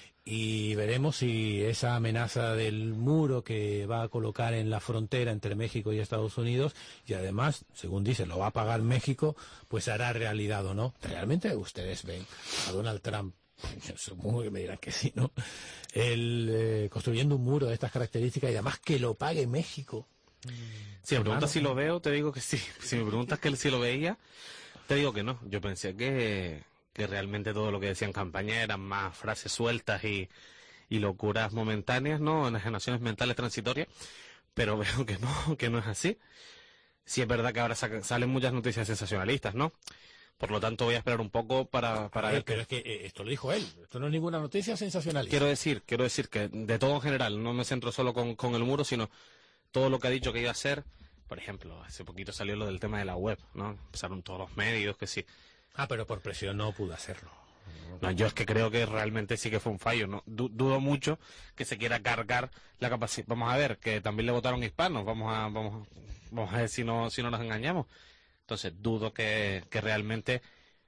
y veremos si esa amenaza del muro que va a colocar en la frontera entre México y Estados Unidos, y además, según dice, lo va a pagar México, pues hará realidad o no. ¿Realmente ustedes ven a Donald Trump? Supongo que me dirán que sí, ¿no? Él eh, construyendo un muro de estas características y además que lo pague México. Si me Hermano. preguntas si lo veo, te digo que sí. Si me preguntas que si lo veía, te digo que no. Yo pensé que, que realmente todo lo que decía en campaña eran más frases sueltas y, y locuras momentáneas, ¿no? Enajenaciones mentales transitorias, pero veo que no, que no es así. Sí es verdad que ahora saca- salen muchas noticias sensacionalistas, ¿no? Por lo tanto, voy a esperar un poco para, para A ver ver, pero es que eh, esto lo dijo él. Esto no es ninguna noticia sensacionalista. Quiero decir, quiero decir que de todo en general, no me centro solo con, con el muro, sino todo lo que ha dicho que iba a hacer. Por ejemplo, hace poquito salió lo del tema de la web, ¿no? Empezaron todos los medios que sí. Ah, pero por presión no pudo hacerlo. No, yo es que creo que realmente sí que fue un fallo, ¿no? Du- dudo mucho que se quiera cargar la capacidad. Vamos a ver, que también le votaron hispanos, vamos a, vamos, vamos a ver si no, si no nos engañamos. Entonces, dudo que, que realmente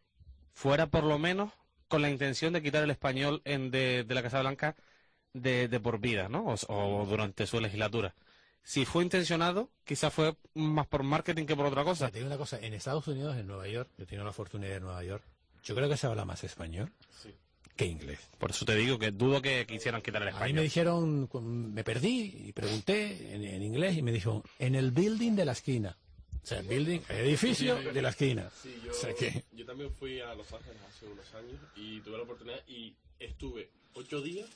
fuera por lo menos con la intención de quitar el español en de, de la Casa Blanca de, de por vida, ¿no? O, o durante su legislatura. Si fue intencionado, quizás fue más por marketing que por otra cosa. Te digo una cosa, en Estados Unidos, en Nueva York, yo he tenido la fortuna de ir a Nueva York, yo creo que se habla más español Sí. que inglés. Por eso te digo que dudo que quisieran quitar el A mí español. me dijeron, cu- me perdí y pregunté en, en inglés y me dijo, en el building de la esquina. O sea, el building, el edificio de la esquina. Sí, yo, O sea que... yo también fui a Los Ángeles hace unos años y tuve la oportunidad y estuve ocho días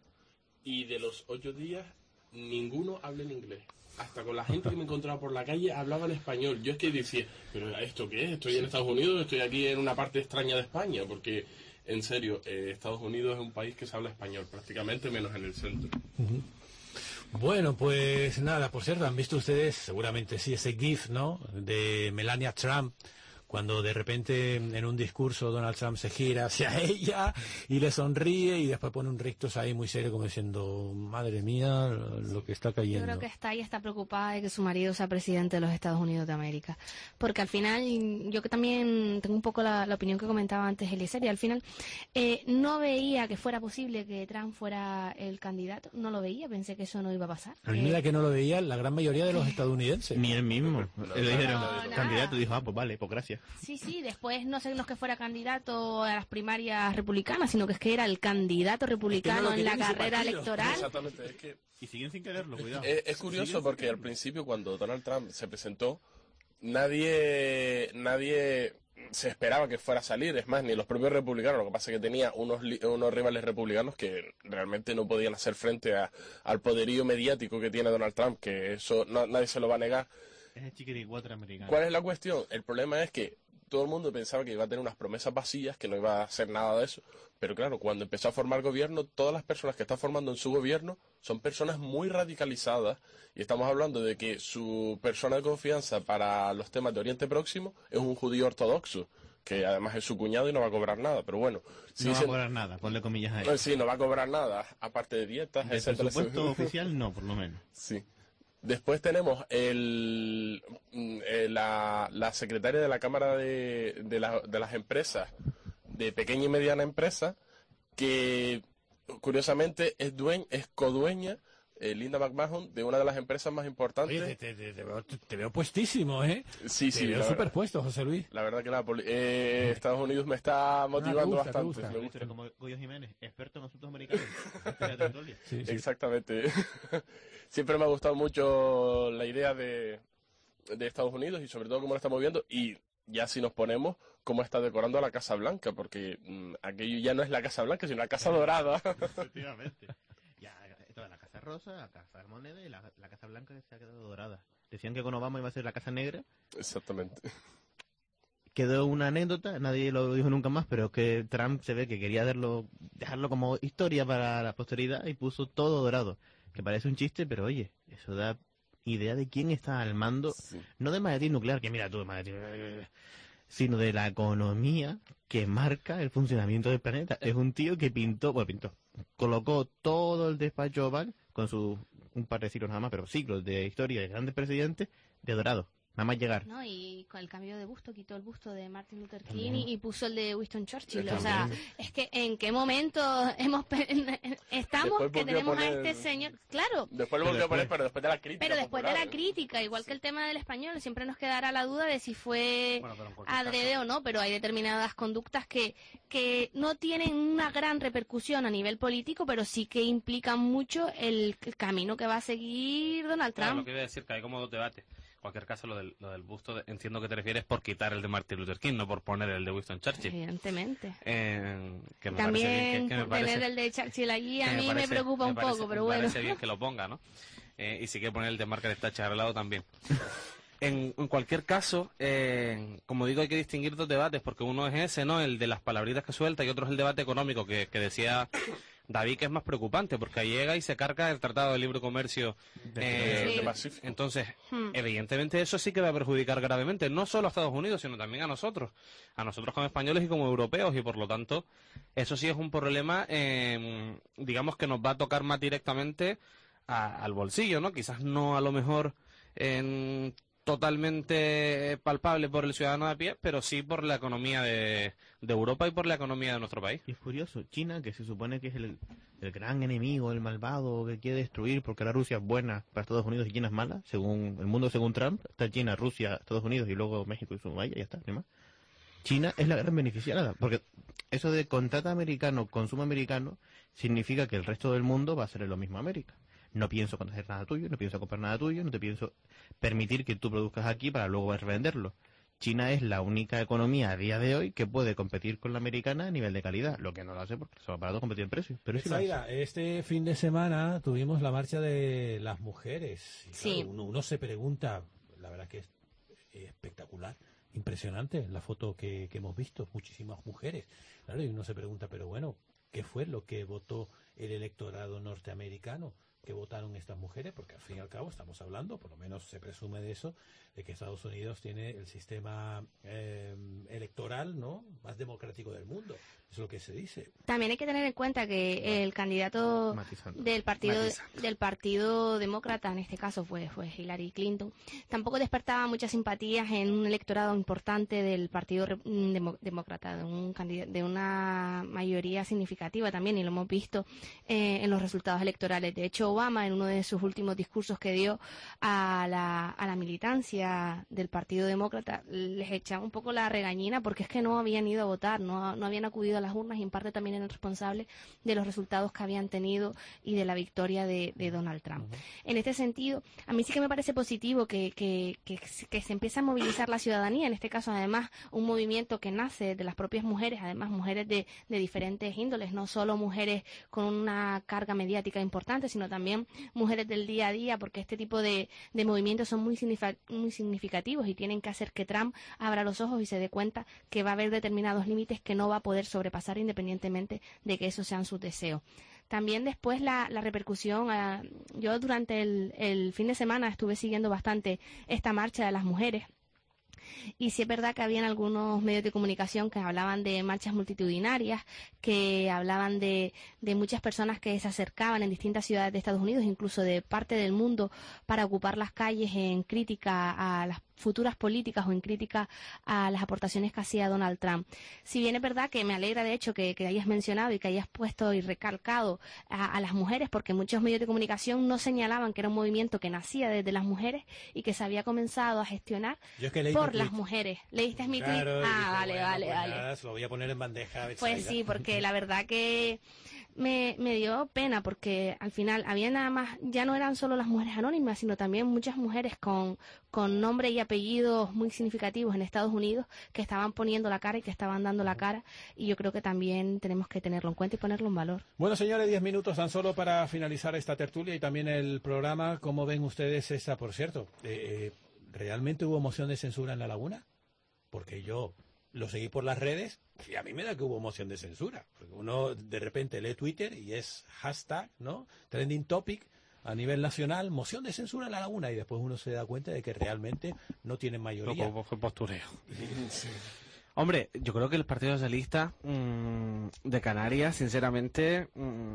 y de los ocho días ninguno habla en inglés. Hasta con la gente que me encontraba por la calle hablaba en español. Yo es que decía, pero ¿esto qué es? ¿Estoy en Estados Unidos? ¿Estoy aquí en una parte extraña de España? Porque, en serio, eh, Estados Unidos es un país que se habla español, prácticamente menos en el centro. Ujú. Bueno, pues nada, por cierto, han visto ustedes, seguramente sí, ese GIF, ¿no?, de Melania Trump, cuando de repente en un discurso Donald Trump se gira hacia ella y le sonríe y después pone un rictus ahí muy serio como diciendo, madre mía, lo que está Yo cayendo. creo que está ella está preocupada de que su marido sea presidente de los Estados Unidos de América. Porque al final, yo que también tengo un poco la, la opinión que comentaba antes Eliezer, y al final eh, no veía que fuera posible que Trump fuera el candidato, no lo veía, pensé que eso no iba a pasar. A mí Eh, mira que no lo veía la gran mayoría de los estadounidenses. Ni él mismo. Le dijeron No, nada. candidato y dijo, ah, pues vale, pues gracias. Sí, sí, después no sé, no es que fuera candidato a las primarias republicanas, sino que es que era el candidato republicano lo en la quería ni su carrera partido. electoral. Exactamente, es que... Y siguen sin quererlo, cuidado. Es, es curioso porque al principio cuando Donald Trump se presentó, nadie, nadie se esperaba que fuera a salir, es más, ni los propios republicanos, lo que pasa es que tenía unos, li- unos rivales republicanos que realmente no podían hacer frente a- al poderío mediático que tiene Donald Trump, que eso no- nadie se lo va a negar. Es el chiquiricuatre americano. ¿Cuál es la cuestión? El problema es que todo el mundo pensaba que iba a tener unas promesas vacías, que no iba a hacer nada de eso. Pero claro, cuando empezó a formar gobierno, todas las personas que está formando en su gobierno son personas muy radicalizadas. Y estamos hablando de que su persona de confianza para los temas de Oriente Próximo es un judío ortodoxo, que además es su cuñado y no va a cobrar nada. Pero bueno... Sí, no va a cobrar nada, ponle comillas ahí. Sí, no va a cobrar nada, aparte de dietas, de etcétera. El presupuesto oficial no, por lo menos. Sí. Después tenemos el, el la, la secretaria de la Cámara de, de, la, de las Empresas, de pequeña y mediana empresa, que curiosamente es, dueña, es codueña, eh, Linda McMahon, de una de las empresas más importantes. Oye, te, te, te, veo, te veo puestísimo, ¿eh? Sí, te sí. Te veo superpuesto, José Luis. La verdad que la eh, Estados Unidos me está motivando gusta, bastante. gusta. Me gusta. Pero como Goyo Jiménez, experto en asuntos americanos. Sí, sí. Exactamente. Siempre me ha gustado mucho la idea de, de Estados Unidos y sobre todo cómo lo estamos viendo. Y ya si nos ponemos cómo está decorando a la Casa Blanca, porque mmm, aquello ya no es la Casa Blanca, sino la Casa Dorada. Efectivamente. Ya, toda la Casa Rosa, la Casa Moneda y la, la Casa Blanca que se ha quedado dorada. Decían que con Obama iba a ser la Casa Negra. Exactamente. Quedó una anécdota, nadie lo dijo nunca más, pero es que Trump se ve que quería dejarlo, dejarlo como historia para la posteridad y puso todo dorado. Que parece un chiste, pero oye, eso da idea de quién está al mando, sí. No de maletín nuclear, que mira tú, maletín, sino de la economía que marca el funcionamiento del planeta. Es un tío que pintó, bueno, pintó, colocó todo el despacho oval con sus, un par de siglos nada más, pero siglos de historia de grandes presidentes de dorado. Nada más llegar. No, y con el cambio de busto quitó el busto de Martin Luther King y, y puso el de Winston Churchill. O sea, es que en qué momento hemos estamos que tenemos poner, a este señor. Claro. Después lo volvió a poner, pero después de la crítica. Pero después popular, de la crítica, igual que el tema del español, siempre nos quedará la duda de si fue bueno, adrede o no, pero hay determinadas conductas que, que no tienen una gran repercusión a nivel político, pero sí que implican mucho el, el camino que va a seguir Donald Trump. Claro, lo que iba a decir, que hay como dos debates. En cualquier caso, lo del, lo del busto, de, entiendo que te refieres por quitar el de Martin Luther King, no por poner el de Winston Churchill. Evidentemente. Eh, que me También parece bien, que, que me tener parece, el de Churchill allí a mí me, parece, me preocupa me un parece, poco, pero me bueno. Me parece bien que lo ponga, ¿no? Eh, y sí que poner el de Margaret Thatcher al lado también. En, en cualquier caso, eh, como digo, hay que distinguir dos debates, porque uno es ese, ¿no? El de las palabritas que suelta, y otro es el debate económico que, que decía David, que es más preocupante, porque llega y se carga el Tratado de Libre Comercio eh, de Pacífico. Entonces, Hmm. evidentemente eso sí que va a perjudicar gravemente, no solo a Estados Unidos, sino también a nosotros, a nosotros como españoles y como europeos, y por lo tanto, eso sí es un problema, eh, digamos que nos va a tocar más directamente a, al bolsillo, ¿no? Quizás no a lo mejor en... totalmente palpable por el ciudadano de a pie, pero sí por la economía de, de Europa y por la economía de nuestro país. Y es curioso, China, que se supone que es el, el gran enemigo, el malvado, que quiere destruir, porque la Rusia es buena para Estados Unidos y China es mala, según el mundo según Trump, está China, Rusia, Estados Unidos y luego México y Sumaya, ya está, no hay más. China es la gran beneficiada, porque eso de contrata americano, consumo americano, significa que el resto del mundo va a hacer lo mismo a América. No pienso hacer nada tuyo, no pienso comprar nada tuyo, no te pienso permitir que tú produzcas aquí para luego venderlo. China es la única economía a día de hoy que puede competir con la americana a nivel de calidad, lo que no lo hace porque se va para todo competir en precios. Pero sí Zaida, este fin de semana tuvimos la marcha de las mujeres. Y sí. Claro, uno, uno se pregunta, la verdad que es espectacular, impresionante la foto que, que hemos visto, muchísimas mujeres. Claro, y uno se pregunta, pero bueno, ¿qué fue lo que votó el electorado norteamericano? Que votaron estas mujeres, porque al fin y al cabo estamos hablando, por lo menos se presume de eso, de que Estados Unidos tiene el sistema eh, electoral, ¿no?, más democrático del mundo. Es lo que se dice. También hay que tener en cuenta que el candidato Matizando. del partido Matiza. del partido demócrata, en este caso fue fue Hillary Clinton, tampoco despertaba muchas simpatías en un electorado importante del partido demo, demócrata, de un candidato, de una mayoría significativa también, y lo hemos visto eh, en los resultados electorales. De hecho, Obama, en uno de sus últimos discursos que dio a la, a la militancia del Partido Demócrata, les echaba un poco la regañina porque es que no habían ido a votar, no, no habían acudido a las urnas, y en parte también eran responsables de los resultados que habían tenido y de la victoria de, de Donald Trump. Uh-huh. En este sentido, a mí sí que me parece positivo que, que, que, que se empiece a movilizar la ciudadanía, en este caso además un movimiento que nace de las propias mujeres, además mujeres de, de diferentes índoles, no solo mujeres con una carga mediática importante, sino también también mujeres del día a día, porque este tipo de, de movimientos son muy, signific- muy significativos y tienen que hacer que Trump abra los ojos y se dé cuenta que va a haber determinados límites que no va a poder sobrepasar independientemente de que esos sean sus deseos. También después la, la repercusión, uh, yo durante el, el fin de semana estuve siguiendo bastante esta marcha de las mujeres. Y sí es verdad que habían algunos medios de comunicación que hablaban de marchas multitudinarias, que hablaban de, de muchas personas que se acercaban en distintas ciudades de Estados Unidos, incluso de parte del mundo, para ocupar las calles en crítica a las futuras políticas o en crítica a las aportaciones que hacía Donald Trump. Si bien es verdad que me alegra de hecho que, que hayas mencionado y que hayas puesto y recalcado a, a las mujeres, porque muchos medios de comunicación no señalaban que era un movimiento que nacía desde las mujeres y que se había comenzado a gestionar es que por las mujeres. ¿Leíste mi tweet? Claro, Ah, dije, vale, bueno, vale, pues vale. nada, se lo voy a poner en bandeja. Pues sí, porque la verdad que me, me dio pena, porque al final había nada más, ya no eran solo las mujeres anónimas, sino también muchas mujeres con, con nombre y apellidos muy significativos en Estados Unidos que estaban poniendo la cara y que estaban dando la cara, y yo creo que también tenemos que tenerlo en cuenta y ponerlo en valor. Bueno, señores, diez minutos tan solo para finalizar esta tertulia y también el programa. ¿Cómo ven ustedes esa, por cierto? Eh, ¿Realmente hubo moción de censura en La Laguna? Porque yo lo seguí por las redes y a mí me da que hubo moción de censura. Porque uno de repente lee Twitter y es hashtag, ¿no? Trending topic a nivel nacional, moción de censura en La Laguna, y después uno se da cuenta de que realmente no tienen mayoría. Lo fue postureo. Sí. Hombre, yo creo que el Partido Socialista mmm, de Canarias, sinceramente, mmm,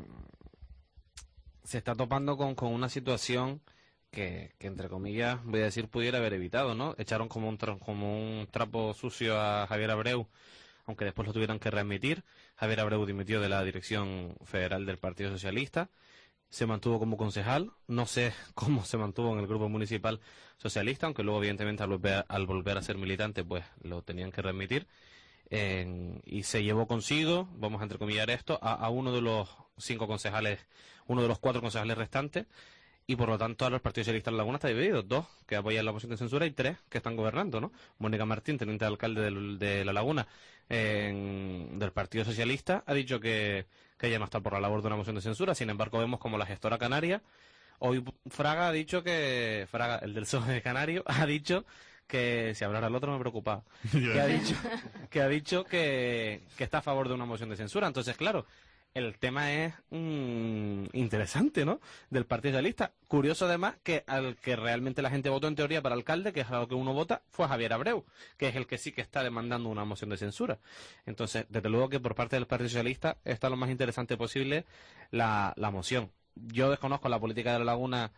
se está topando con, con una situación que, que, entre comillas, voy a decir, pudiera haber evitado, ¿no? Echaron como un, tra como un trapo sucio a Javier Abreu, aunque después lo tuvieran que readmitir. Javier Abreu dimitió de la dirección federal del Partido Socialista, se mantuvo como concejal, no sé cómo se mantuvo en el grupo municipal socialista, aunque luego evidentemente al volver, al volver a ser militante pues lo tenían que readmitir, eh, y se llevó consigo, vamos a entrecomillar esto, a, a uno de los cinco concejales, uno de los cuatro concejales restantes, y por lo tanto ahora el Partido Socialista de La Laguna está dividido, dos que apoyan la moción de censura y tres que están gobernando, ¿no? Mónica Martín, teniente alcalde de, de La Laguna, eh, del Partido Socialista, ha dicho que, que ella no está por la labor de una moción de censura. Sin embargo, vemos como la gestora canaria, hoy Fraga ha dicho que, Fraga, el del P S O E de Canario, ha dicho que, si hablara el otro me preocupaba, que ha dicho, que, ha dicho que, que está a favor de una moción de censura. Entonces, claro, el tema es mmm, interesante, ¿no? Del Partido Socialista. Curioso además que al que realmente la gente votó en teoría para alcalde, que es a lo que uno vota, fue a Javier Abreu, que es el que sí que está demandando una moción de censura. Entonces, desde luego que por parte del Partido Socialista está lo más interesante posible la, la moción. Yo desconozco la política de La Laguna,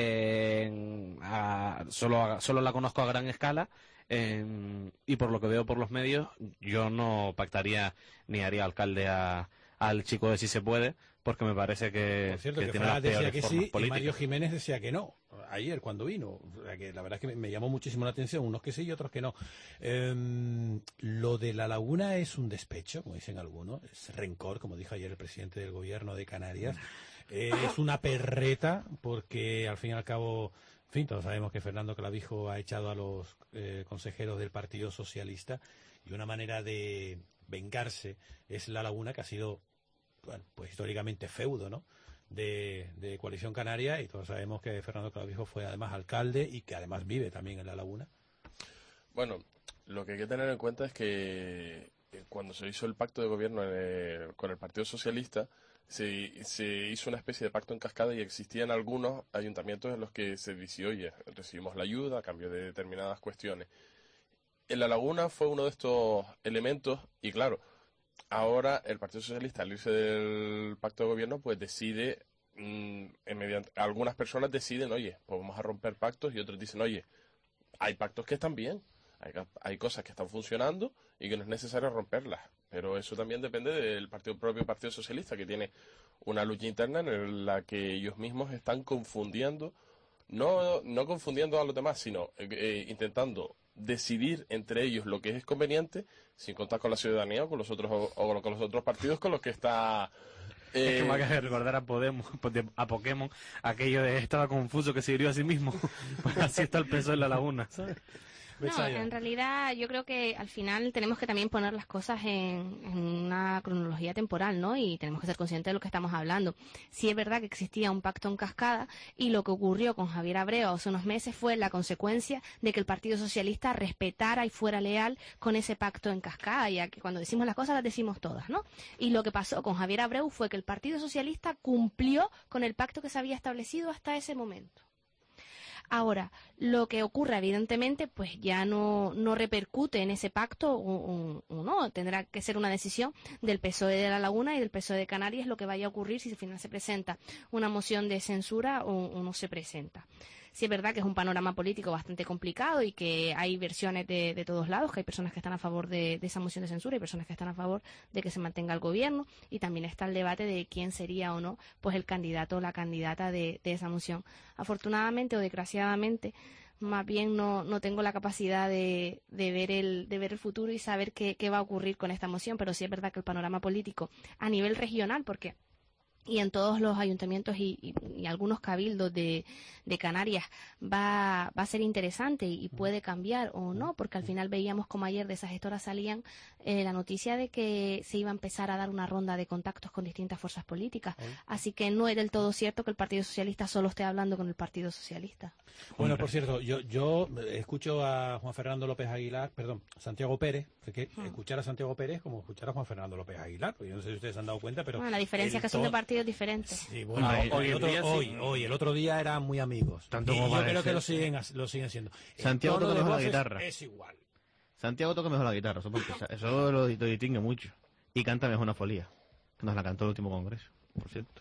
eh, a, solo, a, solo la conozco a gran escala, eh, y por lo que veo por los medios, yo no pactaría ni haría alcalde a... al chico de Si Se Puede, porque me parece que, por cierto, que, que tiene Fraga las peores decía que formas sí políticas. y Mario Jiménez decía que no, ayer cuando vino. O sea, que la verdad es que me llamó muchísimo la atención, unos que sí y otros que no. Eh, lo de La Laguna es un despecho, como dicen algunos, es rencor, como dijo ayer el presidente del gobierno de Canarias. Eh, es una perreta, porque al fin y al cabo, en fin, todos sabemos que Fernando Clavijo ha echado a los eh, consejeros del Partido Socialista, y una manera de vengarse es La Laguna, que ha sido, bueno, pues históricamente feudo, ¿no?, de, de Coalición Canaria, y todos sabemos que Fernando Clavijo fue además alcalde y que además vive también en La Laguna. Bueno, lo que hay que tener en cuenta es que cuando se hizo el pacto de gobierno eh, con el Partido Socialista, se, se hizo una especie de pacto en cascada, y existían algunos ayuntamientos en los que se decía, oye, recibimos la ayuda a cambio de determinadas cuestiones. En La Laguna fue uno de estos elementos, y claro, ahora el Partido Socialista, al irse del pacto de gobierno, pues decide, mmm, en mediante, algunas personas deciden, oye, pues vamos a romper pactos, y otros dicen, oye, hay pactos que están bien, hay, hay cosas que están funcionando y que no es necesario romperlas, pero eso también depende del partido, propio Partido Socialista, que tiene una lucha interna en la que ellos mismos están confundiendo, no, no confundiendo a los demás, sino eh, intentando decidir entre ellos lo que es conveniente, sin contar con la ciudadanía o con los otros o, o con los otros partidos con los que está. Eh... Es que me acaba de recordar a Podemos, a Pokémon, aquello de estaba confuso que se hirió a sí mismo. Pues así está el P S O E en La Laguna, ¿sabes? No, en realidad yo creo que al final tenemos que también poner las cosas en, en una cronología temporal, ¿no? Y tenemos que ser conscientes de lo que estamos hablando. Sí es verdad que existía un pacto en cascada y lo que ocurrió con Javier Abreu hace unos meses fue la consecuencia de que el Partido Socialista respetara y fuera leal con ese pacto en cascada, ya que cuando decimos las cosas las decimos todas, ¿no? Y lo que pasó con Javier Abreu fue que el Partido Socialista cumplió con el pacto que se había establecido hasta ese momento. Ahora, lo que ocurre, evidentemente, pues ya no, no repercute en ese pacto o, o, o no. Tendrá que ser una decisión del P S O E de La Laguna y del P S O E de Canarias lo que vaya a ocurrir si al final se presenta una moción de censura o, o no se presenta. Sí es verdad que es un panorama político bastante complicado y que hay versiones de, de todos lados, que hay personas que están a favor de, de esa moción de censura y personas que están a favor de que se mantenga el gobierno, y también está el debate de quién sería o no pues el candidato o la candidata de, de esa moción. Afortunadamente o desgraciadamente, más bien no, no tengo la capacidad de, de, ver el, de ver el futuro y saber qué, qué va a ocurrir con esta moción, pero sí es verdad que el panorama político a nivel regional, porque y en todos los ayuntamientos y, y, y algunos cabildos de, de Canarias va, va a ser interesante y puede cambiar o no, porque al final veíamos como ayer de esas gestoras salían eh, la noticia de que se iba a empezar a dar una ronda de contactos con distintas fuerzas políticas. Así que no es del todo cierto que el Partido Socialista solo esté hablando con el Partido Socialista. Bueno, por cierto, yo, yo escucho a Juan Fernando López Aguilar, perdón, Santiago Pérez, porque hmm. escuchar a Santiago Pérez como escuchar a Juan Fernando López Aguilar, porque yo no sé si ustedes se han dado cuenta, pero... Bueno, la diferencia es que son de partidos diferentes. Sí, bueno, hoy, hoy, el otro, día, hoy, sí. hoy, el otro día eran muy amigos. Tanto y yo creo que lo siguen, lo siguen siendo. Santiago toca mejor la guitarra. Es igual. Santiago toca mejor la guitarra, eso, porque, eso lo, lo distingue mucho. Y canta mejor una folía, que nos la cantó el último congreso, por cierto.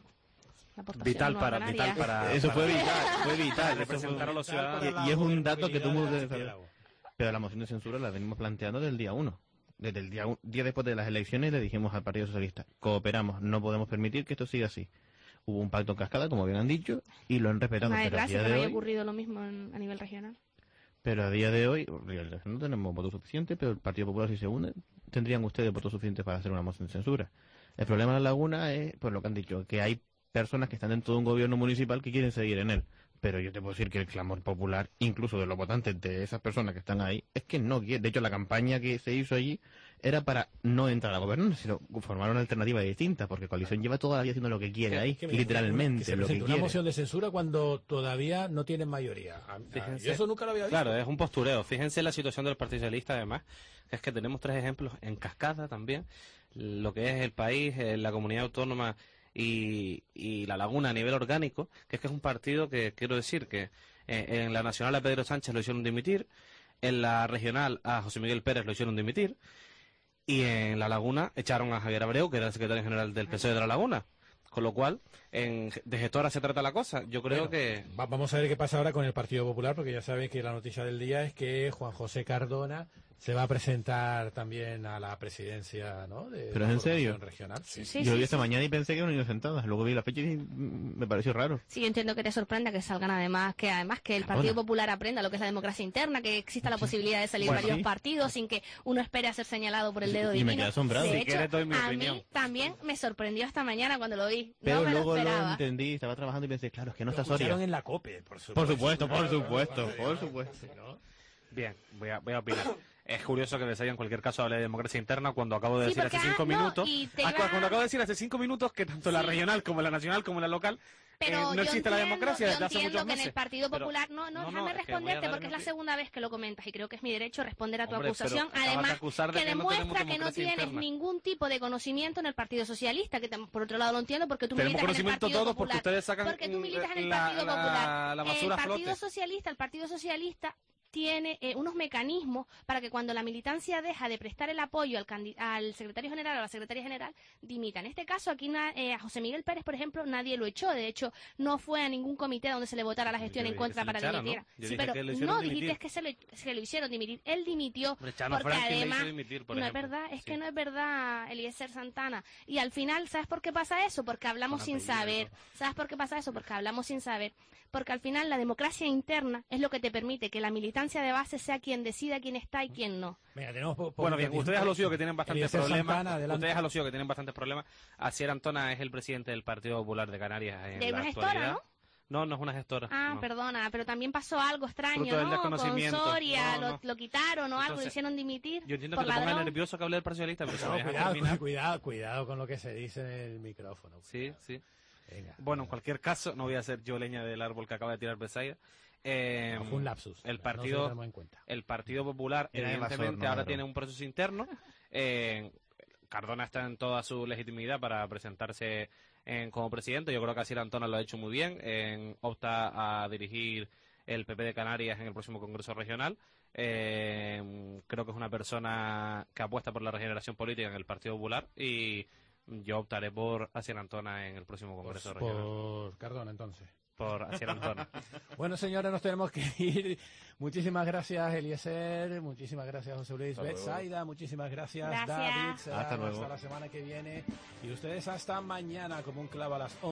Vital para, vital para... Eso para, fue vital, fue vital. Representar a los ciudadanos. Y, y es un dato que todo el mundo debe saber. Pero la moción de censura la venimos planteando desde el día uno. Desde el día, un, día después de las elecciones le dijimos al Partido Socialista, cooperamos, no podemos permitir que esto siga así. Hubo un pacto en cascada, como bien han dicho, y lo han respetado. Una desgracia que no haya hoy, ocurrido lo mismo en, a nivel regional. Pero a día de hoy, no tenemos votos suficientes, pero el Partido Popular, si se une, tendrían ustedes votos suficientes para hacer una moción de censura. El problema de La Laguna es, pues lo que han dicho, que hay personas que están dentro de un gobierno municipal que quieren seguir en él. Pero yo te puedo decir que el clamor popular, incluso de los votantes de esas personas que están ahí, es que no quiere. De hecho, la campaña que se hizo allí era para no entrar a gobernar, sino formar una alternativa distinta, porque Coalición lleva toda la vida haciendo lo que quiere ahí, que literalmente. Que se lo que una quiere. Moción de censura cuando todavía no tienen mayoría. Fíjense, yo eso nunca lo había visto. Claro, es un postureo. Fíjense la situación del Partido Socialista, además, es que tenemos tres ejemplos en cascada también. Lo que es el país, la comunidad autónoma y, y La Laguna a nivel orgánico, que es que es un partido que, quiero decir, que eh, en la nacional a Pedro Sánchez lo hicieron dimitir, en la regional a José Miguel Pérez lo hicieron dimitir, y en La Laguna echaron a Javier Abreu, que era el secretario general del P S O E de La Laguna. Con lo cual, en, de gestora se trata la cosa. Yo creo bueno, que... Va, vamos a ver qué pasa ahora con el Partido Popular, porque ya saben que la noticia del día es que Juan José Cardona se va a presentar también a la presidencia, ¿no? De ¿Pero es en serio? Regional. Sí. Sí, yo lo vi esta sí. mañana y pensé que iban a ir sentadas. Luego vi la fecha y me pareció raro. Sí, yo entiendo que te sorprenda que salgan además, que además que el Partido Hola. Popular aprenda lo que es la democracia interna, que exista la posibilidad de salir bueno, varios sí. partidos sin que uno espere a ser señalado por el dedo y divino. Y me quedé asombrado. De Si hecho, doy mi a opinión. mí también me sorprendió esta mañana cuando lo vi. Pero no me luego lo, lo entendí, estaba trabajando y pensé, claro, es que no lo está Soria. en la COPE, por supuesto. Por supuesto, por supuesto, por supuesto. Bien, voy a, voy a opinar. Es curioso que Besaya en cualquier caso hable de democracia interna cuando acabo de sí, decir hace cinco no, minutos ah, va... cuando acabo de decir hace cinco minutos que tanto sí. la regional como la nacional como la local pero eh, no existe entiendo, la democracia desde yo hace muchos entiendo que meses. en el Partido Popular pero, no, no, no, déjame no, responderte porque es la segunda vez que lo comentas y creo que es mi derecho responder a tu Hombre, acusación, además de que, que demuestra no que no tienes interna. ningún tipo de conocimiento en el Partido Socialista, que te, por otro lado lo entiendo porque tú Tenemos militas en el Partido todos Popular, porque ustedes sacan porque tú militas en el la, Partido la, Popular, la basura el Partido flote. Socialista, el Partido Socialista tiene eh, unos mecanismos para que cuando la militancia deja de prestar el apoyo al, al secretario general o a la secretaria general, dimita. En este caso, aquí eh, a José Miguel Pérez, por ejemplo, nadie lo echó. De hecho, no fue a ningún comité donde se le votara la gestión yo en contra para echara, dimitir. ¿no? Sí, pero no, dijiste que se, le, se lo hicieron dimitir. Él dimitió Rechano porque además... Dimitir, por no ejemplo. es verdad, es sí. que no es verdad, Eliezer Santana. Y al final, ¿sabes por qué pasa eso? Porque hablamos sin saber. ¿Sabes por qué pasa eso? Porque hablamos sin saber. Porque al final la democracia interna es lo que te permite que la militancia de base sea quien decida quién está y quién no. Venga, tenemos po bueno, bien, ustedes a los que tienen bastantes problemas. Santana, ustedes a los que tienen bastantes problemas. Asier Antona es el presidente del Partido Popular de Canarias en de la una actualidad. gestora, ¿no? No, no es una gestora. Ah, no. perdona, pero también pasó algo extraño, Fruto del ¿no? Con desconocimiento. Soria, No, lo, no. lo quitaron o algo, Entonces, lo hicieron dimitir. Yo entiendo por que te ponga ladrón. nervioso que hable del Partido Socialista, pero si No, me dejas cuidado, terminar. cuidado, cuidado con lo que se dice en el micrófono. Sí, sí. Venga. Bueno, en cualquier caso, no voy a hacer yo leña del árbol que acaba de tirar Besaida. Eh, No, fue un lapsus. El No partido, se lo tenemos en cuenta. el Partido Popular, Era evidentemente, invasor, no ahora ladrón. tiene un proceso interno. Eh, Cardona está en toda su legitimidad para presentarse en- como presidente. Yo creo que Asier Antona lo ha hecho muy bien. En- opta a dirigir el P P de Canarias en el próximo Congreso Regional. Eh, creo que es una persona que apuesta por la regeneración política en el Partido Popular y yo optaré por Asier Antona en el próximo Congreso Por, Regional. por Cardona, entonces. Por Asier Antona. Bueno, señores, nos tenemos que ir. Muchísimas gracias, Eliezer. Muchísimas gracias, José Luis. Hasta luego. Betsaida, muchísimas gracias, Gracias. David. Será Hasta luego. Hasta la semana que viene. Y ustedes hasta mañana, como un clavo a las once.